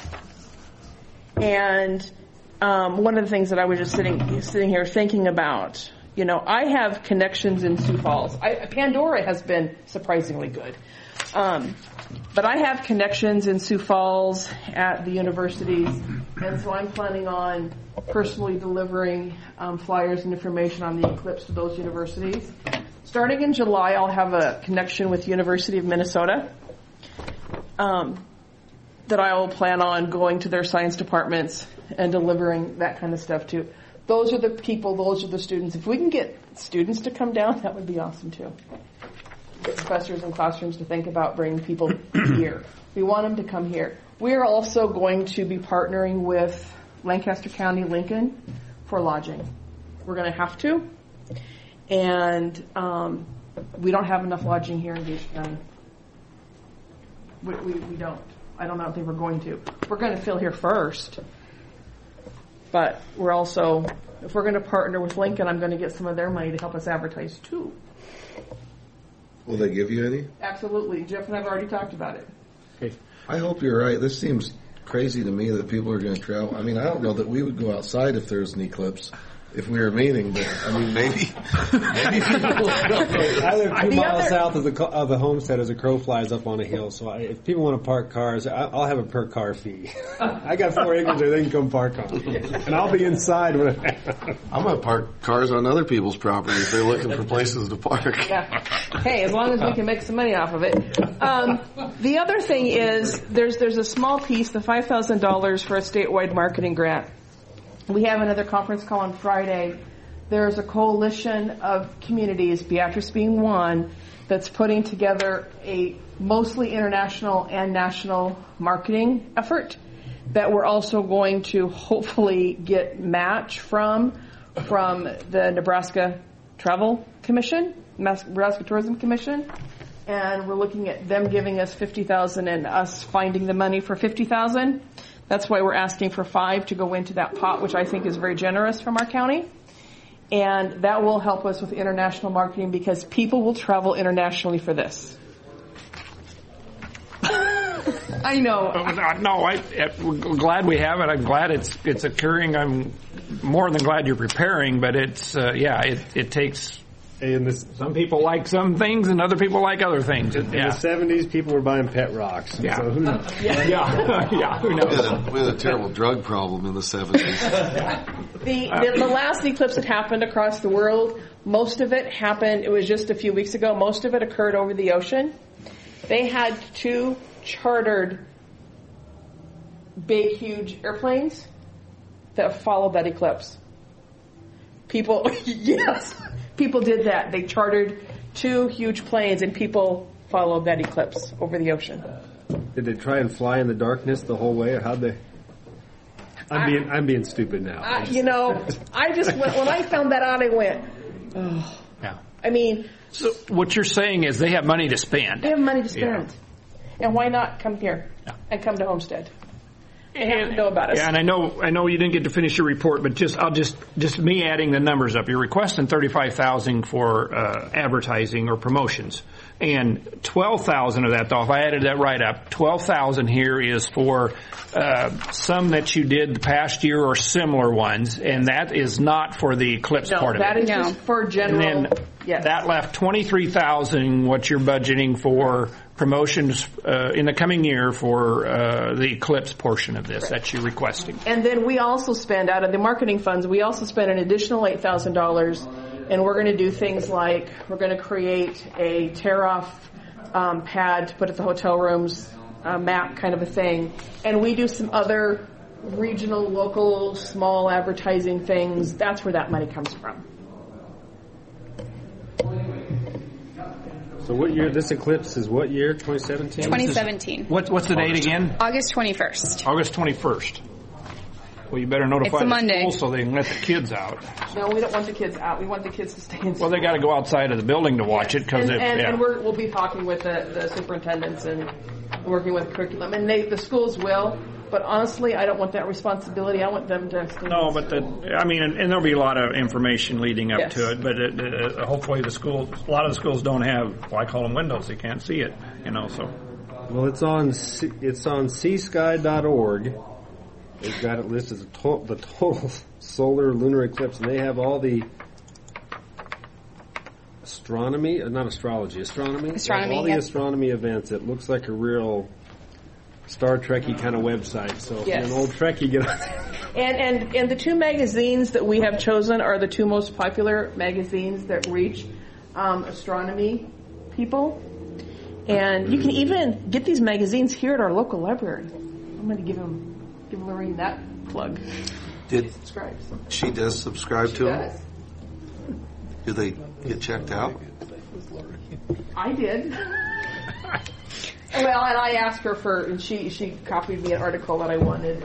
And um, one of the things that I was just sitting sitting here thinking about, you know, I have connections in Sioux Falls. I, Pandora has been surprisingly good. Um, but I have connections in Sioux Falls at the universities, and so I'm planning on personally delivering um, flyers and information on the eclipse to those universities. Starting in July, I'll have a connection with the University of Minnesota. Um, that I will plan on going to their science departments and delivering that kind of stuff to. Those are the people, those are the students. If we can get students to come down, that would be awesome too. Get professors and classrooms to think about bringing people here. We want them to come here. We are also going to be partnering with Lancaster County, Lincoln, for lodging. We're going to have to. And um, we don't have enough lodging here in Gage County. We, we, we don't. I don't, I don't think we're going to. We're going to fill here first. But we're also, if we're going to partner with Lincoln, I'm going to get some of their money to help us advertise too. Will they give you any? Absolutely. Jeff and I have already talked about it. Okay. I hope you're right. This seems crazy to me that people are going to travel. I mean, I don't know that we would go outside if there was an eclipse. If we were meeting, but I mean, maybe, maybe people. I live two The miles other- south of the co- of the homestead as a crow flies up on a hill. So I, if people want to park cars, I, I'll have a per car fee. I got four acres there; they can come park on, and I'll be inside when it happens. I'm going to park cars on other people's property if they're looking for places to park. Yeah. Hey, as long as we can make some money off of it. Um, the other thing is there's there's a small piece, the five thousand dollars for a statewide marketing grant. We have another conference call on Friday. There's a coalition of communities, Beatrice being one, that's putting together a mostly international and national marketing effort that we're also going to hopefully get match from from the Nebraska Travel Commission, Nebraska Tourism Commission, and we're looking at them giving us fifty thousand dollars and us finding the money for fifty thousand dollars. That's why we're asking for five to go into that pot, which I think is very generous from our county. And that will help us with international marketing because people will travel internationally for this. I know. No, I, I'm glad we have it. I'm glad it's it's occurring. I'm more than glad you're preparing, but it's, uh, yeah, it, it takes... In the, some people like some things and other people like other things. In yeah. the seventies, people were buying pet rocks. Yeah. So who knows? Yeah. yeah. yeah. Who knows? We had, a, we had a terrible drug problem in the seventies. The, the, the last eclipse that happened across the world, most of it happened, it was just a few weeks ago, most of it occurred over the ocean. They had two chartered big, huge airplanes that followed that eclipse. People, yes, people did that. They chartered two huge planes and people followed that eclipse over the ocean. Did they try and fly in the darkness the whole way, or how'd they? I'm I, being I'm being stupid now. I, you know, I just went, when I found that out, I went, oh. Yeah. I mean, so what you're saying is they have money to spend. They have money to spend, yeah. and why not come here yeah. and come to Homestead? They have to know about us. Yeah, and I know I know you didn't get to finish your report, but just I'll just just me adding the numbers up. You're requesting thirty-five thousand for uh, advertising or promotions, and twelve thousand of that, though, if I added that right up, twelve thousand here is for uh, some that you did the past year or similar ones, and that is not for the eclipse no, part of that it. is no. just for general. And then yes. that left twenty-three thousand. What you're budgeting for promotions uh, in the coming year for uh, the eclipse portion of this right. that you're requesting. And then we also spend, out of the marketing funds, we also spend an additional eight thousand dollars, and we're going to do things like we're going to create a tear-off um, pad to put at the hotel rooms, a map kind of a thing. And we do some other regional, local, small advertising things. That's where that money comes from. So what year, this eclipse is what year, twenty seventeen? twenty seventeen. What, what's the date again? August twenty-first. August twenty-first. Well, you better notify It's a the Monday. school so they can let the kids out. No, we don't want the kids out. We want the kids to stay in school. Well, they got to go outside of the building to watch yes. it. Cause and, it, and, yeah. and we're, we'll be talking with the, the superintendents and working with curriculum. And they, the schools will. But honestly, I don't want that responsibility. I want them to stay. No, but the, I mean, and, and there'll be a lot of information leading up yes. to it. But it, uh, hopefully, the schools, a lot of the schools don't have. Well, I call them windows. They can't see it. You know, so. Well, it's on C, it's on C sky dot org. They've got it listed as to, the total solar lunar eclipse, and they have all the astronomy, uh, not astrology, astronomy. Astronomy. All the yep. astronomy events. It looks like a real Star Trek-y kind of website. So if yes. you're an old Trekkie, get on there. And, and, and the two magazines that we have chosen are the two most popular magazines that reach um, astronomy people. And you can even get these magazines here at our local library. I'm going to give them, give Lorraine that plug. Did subscribe. She does subscribe she to does. them? Do they get checked out? I did. Well, and I asked her for, and she, she copied me an article that I wanted.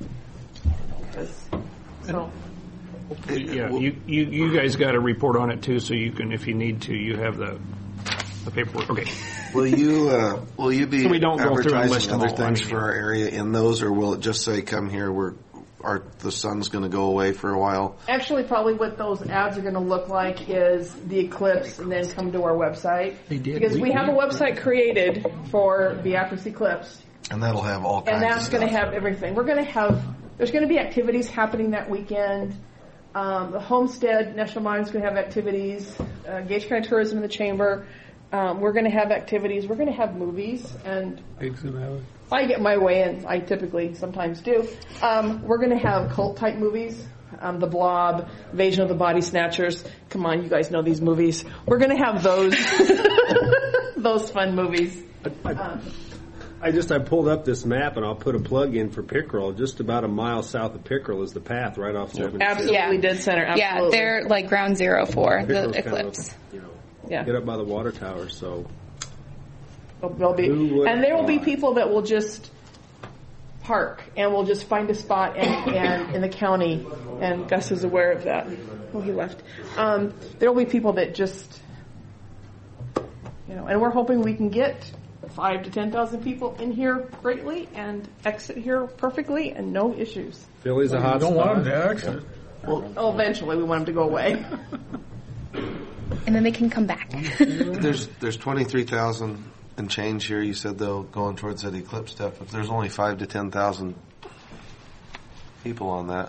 So. Yeah, you, you, you guys got to report on it too, so you can, if you need to, you have the the paperwork. Okay. Will you uh, will you be So we don't go through and list advertising them other all, things I mean. for our area in those, or will it just say, "Come here"? We're are the sun's going to go away for a while? Actually, probably what those ads are going to look like is the eclipse, and then come to our website. They did. Because we, We- have a we- website created for Beatrice Eclipse, And that'll have all kinds And of that's stuff. going to have everything. We're going to have, there's going to be activities happening that weekend. Um, the Homestead National Monument's going to have activities. Uh, Gage County Tourism in the Chamber. Um, we're going to have activities. We're going to have movies. And if I get my way, and I typically sometimes do, um, we're going to have cult-type movies. Um, the Blob, Invasion of the Body Snatchers. Come on, you guys know these movies. We're going to have those those fun movies. Um, I just I pulled up this map and I'll put a plug in for Pickerel. Just about a mile south of Pickerel is the path right off seventy-six. Absolutely dead center. Absolutely. Yeah, they're like ground zero for Pickerel's the kind of, eclipse. you know, Yeah. get up by the water tower. So there'll be, and there will be people that will just park and will just find a spot and, and in the county. And Gus is aware of that. Oh, he left. Um, there will be people that just, you know, and we're hoping we can get five to ten thousand people in here greatly and exit here perfectly and no issues. Philly's a hot don't spot. want them to exit. Well, oh, eventually we want them to go away. And then they can come back. There's there's twenty-three thousand and change here. You said though going towards that eclipse stuff. If there's only five to ten thousand people on that,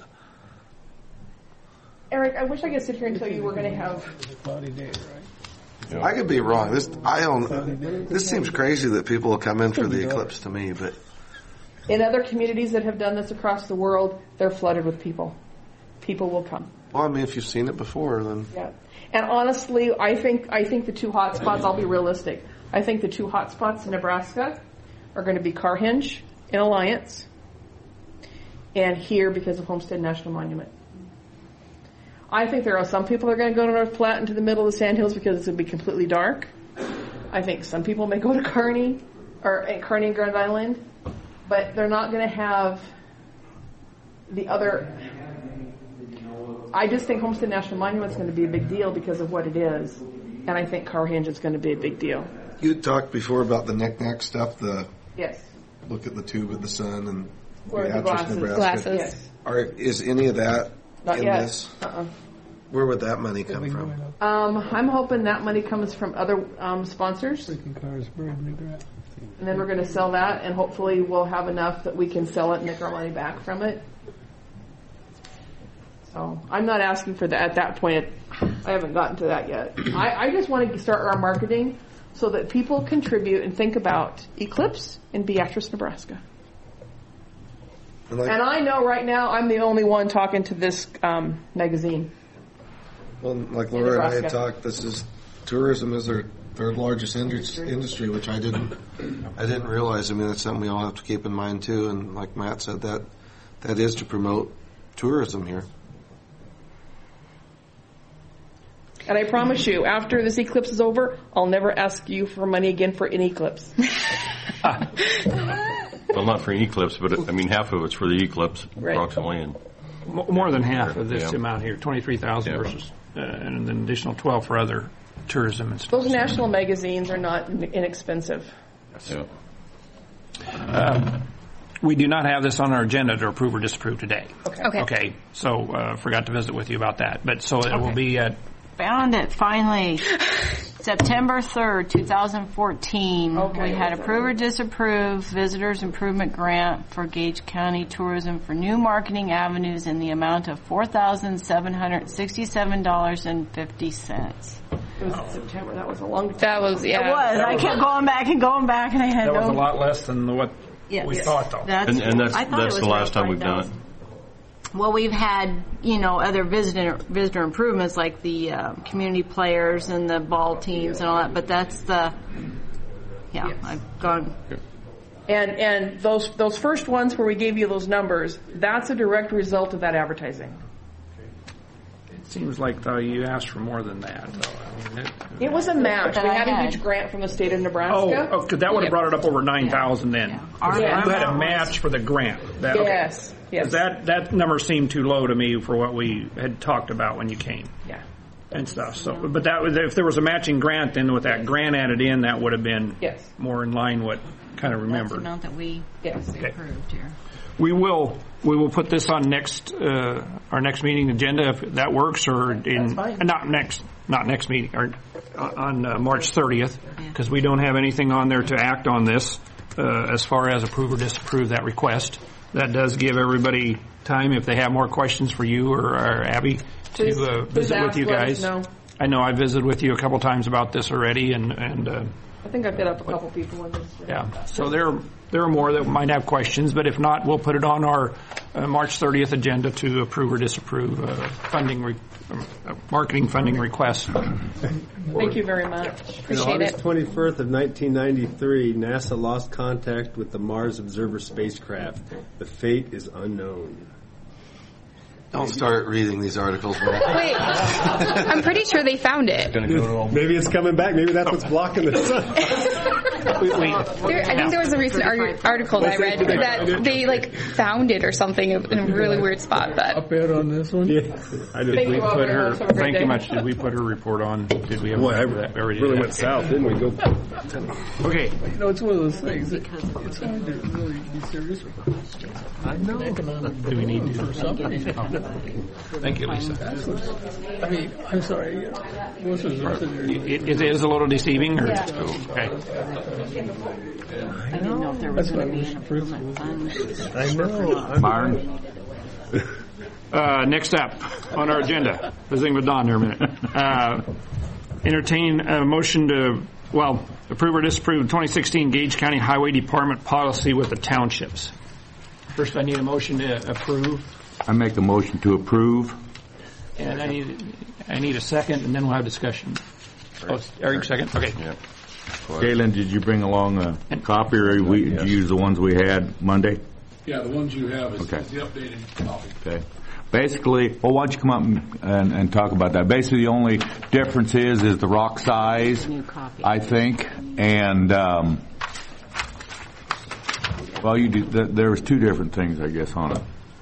Eric, I wish I could sit here and tell you we're going to have. Cloudy day, right? I could be wrong. This I don't. This seems crazy that people will come in for the eclipse to me, but In other communities that have done this across the world, they're flooded with people. People will come. well, I mean, if you've seen it before, then Yeah. And honestly, I think I think the two hot spots, I'll be realistic, I think the two hot spots in Nebraska are going to be Carhenge in Alliance and here because of Homestead National Monument. I think there are some people that are going to go to North Platte into the middle of the Sandhills because it's going to be completely dark. I think some people may go to Kearney or at Kearney and Grand Island, but they're not going to have the other. I just think Homestead National Monument is going to be a big deal because of what it is, and I think Carhenge is going to be a big deal. you talked before about the knick-knack stuff. The Yes. look at the tube of the sun and Or the Beatrice, glasses. Nebraska. Glasses. Yes. Are, is any of that Not in yet. this? Uh-uh. Where would that money come from? Um, I'm hoping that money comes from other um, sponsors, Cars burned me dry. and then we're going to sell that, and hopefully we'll have enough that we can sell it and make our money back from it. So I'm not asking for that at that point. I haven't gotten to that yet. I, I just want to start our marketing so that people contribute and think about Eclipse in Beatrice, Nebraska. And, like, And I know right now I'm the only one talking to this um, magazine. well, like Laura and I had Nebraska. talked, this is tourism is their third largest indus- industry, which I didn't I didn't realize. I mean, that's something we all have to keep in mind too. And like Matt said, that that is to promote tourism here. And I promise you, after this eclipse is over, I'll never ask you for money again for an eclipse. Well, not for an eclipse, but I mean, half of it's for the eclipse, Right. approximately. And M- More than half of this Yeah. amount here, twenty-three thousand Yeah. versus, uh, and then additional twelve for other tourism and stuff. Those national magazines are not in- inexpensive. yeah. Um, we do not have this on our agenda to approve or disapprove today. Okay. Okay. Okay, so uh, forgot to visit with you about that. But so it will be at Found it, finally. September third, twenty fourteen. Okay. We had approve or disapprove Visitors Improvement Grant for Gage County Tourism for new marketing avenues in the amount of four thousand seven hundred sixty-seven dollars and fifty cents. It was in September. That was a long time. That was, yeah. It was. I kept going back and going back, and I had that no. was a lot less than what Yes. we Yes. thought, though. That's, And, and that's I thought that's it the was last time we've done it. Well, we've had, you know, other visitor visitor improvements like the uh, community players and the ball teams and all that, but that's the, yeah, Yes. I've gone. And and those those first ones where we gave you those numbers, that's a direct result of that advertising. It seems like, though, you asked for more than that. Though. I mean, it, It was a match. That We I had a had. huge grant from the state of oh, Nebraska. oh, 'cause that would have brought it up over nine thousand then. Our- You our had a amount match for the grant. That, okay. Yes. Yes. That that number seemed too low to me for what we had talked about when you came. Yeah. And stuff. So, but that was if there was a matching grant, then with that grant added in, that would have been Yes. more in line what kind of That's the remembered. amount that we Yes. approved here. We will we will put this on next uh, our next meeting agenda if that works, or in fine. not next not next meeting or on uh, March thirtieth, because we don't have anything on there to act on this uh, as far as approve or disapprove that request. That does give everybody time if they have more questions for you or, or Abby Please- to uh, please visit ask, with you let us guys. know. I know I visited with you a couple times about this already, and and uh, I think I've hit up a couple people in this. yeah. So there there are more that might have questions, but if not, we'll put it on our uh, March thirtieth agenda to approve or disapprove uh, funding, re- uh, marketing funding request. Thank you very much. On Appreciate August it. twenty-first of nineteen ninety-three, NASA lost contact with the Mars Observer spacecraft. The fate is unknown. Don't start reading these articles. Wait, I'm pretty sure they found it. Maybe it's coming back. Maybe that's what's blocking the sun. There, I think there was a recent ar- article that I read that they like found it or something in a really weird spot. But Up there on this one? Yeah. I did Thank we you all put very her. much. Have a great Thank you day. much. Did we put her report on? Did we? Have Boy, I that? We already really did went that. south, didn't we? Go. Okay. You know, it's one of those things that it's hard to really be serious about. I know. Economic Do we need to? for something. Thank you, Lisa. I mean, I'm sorry. You know, most of us are- It, it is a little deceiving, or Yeah. okay. I didn't know if there was going to be an improvement fund. I know. Myron. Uh, next up on our agenda, visiting with Don here a minute. Uh, entertain a motion to, well, approve or disapprove the twenty sixteen Gage County Highway Department policy with the townships. First, I need a motion to approve, I make a motion to approve. and I need I need a second, and then we'll have discussion. Oh, Eric, second. Okay. Galen, did you bring along a copy, or we, did you use the ones we had Monday? Yeah, the ones you have is Okay. is the updated copy. Okay. Basically, well, why don't you come up and, and, and talk about that? Basically, the only difference is is the rock size, I think, and um, well, you do, th- there was two different things, I guess, on it.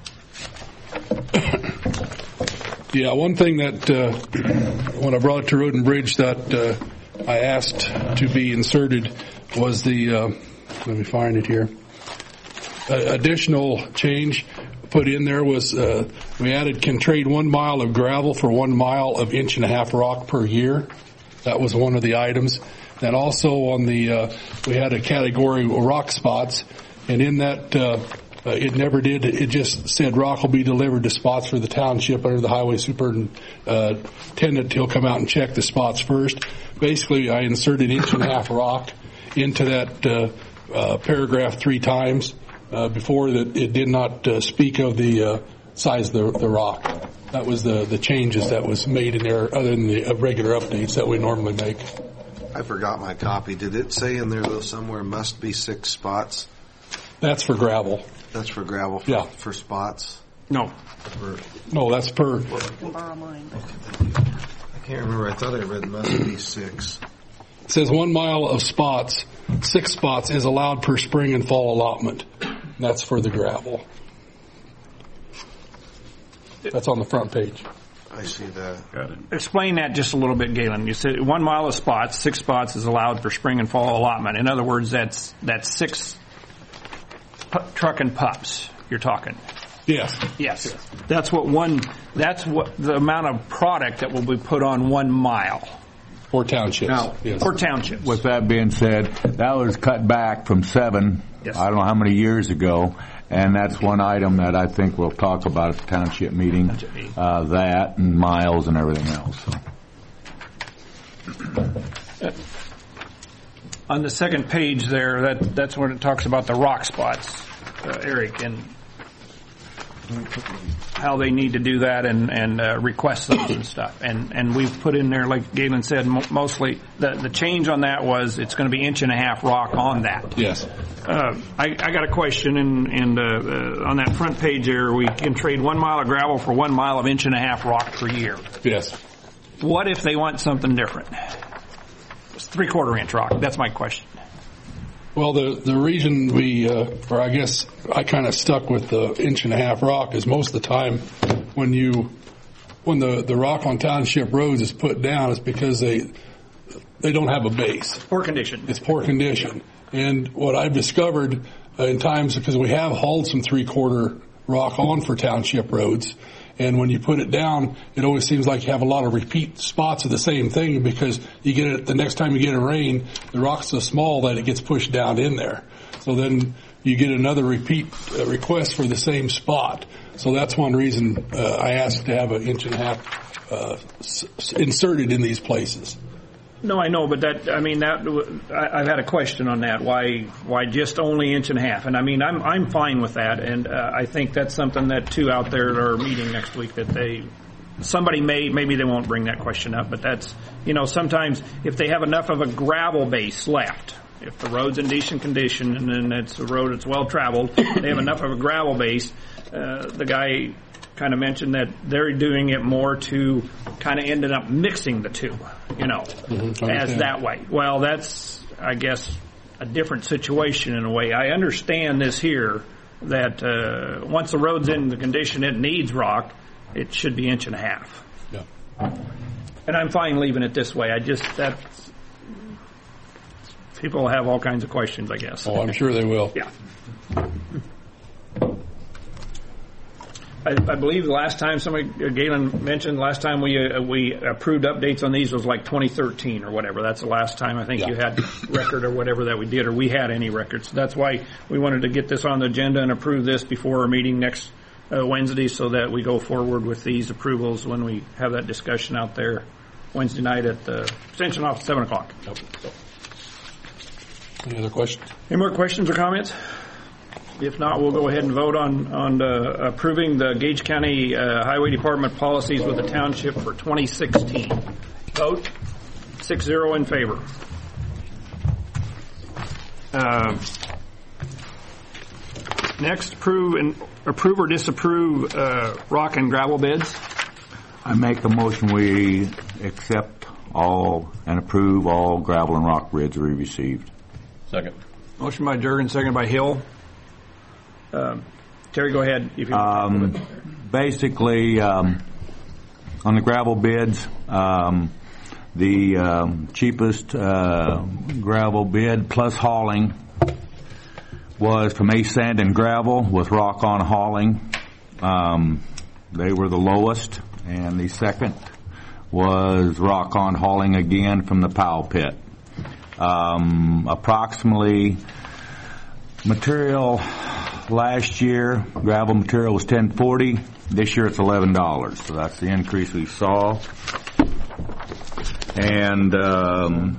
Yeah, one thing that uh, when I brought it to Road and Bridge that uh, I asked to be inserted was the, uh, let me find it here, uh, additional change put in there was uh, we added can trade one mile of gravel for one mile of inch and a half rock per year. That was one of the items. And also on the, uh, we had a category of rock spots, and in that, uh, uh, it never did, it just said rock will be delivered to spots for the township under the highway superintendent. He'll come out and check the spots first. Basically, I inserted inch and a half rock into that uh, uh, paragraph three times. Uh, before that, it did not uh, speak of the uh, size of the, the rock. That was the, the changes that was made in there, other than the uh, regular updates that we normally make. I forgot my copy. Did it say in there, though, somewhere must be six spots? That's for gravel. That's for gravel for, Yeah. for spots? No. For, No, that's per. I can't remember. I thought I read must be six. It says one mile of spots, six spots is allowed per spring and fall allotment. That's for the gravel. That's on the front page. I see that. Explain that just a little bit, Galen. You said one mile of spots, six spots is allowed for spring and fall allotment. In other words, that's that's six pu- truck and pups you're talking. Yes. Yes. That's what one. That's what the amount of product that will be put on one mile. For townships. Now, yes. For townships. With that being said, that was cut back from seven, Yes. I don't know how many years ago, and that's one item that I think we'll talk about at the township meeting, uh, that and miles and everything else. So. Uh, on the second page there, that that's when it talks about the rock spots, uh, Eric, and how they need to do that and, and uh, request those and stuff. And and we've put in there, like Galen said, mo- mostly the, the change on that was it's going to be inch and a half rock on that. Yes. Uh, I, I got a question, and, and uh, uh, on that front page there, we can trade one mile of gravel for one mile of inch and a half rock per year. Yes. What if they want something different? It's three quarter inch rock. That's my question. Well, the the reason we, uh, or I guess I kind of stuck with the inch and a half rock is most of the time when you, when the, the rock on township roads is put down, it's because they they don't have a base. Poor condition. It's poor condition. And what I've discovered uh, in times, because we have hauled some three quarter rock on for township roads, and when you put it down, it always seems like you have a lot of repeat spots of the same thing because you get it the next time you get a rain, the rock's so small that it gets pushed down in there. So then you get another repeat uh, request for the same spot. So that's one reason uh, I asked to have an inch and a half uh, s- inserted in these places. No, I know, but that, I mean, that, I, I've had a question on that. Why, why just only inch and a half? And I mean, I'm, I'm fine with that. And, uh, I think that's something that two out there that are meeting next week that they, somebody may, maybe they won't bring that question up, but that's, you know, sometimes if they have enough of a gravel base left, if the road's in decent condition and then it's a road that's well traveled, they have enough of a gravel base, uh, the guy kind of mentioned that they're doing it more to kind of ended up mixing the two, you know, mm-hmm. as that way. Well, that's, I guess, a different situation in a way. I understand this here, that uh, once the road's in the condition it needs rock, it should be inch and a half. Yeah. And I'm fine leaving it this way. I just, that's, people have all kinds of questions, I guess. Oh, I'm sure they will. Yeah. I, I believe the last time somebody, Galen mentioned, last time we uh, we approved updates on these was like twenty thirteen or whatever. That's the last time I think yeah. you had record or whatever that we did, or we had any records. So that's why we wanted to get this on the agenda and approve this before our meeting next uh, Wednesday, so that we go forward with these approvals when we have that discussion out there Wednesday night at the extension office at seven o'clock. Yep. So. Any other questions? Any more questions or comments? If not, we'll go ahead and vote on on uh, approving the Gage County uh, Highway Department policies with the township for twenty sixteen. Vote six zero in favor. Uh, next, approve and approve or disapprove uh, rock and gravel bids. I make a motion we accept all and approve all gravel and rock bids we received. Second. Motion by Jurgen, second by Hill. Uh, Terry, go ahead. If you um, basically, um, on the gravel bids, um, the um, cheapest uh, gravel bid plus hauling was from Ace Sand and Gravel with Rock On Hauling. Um, they were the lowest, and the second was Rock On Hauling again from the Powell Pit. Um, approximately material last year, gravel material was ten forty. This year it's eleven dollars. So that's the increase we saw. And um,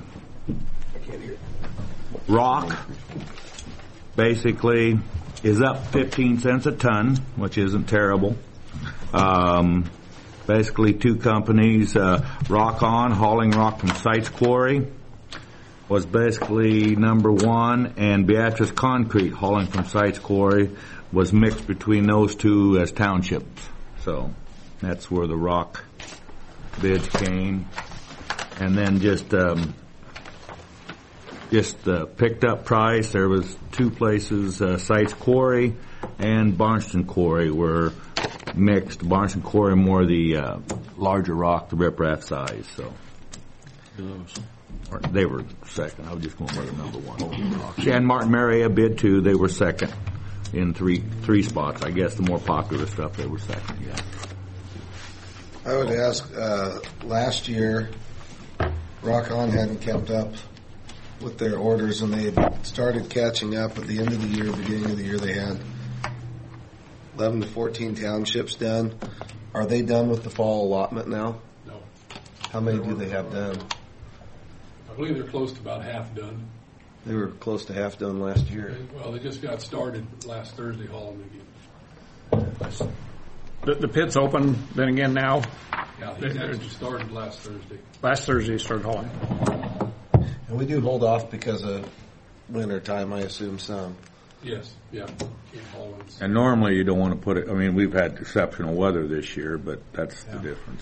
rock basically is up fifteen cents a ton, which isn't terrible. Um, basically two companies, uh, Rock On, hauling rock from Sites Quarry, was basically number one, and Beatrice Concrete, hauling from Sites Quarry, was mixed between those two as townships. So that's where the rock bids came. And then just um, just uh, picked up price. There was two places, uh, Sites Quarry and Barnston Quarry were mixed. Barnston Quarry more the uh, larger rock, the riprap size. So. Or they were second. I was just going by the number one. And Martin Marietta bid two. They were second in three three spots. I guess the more popular stuff, they were second. Yeah. I would ask. Uh, last year, Rock On hadn't kept up with their orders, and they had started catching up at the end of the year, beginning of the year. They had eleven to fourteen townships done. Are they done with the fall allotment now? No. How many do they have done? I believe they're close to about half done. They were close to half done last year. Well, they just got started last Thursday hauling again. The, the pit's open then again now? Yeah, he actually started last Thursday. Last Thursday he started hauling. And we do hold off because of winter time, I assume some. Yes, yeah. Keep hauling. And normally you don't want to put it, I mean, we've had exceptional weather this year, but that's yeah. the difference,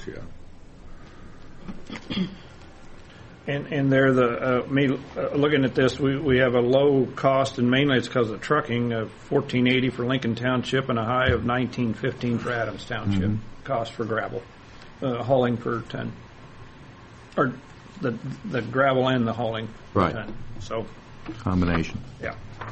yeah. And and they're the uh, me uh, looking at this, we we have a low cost, and mainly it's because of trucking of fourteen eighty for Lincoln Township and a high of nineteen fifteen for Adams Township. Mm-hmm. Cost for gravel uh, hauling per ton, or the the gravel and the hauling right. per ton. So combination. Yeah.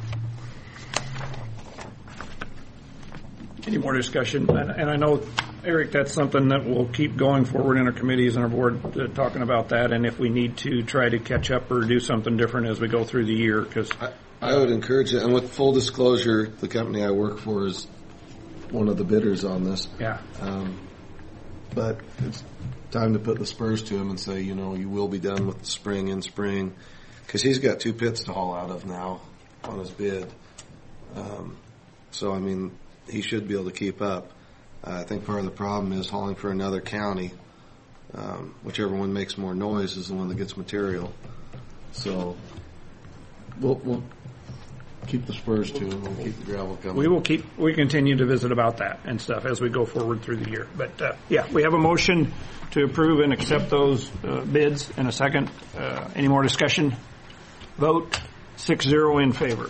Any more discussion? And, and I know, Eric, that's something that we'll keep going forward in our committees and our board, uh, talking about that, and if we need to try to catch up or do something different as we go through the year, because I, I would encourage it, and with full disclosure, the company I work for is one of the bidders on this. Yeah. Um, but it's time to put the spurs to him and say, you know, you will be done with the spring in spring, because he's got two pits to haul out of now on his bid. Um, so, I mean, he should be able to keep up. Uh, I think part of the problem is hauling for another county. Um, whichever one makes more noise is the one that gets material. So we'll, we'll keep the spurs to him. We'll keep the gravel coming. We will keep. We continue to visit about that and stuff as we go forward through the year. But uh, yeah, we have a motion to approve and accept those uh, bids in a second. Uh, any more discussion? Vote six zero in favor.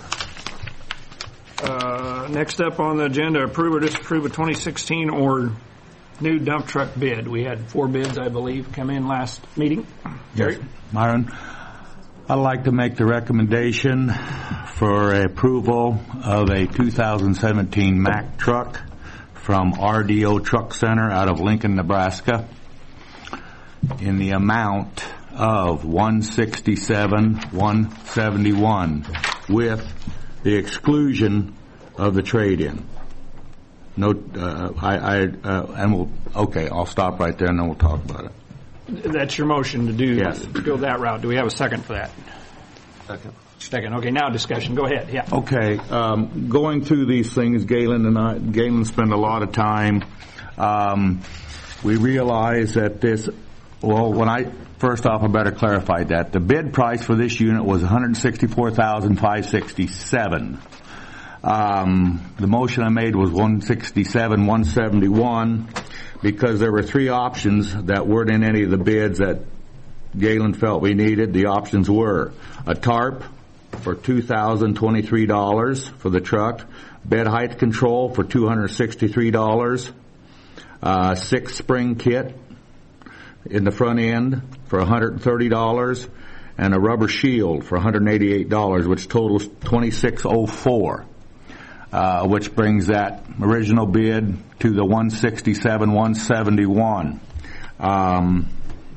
Uh, next up on the agenda, approve or disapprove a twenty sixteen or new dump truck bid. We had four bids, I believe, come in last meeting. Gary? Yes, Myron, I'd like to make the recommendation for approval of a two thousand seventeen Mack truck from R D O Truck Center out of Lincoln, Nebraska, in the amount of one sixty-seven one seventy-one with the exclusion of the trade-in. No, uh, I, I uh, and we'll, okay, I'll stop right there and then we'll talk about it. That's your motion to do, yes. to go that route. Do we have a second for that? Second. Second. Okay, now discussion. Go ahead. Yeah. Okay, um, going through these things, Galen and I, Galen spent a lot of time. Um, we realized that this, well, when I, first off, I better clarify that. The bid price for this unit was one hundred sixty-four thousand five hundred sixty-seven dollars. Um, the motion I made was one sixty-seven one seventy-one because there were three options that weren't in any of the bids that Galen felt we needed. The options were a tarp for two thousand twenty-three dollars for the truck, bed height control for two hundred sixty-three dollars, uh, six spring kit in the front end for one hundred thirty dollars, and a rubber shield for one hundred eighty-eight dollars, which totals twenty-six oh four. Uh, which brings that original bid to the one sixty-seven one seventy-one. Um,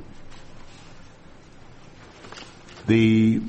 the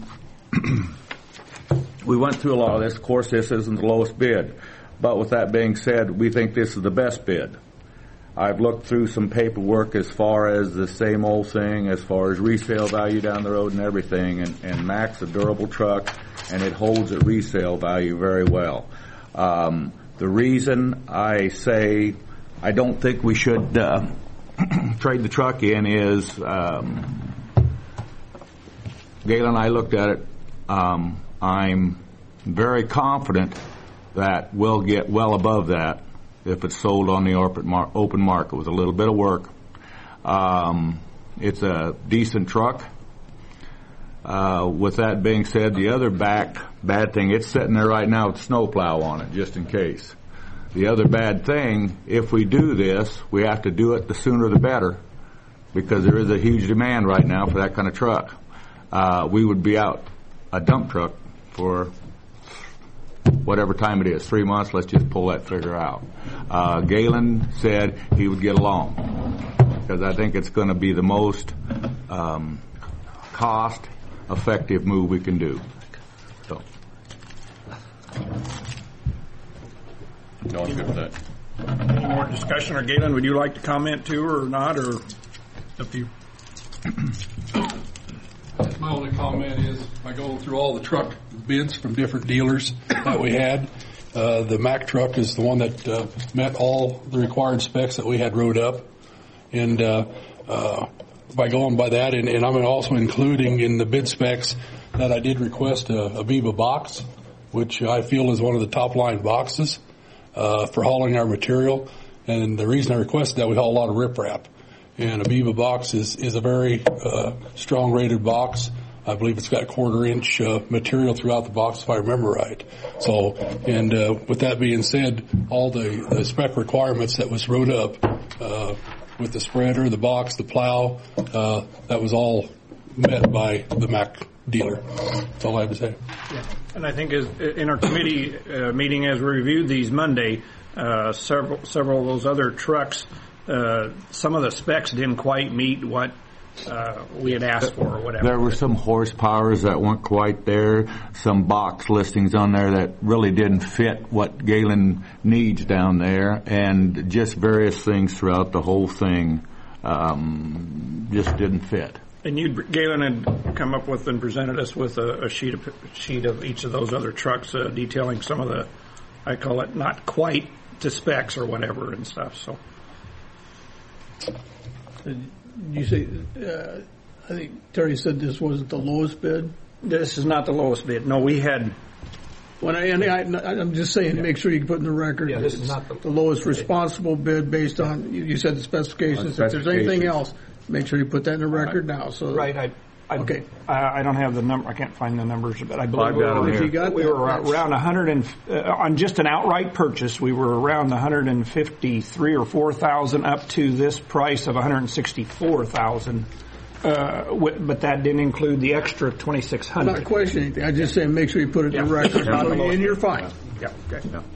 we went through a lot of this. Of course, this isn't the lowest bid, but with that being said, we think this is the best bid. I've looked through some paperwork as far as the same old thing, as far as resale value down the road and everything, and, and Mack's a durable truck, and it holds at resale value very well. Um, the reason I say I don't think we should uh, trade the truck in is um, Galen and I looked at it. Um, I'm very confident that we'll get well above that if it's sold on the open market with a little bit of work. Um, it's a decent truck. Uh, with that being said, the other back bad thing, it's sitting there right now with snowplow on it, just in case. The other bad thing, if we do this, we have to do it the sooner the better, because there is a huge demand right now for that kind of truck. Uh, we would be out a dump truck for whatever time it is, three months, let's just pull that figure out. Uh, Galen said he would get along, because I think it's going to be the most um, cost effective move we can do. So. No, I'm good with that. Any more discussion, or Galen, would you like to comment too, or not, or up to you? My only comment is, by going through all the truck bids from different dealers that we had, uh, the Mack truck is the one that uh, met all the required specs that we had wrote up. And uh, uh, by going by that, and, and I'm also including in the bid specs that I did request a, a Viva box, which I feel is one of the top line boxes uh, for hauling our material. And the reason I requested that, we haul a lot of riprap. And a Viva box is, is a very uh, strong rated box. I believe it's got quarter inch uh, material throughout the box, if I remember right. So, and uh, with that being said, all the, the spec requirements that was wrote up uh, with the spreader, the box, the plow, uh, that was all met by the Mack dealer. That's all I have to say. Yeah. And I think as, in our committee uh, meeting, as we reviewed these Monday, uh, several several of those other trucks, uh, some of the specs didn't quite meet what uh, we had asked for or whatever. There were some horsepowers that weren't quite there, some box listings on there that really didn't fit what Galen needs down there, and just various things throughout the whole thing um, just didn't fit. And you, Galen, had come up with and presented us with a, a sheet of sheet of each of those other trucks, uh, detailing some of the, I call it, not quite to specs or whatever and stuff. So, you say, uh, I think Terry said this wasn't the lowest bid. This is not the lowest bid. No, we had. When I, and I, I'm just saying, yeah. Make sure you put in the record. Yeah, this is not the, the lowest responsible bid based on. You, you said the specifications. specifications. If there's anything else, make sure you put that in the record right. now. So right, I, I okay. I, I don't have the number. I can't find the numbers, but I believe we were, if you got we that, were around one hundred and uh, on just an outright purchase. We were around one hundred and fifty-three or four thousand up to this price of one hundred and sixty-four thousand. Uh, but that didn't include the extra twenty-six hundred. I'm not questioning anything. I just say make sure you put it yeah. in the record, yeah. so you, and you're fine. Yeah. Okay. Yeah.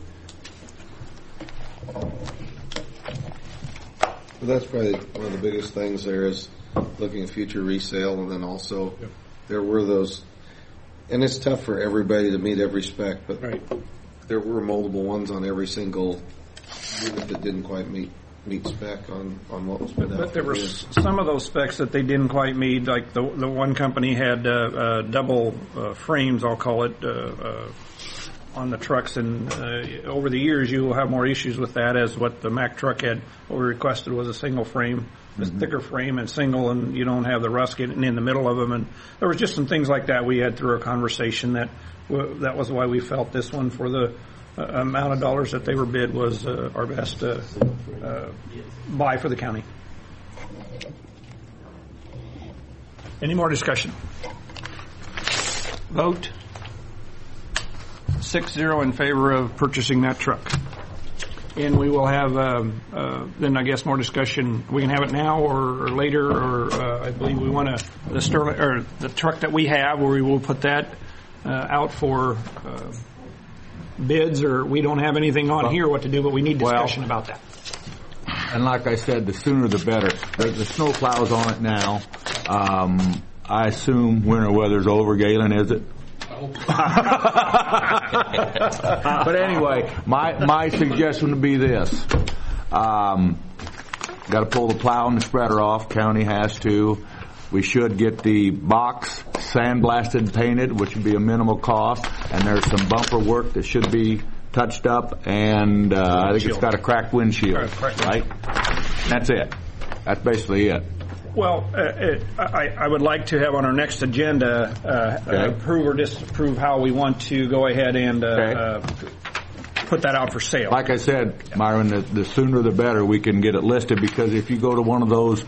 Well, that's probably one of the biggest things there is looking at future resale, and then also yep. there were those, and it's tough for everybody to meet every spec, but right. there were multiple ones on every single unit that didn't quite meet meet spec on, on what was bid out. But there were s- some of those specs that they didn't quite meet, like the the one company had uh, uh, double uh, frames, I'll call it, uh, uh, on the trucks, and uh, over the years you will have more issues with that, as what the Mack truck had. What we requested was a single frame, a mm-hmm. thicker frame and single, and you don't have the rust getting in the middle of them. And there was just some things like that we had through a conversation that w- that was why we felt this one, for the uh, amount of dollars that they were bid, was uh, our best uh, uh, buy for the county. Any more discussion? Vote. Six zero in favor of purchasing that truck. And we will have, uh, uh, then I guess more discussion. We can have it now or, or later, or uh, I believe we want to, the Sterling, or the truck that we have, where we will put that uh, out for uh, bids, or we don't have anything on well, here what to do, but we need discussion well, about that. And like I said, the sooner the better. There's the snow plows on it now. Um, I assume winter weather's over, Galen, is it? But anyway, my my suggestion would be this: um, got to pull the plow and the spreader off. County has to. We should get the box sandblasted and painted, which would be a minimal cost. And there's some bumper work that should be touched up. And uh, I think it's got a cracked windshield, right? That's it. That's basically it. Well, uh, it, I, I would like to have on our next agenda uh, okay. approve or disapprove how we want to go ahead and uh, okay. uh, put that out for sale. Like I said, Myron, the, the sooner the better we can get it listed, because if you go to one of those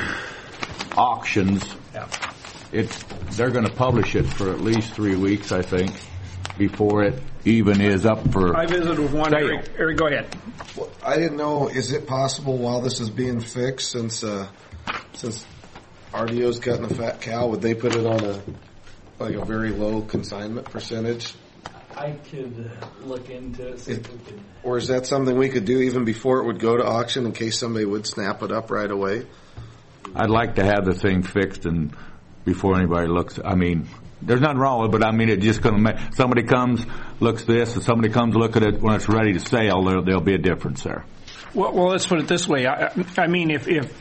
auctions, yeah. it's they're going to publish it for at least three weeks, I think, before it even is up for I visited with one. Eric, Eric, go ahead. Well, I didn't know, is it possible while this is being fixed, since uh, since R D O's cutting a fat cow, would they put it on a like a very low consignment percentage? I could look into it. See it if we could. Or is that something we could do even before it would go to auction, in case somebody would snap it up right away? I'd like to have the thing fixed and before anybody looks. I mean, there's nothing wrong with it, but I mean, it's just going to make somebody comes, looks this, and somebody comes look at it when it's ready to sale. There, there'll be a difference there. Well, well, let's put it this way. I, I mean, if, if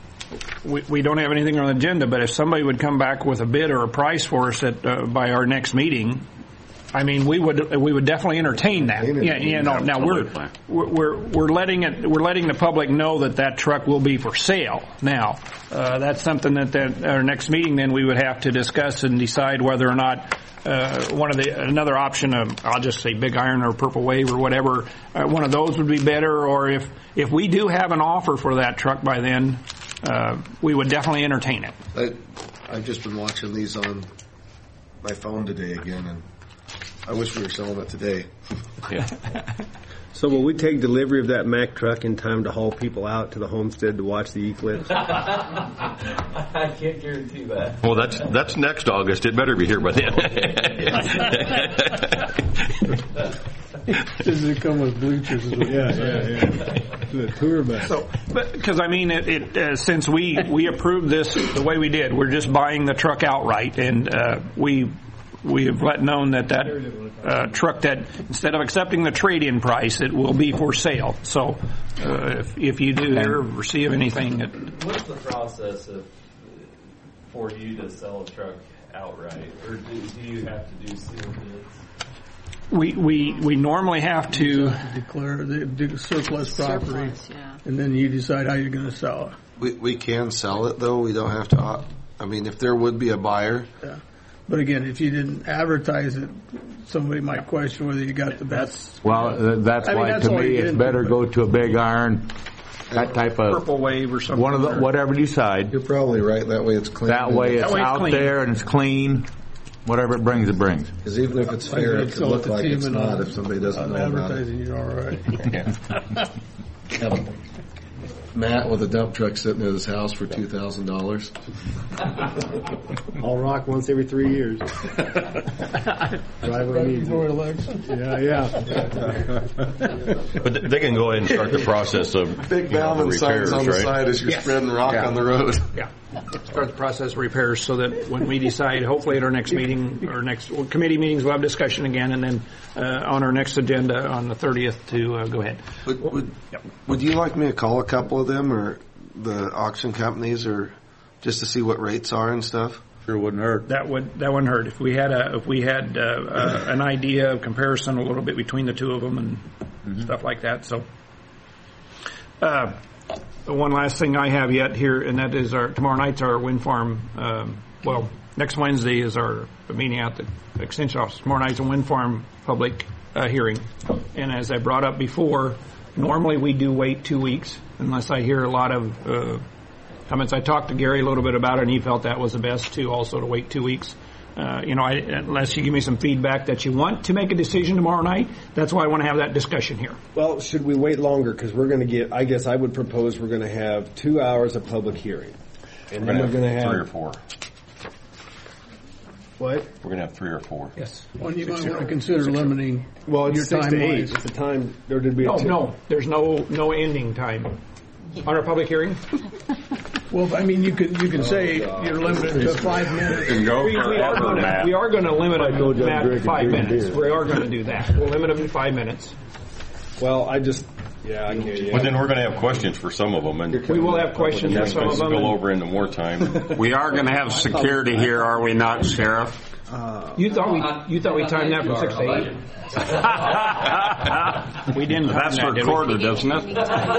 we, we don't have anything on the agenda, but if somebody would come back with a bid or a price for us at uh, by our next meeting, I mean, we would we would definitely entertain that. Yeah, you know. Now we're we're we're letting it we're letting the public know that that truck will be for sale. Now uh, that's something that at our next meeting then we would have to discuss and decide whether or not uh, one of the another option of, I'll just say Big Iron or Purple Wave or whatever, uh, one of those would be better. Or if if we do have an offer for that truck by then, uh, we would definitely entertain it. I, I've just been watching these on my phone today again, and I wish we were selling it today. Yeah. So will we take delivery of that Mack truck in time to haul people out to the homestead to watch the eclipse? I can't guarantee that. Well, that's that's next August. It better be here by then. Does it come with bleachers as well? Yeah, yeah, yeah. The tour bus. So, but because I mean, it, it uh, since we we approved this the way we did, we're just buying the truck outright, and uh, we we have let known that that uh, truck that instead of accepting the trade-in price, it will be for sale. So, uh, if if you do ever receive anything, that, what's the process of for you to sell a truck outright, or do, do you have to do sealed bids? we we we normally have to declare the, the surplus property, Surplus, yeah. and then you decide how you're going to sell it. We we can sell it though. We don't have to. uh, I mean, if there would be a buyer, Yeah. But again, if you didn't advertise it, somebody might question whether you got the best. Well, th- that's I mean, why that's to all me you it's get better into, go to a big iron, that type of purple wave or something. one of the whatever you decide. you're probably right. That way it's clean. That way it's That way it's out clean. there and it's clean. Whatever it brings, it brings. Because even if it's Like fair, they it could sell look to like it's Tim and not on- if somebody doesn't on know about it. advertising, you're all right. Matt with a dump truck sitting at his house for two thousand dollars. I'll rock once every three years. Drive Right before election. Yeah, yeah. But th- they can go ahead and start the process of Big you know, the Bauman signs repairs, on the right? side as you're Yes. spreading rock Yeah. on the road. Yeah, start the process of repairs so that when we decide, hopefully at our next meeting or next well, committee meetings, we'll have discussion again, and then uh, on our next agenda on the thirtieth to uh, go ahead. Would, would, would you like me to call a couple of them or the auction companies or just to see what rates are and stuff? Sure wouldn't hurt. That would that wouldn't hurt if we had a if we had uh, uh, an idea of comparison a little bit between the two of them and mm-hmm. stuff like that. So, uh, the one last thing I have yet here, and that is our tomorrow night's our wind farm. Um, well, next Wednesday is our meeting at the extension office. Tomorrow night's a wind farm public uh, hearing, and as I brought up before, normally we do wait two weeks unless I hear a lot of. Uh, Comments. I talked to Gary a little bit about it, and he felt that was the best too. Also, to wait two weeks. Uh, you know, I, unless you give me some feedback that you want to make a decision tomorrow night, that's why I want to have that discussion here. Well, should we wait longer? Because we're going to get. I guess I would propose we're going to have two hours of public hearing, and then we're going to have three or four. What? We're going to have three or four. Yes. Well, you might want to consider limiting Well, it's your six time to eight. wise. It's the time. There would be a No, two. no, there's no no ending time on our public hearing. Well, I mean, you can you can say you're limited to five minutes. Can go We, we are forever, going to Matt. we are going to limit I told them you I'm Matt, to drinking five beer. minutes. We are going to do that. We'll limit them to five minutes. Well, I just. Yeah, I hear you. But then we're going to have questions for some of them, and We will have questions and for that's some going of to them. spill and- over into more time. We are going to have security here, are we not, Sheriff? You thought we you thought we timed that from six to eight? We didn't. time That's that, did we? recorded, isn't it?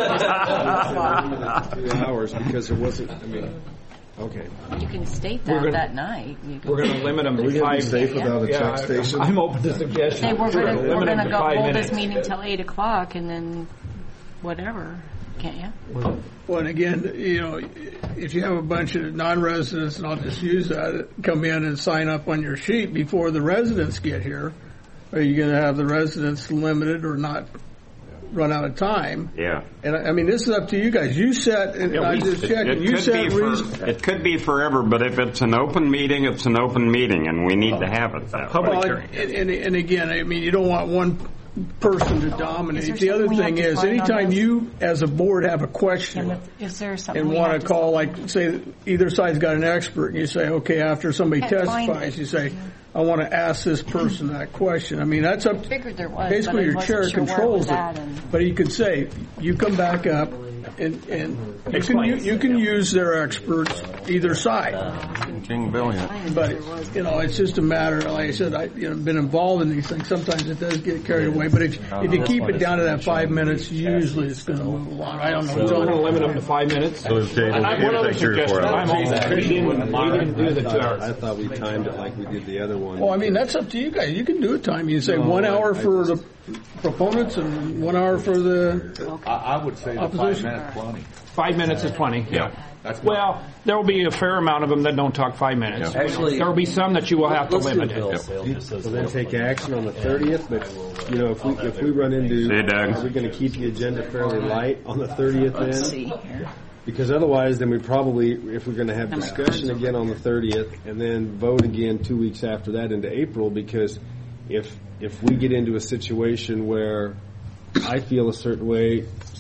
Two hours because it wasn't. I mean, okay. You can state We're that gonna- that night. You can- We're going to limit them Are we to going to be five. safe without a Yeah, check I- station? I'm open to suggestions. Say we're Sure, going to limit we're them going to go five hold minutes. this meeting till eight o'clock, and then whatever, can't you? Well, and again, you know, if you have a bunch of non-residents, and I'll just use that, come in and sign up on your sheet before the residents get here, are you going to have the residents limited or not run out of time? Yeah. And I I mean, this is up to you guys. You set, and Yeah, I we- just It, checked, it you could set be for, reason. it could be forever, but if it's an open meeting, it's an open meeting, and we need to have it that way. Public Well, hearing. and, and, and again, I mean, you don't want one person to dominate. Is there The other something we thing have to is, find on anytime this? you, as a board, have a question Is there something and we want have to call, like, say, either side's got an expert, and you say, okay, after somebody Can't find testifies, it. you say, I want to ask this person that question. I mean, that's up. Figured there was, Basically, but I your wasn't chair sure where it controls was it. at and- But you could say, you come back up, and, and you can Explain. you, you can use their experts either side. King Valiant. But you know, it's just a matter. Like I said, I you know been involved in these things. Sometimes it does get carried away. But if if you keep it down to that five minutes, usually it's going to move along. I don't know. So we're going to limit them to five minutes. So it's Dave, And I have one other suggestion. I'm all, we didn't, we didn't do the two hours. I thought we timed it like we did the other one. Well, I mean, that's up to you guys. You can do a time. You say one hour for the proponents and one hour for the I, I would say the five opposition. minute plenty. Five minutes is plenty. Yeah. That's my- Well, there will be a fair amount of them that don't talk five minutes. Yeah. Actually, there will be some that you will have to let's do limit a bill it. sale just as So then well. take action on the thirtieth, but, you know, if we, if we run into, See you, Doug. are we going to keep the agenda fairly light on the thirtieth Let's then? see here. Because otherwise, then we probably, if we're going to have discussion again on the thirtieth, and then vote again two weeks after that into April, because if, if we get into a situation where I feel a certain way,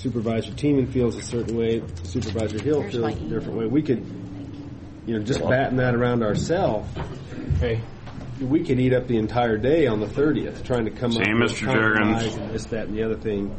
Supervisor Teeman feels a certain way, Supervisor Hill Here's feels my a email. different way. We could, you know, just batting that around ourselves. Okay. We could eat up the entire day on the thirtieth trying to come See, up with Mister a compromise Juergens. and this, that, and the other thing.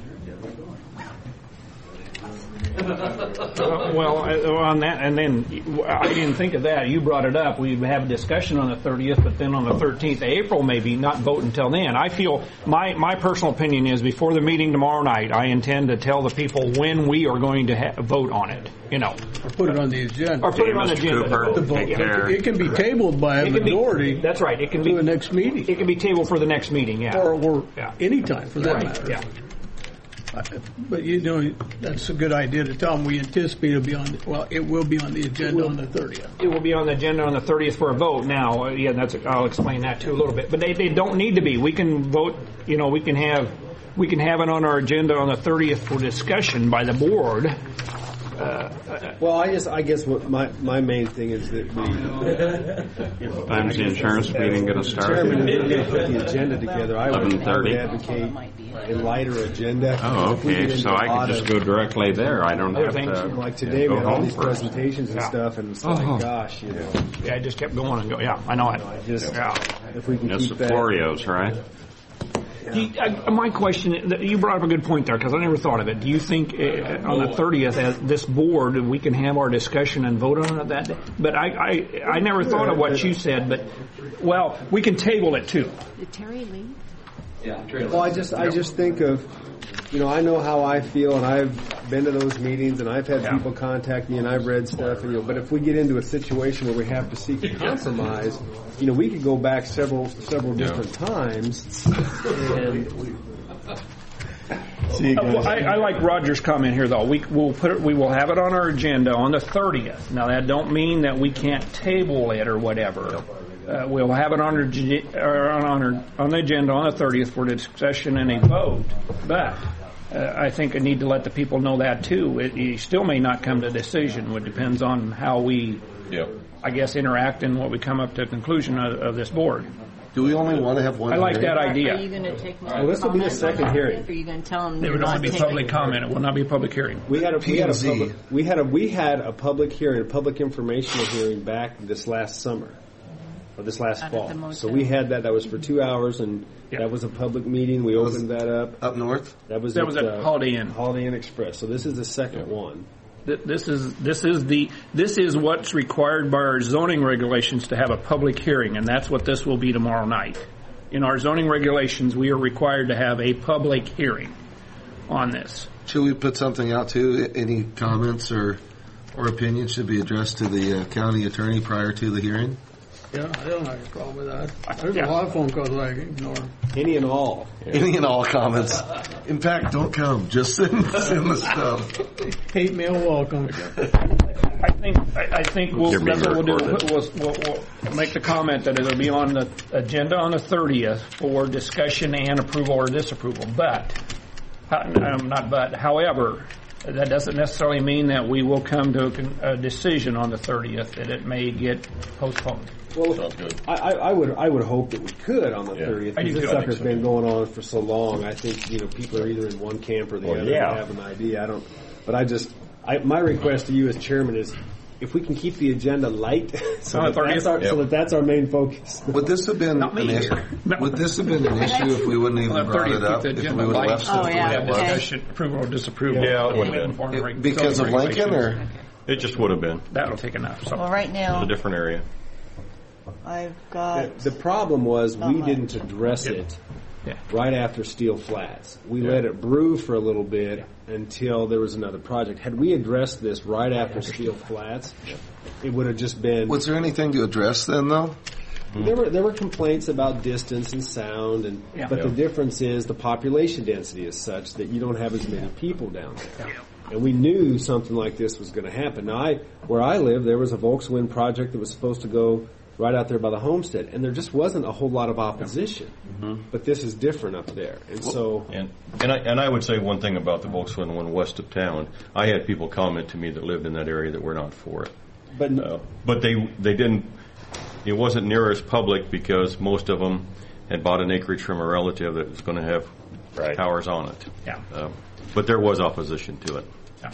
Uh, well, uh, on that, and then I didn't think of that. You brought it up. We have a discussion on the thirtieth, but then on the thirteenth of April, maybe not vote until then. I feel my my personal opinion is before the meeting tomorrow night, I intend to tell the people when we are going to ha- vote on it. You know, Or put it on the agenda. or put it on the Mister agenda. Cooper, The vote. take care. It can be tabled by a It can be- majority That's right. It can to be the next meeting, It can be tabled for the next meeting. Yeah. or, or Yeah. any time for that Right, matter. yeah. Uh, But you know, that's a good idea to tell them we anticipate it'll be on. Well, it will be on the agenda on the thirtieth. It will be on the agenda on the thirtieth for a vote. Now, uh, yeah, that's. I'll explain that too a little bit. But they, they don't need to be. We can vote. You know, we can have we can have it on our agenda on the thirtieth for discussion by the board. Uh, Well, I just, I guess what my, my main thing is that we, Time's the insurance meeting going to start? Chairman, if we're going to put the agenda together, I would, I would eleven thirty. advocate a lighter agenda. Oh, If we get okay. into So a I lot could just of- go directly there. I don't have things to Like today, go we had all home these first. presentations and Yeah. stuff, and it's Oh. like, gosh, you know, yeah, I just kept going and go. Yeah, I know it. just Yeah. if we can It's keep the that. Florios, right? Do you, uh, my question, you brought up a good point there because I never thought of it. Do you think uh, on the thirtieth, as this board, we can have our discussion and vote on it that day? But I, I, I never thought of what you said. But well, we can table it too. Did Terry leave? Yeah, Well, I just, I just think of, you know, I know how I feel, and I've been to those meetings, and I've had Yeah. people contact me, and I've read stuff, and you know, but if we get into a situation where we have to seek a compromise, you know, we could go back several, several different times, and. See you Uh, well, guys. I, I like Roger's comment here, though. We will put it. We will have it on our agenda on the thirtieth. Now, that don't mean that we can't table it or whatever. Uh, we'll have it on our, ge- or on, our, on the agenda on the thirtieth for discussion and a vote. But uh, I think I need to let the people know that too. It, it still may not come to a decision. It depends on how we, Yep. I guess, interact and what we come up to a conclusion of, of this board. Do we only want to have one? I like hearing? that idea. Are you going to take more Well, this will be the comments second on hearing. it, Or are you going to tell them It you're would not only be taking public comment. It will not be a public hearing. We had a we had a P and Z. public we had a we had a public hearing, a public informational hearing back this last summer, or this last Out at fall. the motel. So we had that. That was for two hours, and Yeah. that was a public meeting. We opened that up. Up north? That was That at, was at uh, Holiday Inn. Holiday Inn Express. So this is the second one. Th- This is this is the this is what's required by our zoning regulations to have a public hearing, and that's what this will be tomorrow night. In our zoning regulations, we are required to have a public hearing on this. Should we put something out too? Any comments or or opinions should be addressed to the uh, county attorney prior to the hearing? Yeah, I don't have a problem with that. There's Yeah. a lot of phone calls I ignore. Any and all. Any and all comments. In fact, don't come. Just send, send the stuff. Hate mail welcome. I think I, I think we'll, You're being that's what we'll do. recorded. We'll, we'll, we'll make the comment that it'll be on the agenda on the thirtieth for discussion and approval or disapproval. But um, not but. However, that doesn't necessarily mean that we will come to a, con- a decision on the thirtieth. That it may get postponed. Well, I, I I would I would hope that we could on the thirtieth. I do This too. I think sucker's so. been going on for so long. I think you know people are either in one camp or the Well, other. yeah. They have an idea. I don't. But I just I, my request to you as chairman is if we can keep the agenda light, so, On the that, that's thirtieth? our, so that that's our main focus. Would this have been Not me an issue? here. No. Would this have been an issue if we wouldn't even On the brought thirtieth, it up? keep the If we agenda would have light. left stuff Oh, the yeah. way it was? Okay. Discussion, approval or disapproval. Yeah, it would have been. Inform the reg- Because of zoning Lincoln, regulations. or It just would have been. That'll take enough. So. Well, right It's now, a different area. I've The, got. the problem was Not we much. didn't address it Yeah. right after Steel Flats. We let it brew for a little bit until there was another project. Had we addressed this right after Steel Flats, it would have just been. was there anything to address then, though? There were there were complaints about distance and sound, and Yeah. but Yeah. the difference is the population density is such that you don't have as many people down there. And we knew something like this was going to happen. Now, I where I live, there was a Volkswagen project that was supposed to go right out there by the homestead, and there just wasn't a whole lot of opposition. Mm-hmm. But this is different up there, and so And and I and I would say one thing about the Volkswagen one west of town. I had people comment to me that lived in that area that were not for it. But uh, but they they didn't. It wasn't near as public because most of them had bought an acreage from a relative that was going to have Right. towers on it. Yeah. Um, But there was opposition to it. Yeah.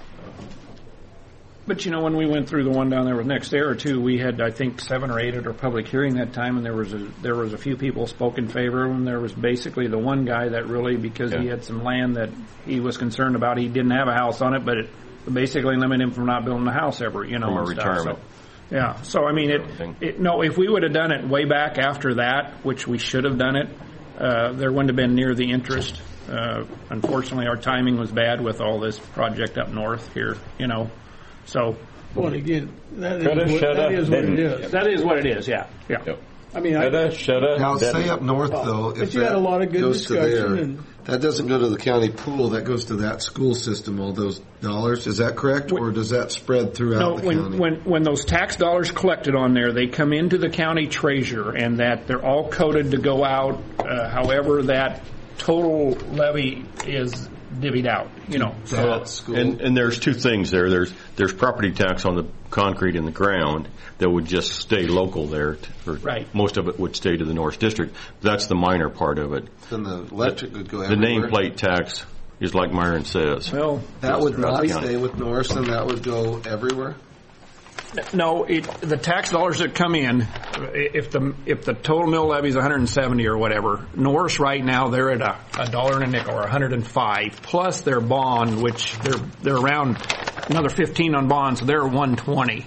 But, you know, when we went through the one down there with NextEra, too, we had, I think, seven or eight at our public hearing that time, and there was a, there was a few people spoke in favor of them. There was basically the one guy that really, because yeah. he had some land that he was concerned about, he didn't have a house on it, but it basically limited him from not building a house ever, you know. From a and retirement. Stuff, so, yeah. So, I mean, it, it, no, if we would have done it way back after that, which we should have done it, uh, there wouldn't have been near the interest. Uh, unfortunately, our timing was bad with all this project up north here, you know. So, well, again, that is, Coulda, what, shoulda, that is what it didn't. is. That is what it is, yeah. Yeah. Yep. I mean, I, Shoulda, shoulda, now didn't. say up north though, but if you that had a lot of good goes to discussion, there, and that doesn't go to the county pool. That goes to that school system. All those dollars, is that correct, or does that spread throughout no, the when, county? when when those tax dollars collected on there, they come into the county treasurer, and that they're all coded to go out. Uh, however, that total levy is divvied out, you know. So, school. And, and there's two things there. There's there's property tax on the concrete in the ground that would just stay local there. To, or right. Most of it would stay to the North District. That's the minor part of it. Then the electric would go The everywhere. nameplate tax is like Myron says. Well, that would not stay with Norris, and that would go everywhere. No, it, the tax dollars that come in, if the if the total mill levy is one hundred seventy or whatever, Norris right now they're at a, a dollar and a nickel or one hundred five plus their bond, which they're they're around another fifteen on bonds, so they're one twenty.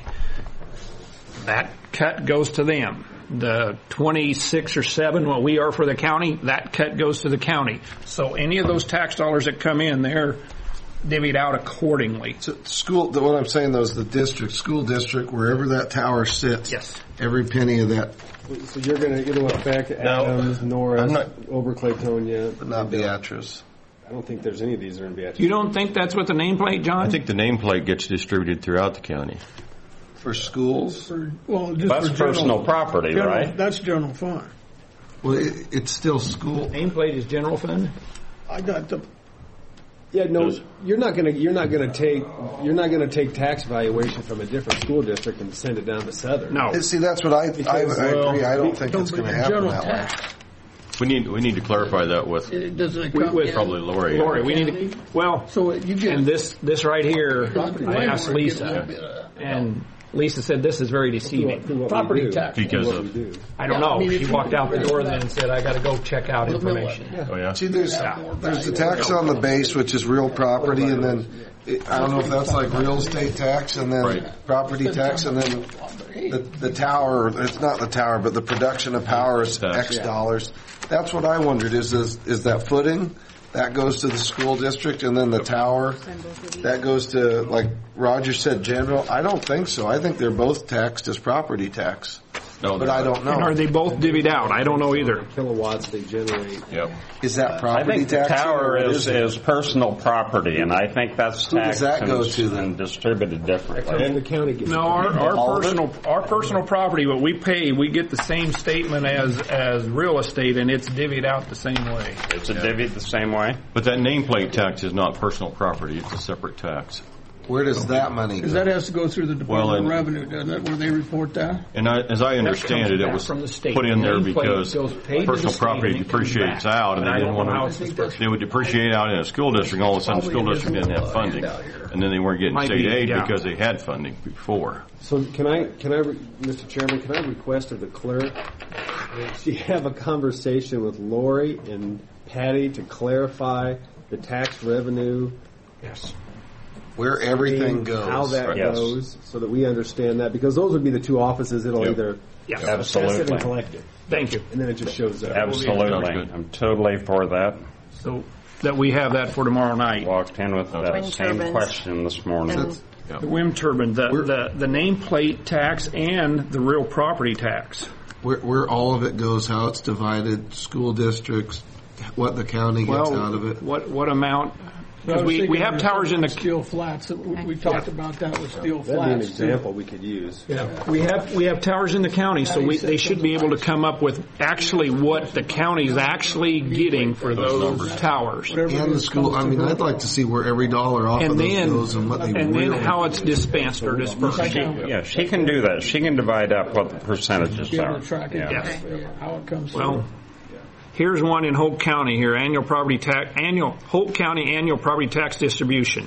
That cut goes to them. The twenty-six or seven, what we are for the county, that cut goes to the county. So any of those tax dollars that come in, they're divvied out accordingly. So school, the, what I'm saying though is the district, school district, wherever that tower sits, yes, every penny of that. So you're going to, it'll affect Adams, Norris, over Claytonia, but not Beatrice. I don't think there's any of these that are in Beatrice. You don't think that's what the nameplate, John? I think the nameplate gets distributed throughout the county. For schools? For, well, just that's for personal general, property, general, right? That's general fund. Well, it, it's still school. Nameplate is general fund. I got the. Yeah, no, you're not going to you're not going to take you're not going to take tax valuation from a different school district and send it down to Southern. No, see that's what I I, I well, agree. I don't think it's going to happen that way. We need we need to clarify that with, It doesn't We- come with probably Lori. Lori, we need to. Well, so you get and this this right here, I asked landlord gets a Lisa, little bit of- and Lisa said this is very deceiving. property tax. Because What of we do. I don't Yeah, I know. mean, She if walked you- out the door then and said, "I got to go check out information." oh yeah. See, there's there's the tax on the base, which is real property, and then it, I don't know if that's like real estate tax, and then Right. property tax, and then the the tower. It's not the tower, but the production of power is X dollars. That's what I wondered. Is is, is that footing? That goes to the school district, and then the tower, that goes to, like Roger said, general. I don't think so. I think they're both taxed as property tax. No, but I don't know. And are they both divvied out? I don't know either. Kilowatts they generate. Yep. Is that I property think the tax? tower or is, it? is personal property, and I think that's Who does taxed that go and, to then? and distributed differently. And the county gets No, our, our All of it? personal our personal property, what we pay, we get the same statement as as real estate, and it's divvied out the same way. It's a divvied the same way. But that nameplate tax is not personal property. It's a separate tax. Where does that money go? Because that has to go through the Department Well, and- of Revenue, doesn't it, where they report that? And I, as I understand it, it back was from the state. put in there Nameplate because goes paid to the personal state property and it comes depreciates back. out, and And they I didn't don't know how want it's to. dispersed. They would depreciate out in a school district, and all of a sudden, the school district didn't have funding, and then they weren't getting Might state be, aid yeah. because they had funding before. So can I, can I, re- Mister Chairman, can I request of the clerk that she have a conversation with Lori and Patty to clarify the tax revenue, Yes. Where everything goes. how that Yes. goes, so that we understand that, because those would be the two offices that'll Yep. either Yeah. assess it Absolutely. and collect it, Thank you. and then it just shows up. Absolutely. Sounds good. I'm totally for that. So that we have that for tomorrow night. Walked in with that Wind same turbines. question this morning. And The wind turbine, the, We're- the the nameplate tax, and the real property tax. Where, where all of it goes, how it's divided, school districts, what the county gets Well, out of it. what what amount? I Because was we, we thinking have of towers in the steel flats. that We we talked about that with steel That'd be an flats. too. example we could use. Yeah, we have we have towers in the county, so we, they should be able to come up with actually what the county is actually getting for those towers, And the school, I mean, I'd like to see where every dollar off and of those then goes and what they and then really. how it's dispensed or dispersed. She, yeah, she can do that. She can divide up what the percentages Be able are. to track it, Yeah. Yes. how it comes Well, through. Here's one in Hope County here, annual property tax, annual, Hope County annual property tax distribution.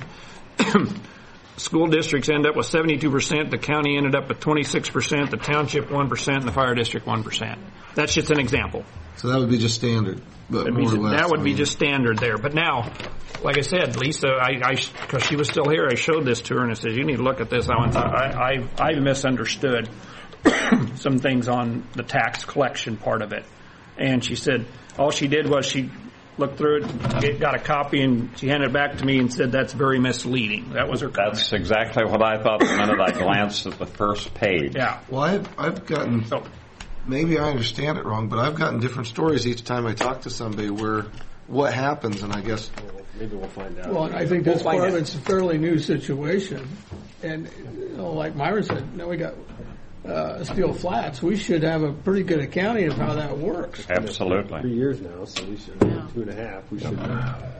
School districts end up with seventy-two percent, the county ended up with twenty-six percent, the township one percent, and the fire district one percent. That's just an example. So that would be just standard, but That'd more be, or less. that would I be mean, just standard there. But now, like I said, Lisa, I, because she was still here, I showed this to her and I said, you need to look at this. I went, I, I, I misunderstood some things on the tax collection part of it. And she said, all she did was she looked through it, got a copy, and she handed it back to me and said, that's very misleading. That was her comment. That's exactly what I thought the minute I glanced at the first page. Yeah. Well, I've, I've gotten, oh. maybe I understand it wrong, but I've gotten different stories each time I talk to somebody where what happens, and I guess maybe we'll find out. Well, I think that's we'll part of it's a fairly new situation. And, you know, like Myron said, now we got uh, Steel Flats. We should have a pretty good accounting of how that works. Absolutely. Three years now, so we should, yeah. two and a half, we should.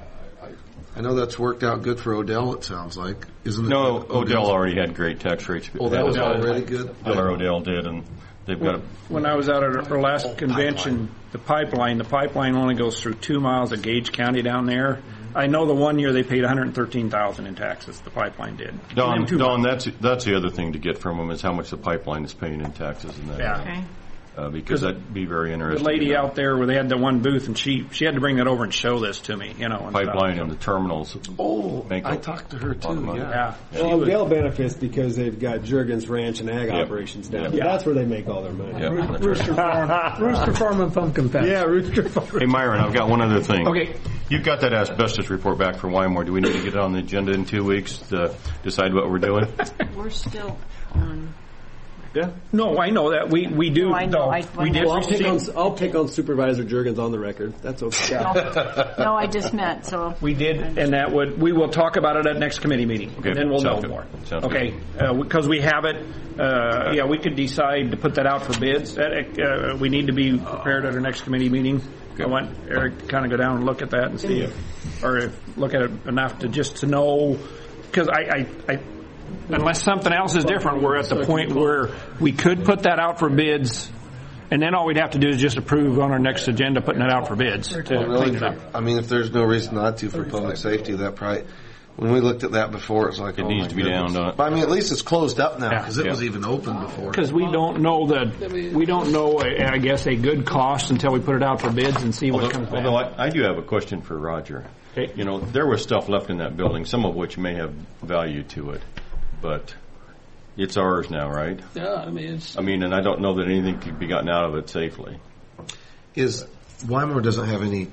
I know that's worked out good for Odell, it sounds like. Isn't it? No, Odell already had great tax rates. Oh, that was already good? Miller Odell did, and they've got a... When I was out at our last convention, the pipeline, the pipeline only goes through two miles of Gage County down there. I know the one year they paid one hundred thirteen thousand dollars in taxes, the pipeline did. Don, Don that's, that's the other thing to get from them is how much the pipeline is paying in taxes in that Yeah. area. Okay. Uh, because that'd be very interesting. The lady out there where they had the one booth, and she she had to bring that over and show this to me, you know. And pipeline stuff. and the terminals. Oh, make I a, talked to her too. Yeah. yeah. Well, Odell benefits because they've got Juergens Ranch and ag yep. operations down. Yep. Yeah. That's where they make all their money. Yep. Rooster Farm, Rooster Farm and Pumpkin Patch. Yeah, Rooster Farm. Hey, Myron, I've got one other thing. Okay. You've got that asbestos report back from Wymore. Do we need to get it on the agenda in two weeks to decide what we're doing? We're still on. Yeah. No, I know that. We we do. No, I know. No, I, we did well, I'll, pick on, receive. I'll pick on Supervisor Juergens on the record. That's okay. No, no, I just meant so. We did, and that would we will talk about it at next committee meeting, Okay. and then we'll Sounds know good. more. Sounds Okay, because uh, we have it. Uh, yeah, we could decide to put that out for bids. That, uh, we need to be prepared at our next committee meeting. I want Eric to kind of go down and look at that and see if, or if look at it enough to just to know, because I, I, I, unless something else is different, we're at the point where we could put that out for bids, and then all we'd have to do is just approve on our next agenda putting it out for bids to Well, really, clean it up. I mean, if there's no reason not to for public safety, that probably. When we looked at that before, it's like It oh needs my to be goodness. down, But I mean, at least it's closed up now because Yeah. it Yeah. was even open before. Because we don't know the, we don't know, I guess, a good cost until we put it out for bids and see what Although, comes back. although I, I do have a question for Roger. Okay. You know, there was stuff left in that building, some of which may have value to it, but it's ours now, right? Yeah, I mean, it's. I mean, and I don't know that anything could be gotten out of it safely. Is Wymore doesn't have any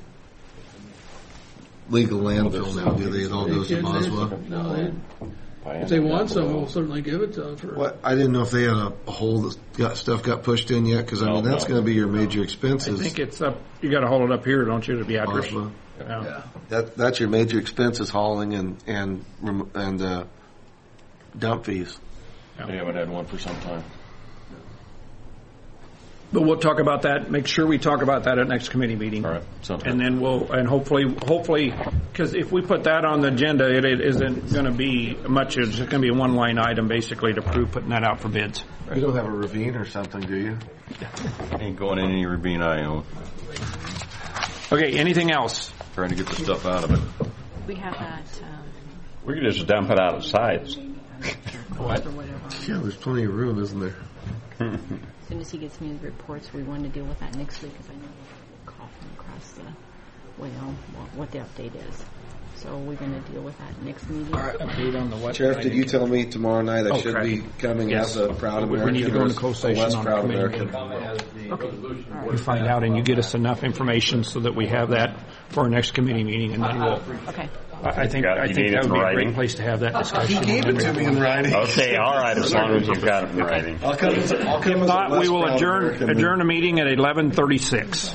legal landfill now, do they? It all goes to Boswell. No, they, if they want some, we'll certainly give it to them. For, What I didn't know if they had a, a hole that got stuff got pushed in yet, because I mean No, that's no. going to be your major I expenses. think it's up, you got to hold it up here, don't you, to be accurate? Boswell. Yeah. That that's your major expenses, hauling and and rem- and uh, dump fees. They haven't had one for some time. But we'll talk about that, make sure we talk about that at next committee meeting. All right, sounds And good. then we'll, and hopefully, hopefully, because if we put that on the agenda, it, it isn't going to be much, it's going to be a one-line item, basically, to prove putting that out for bids. You don't have a ravine or something, do you? Ain't going in any ravine I own. Okay, anything else? Trying to get the stuff out of it. We have that. Um, We could just dump it out of sight. What? Or whatever. Yeah, there's plenty of room, isn't there? As soon as he gets me the reports, we want to deal with that next week because I know they're coughing across the well, what, what the update is. So we're going to deal with that next meeting. All right. Update on the what? Sheriff, did you tell me tomorrow night I Oh, should tracking. be coming Yes. as a proud We American? need to go or into as closed a session less on proud our American? committee. You find out and you get us enough information so that we have that for our next committee meeting, and then we'll. Okay. I I think You got- I you think need that it would in be a great writing? place to have that discussion. He gave it to me in writing. Okay, all right, as long as you've got it in writing. I'll come. As, I'll come as a If not, less we will proud adjourn American. adjourn a meeting at eleven thirty-six.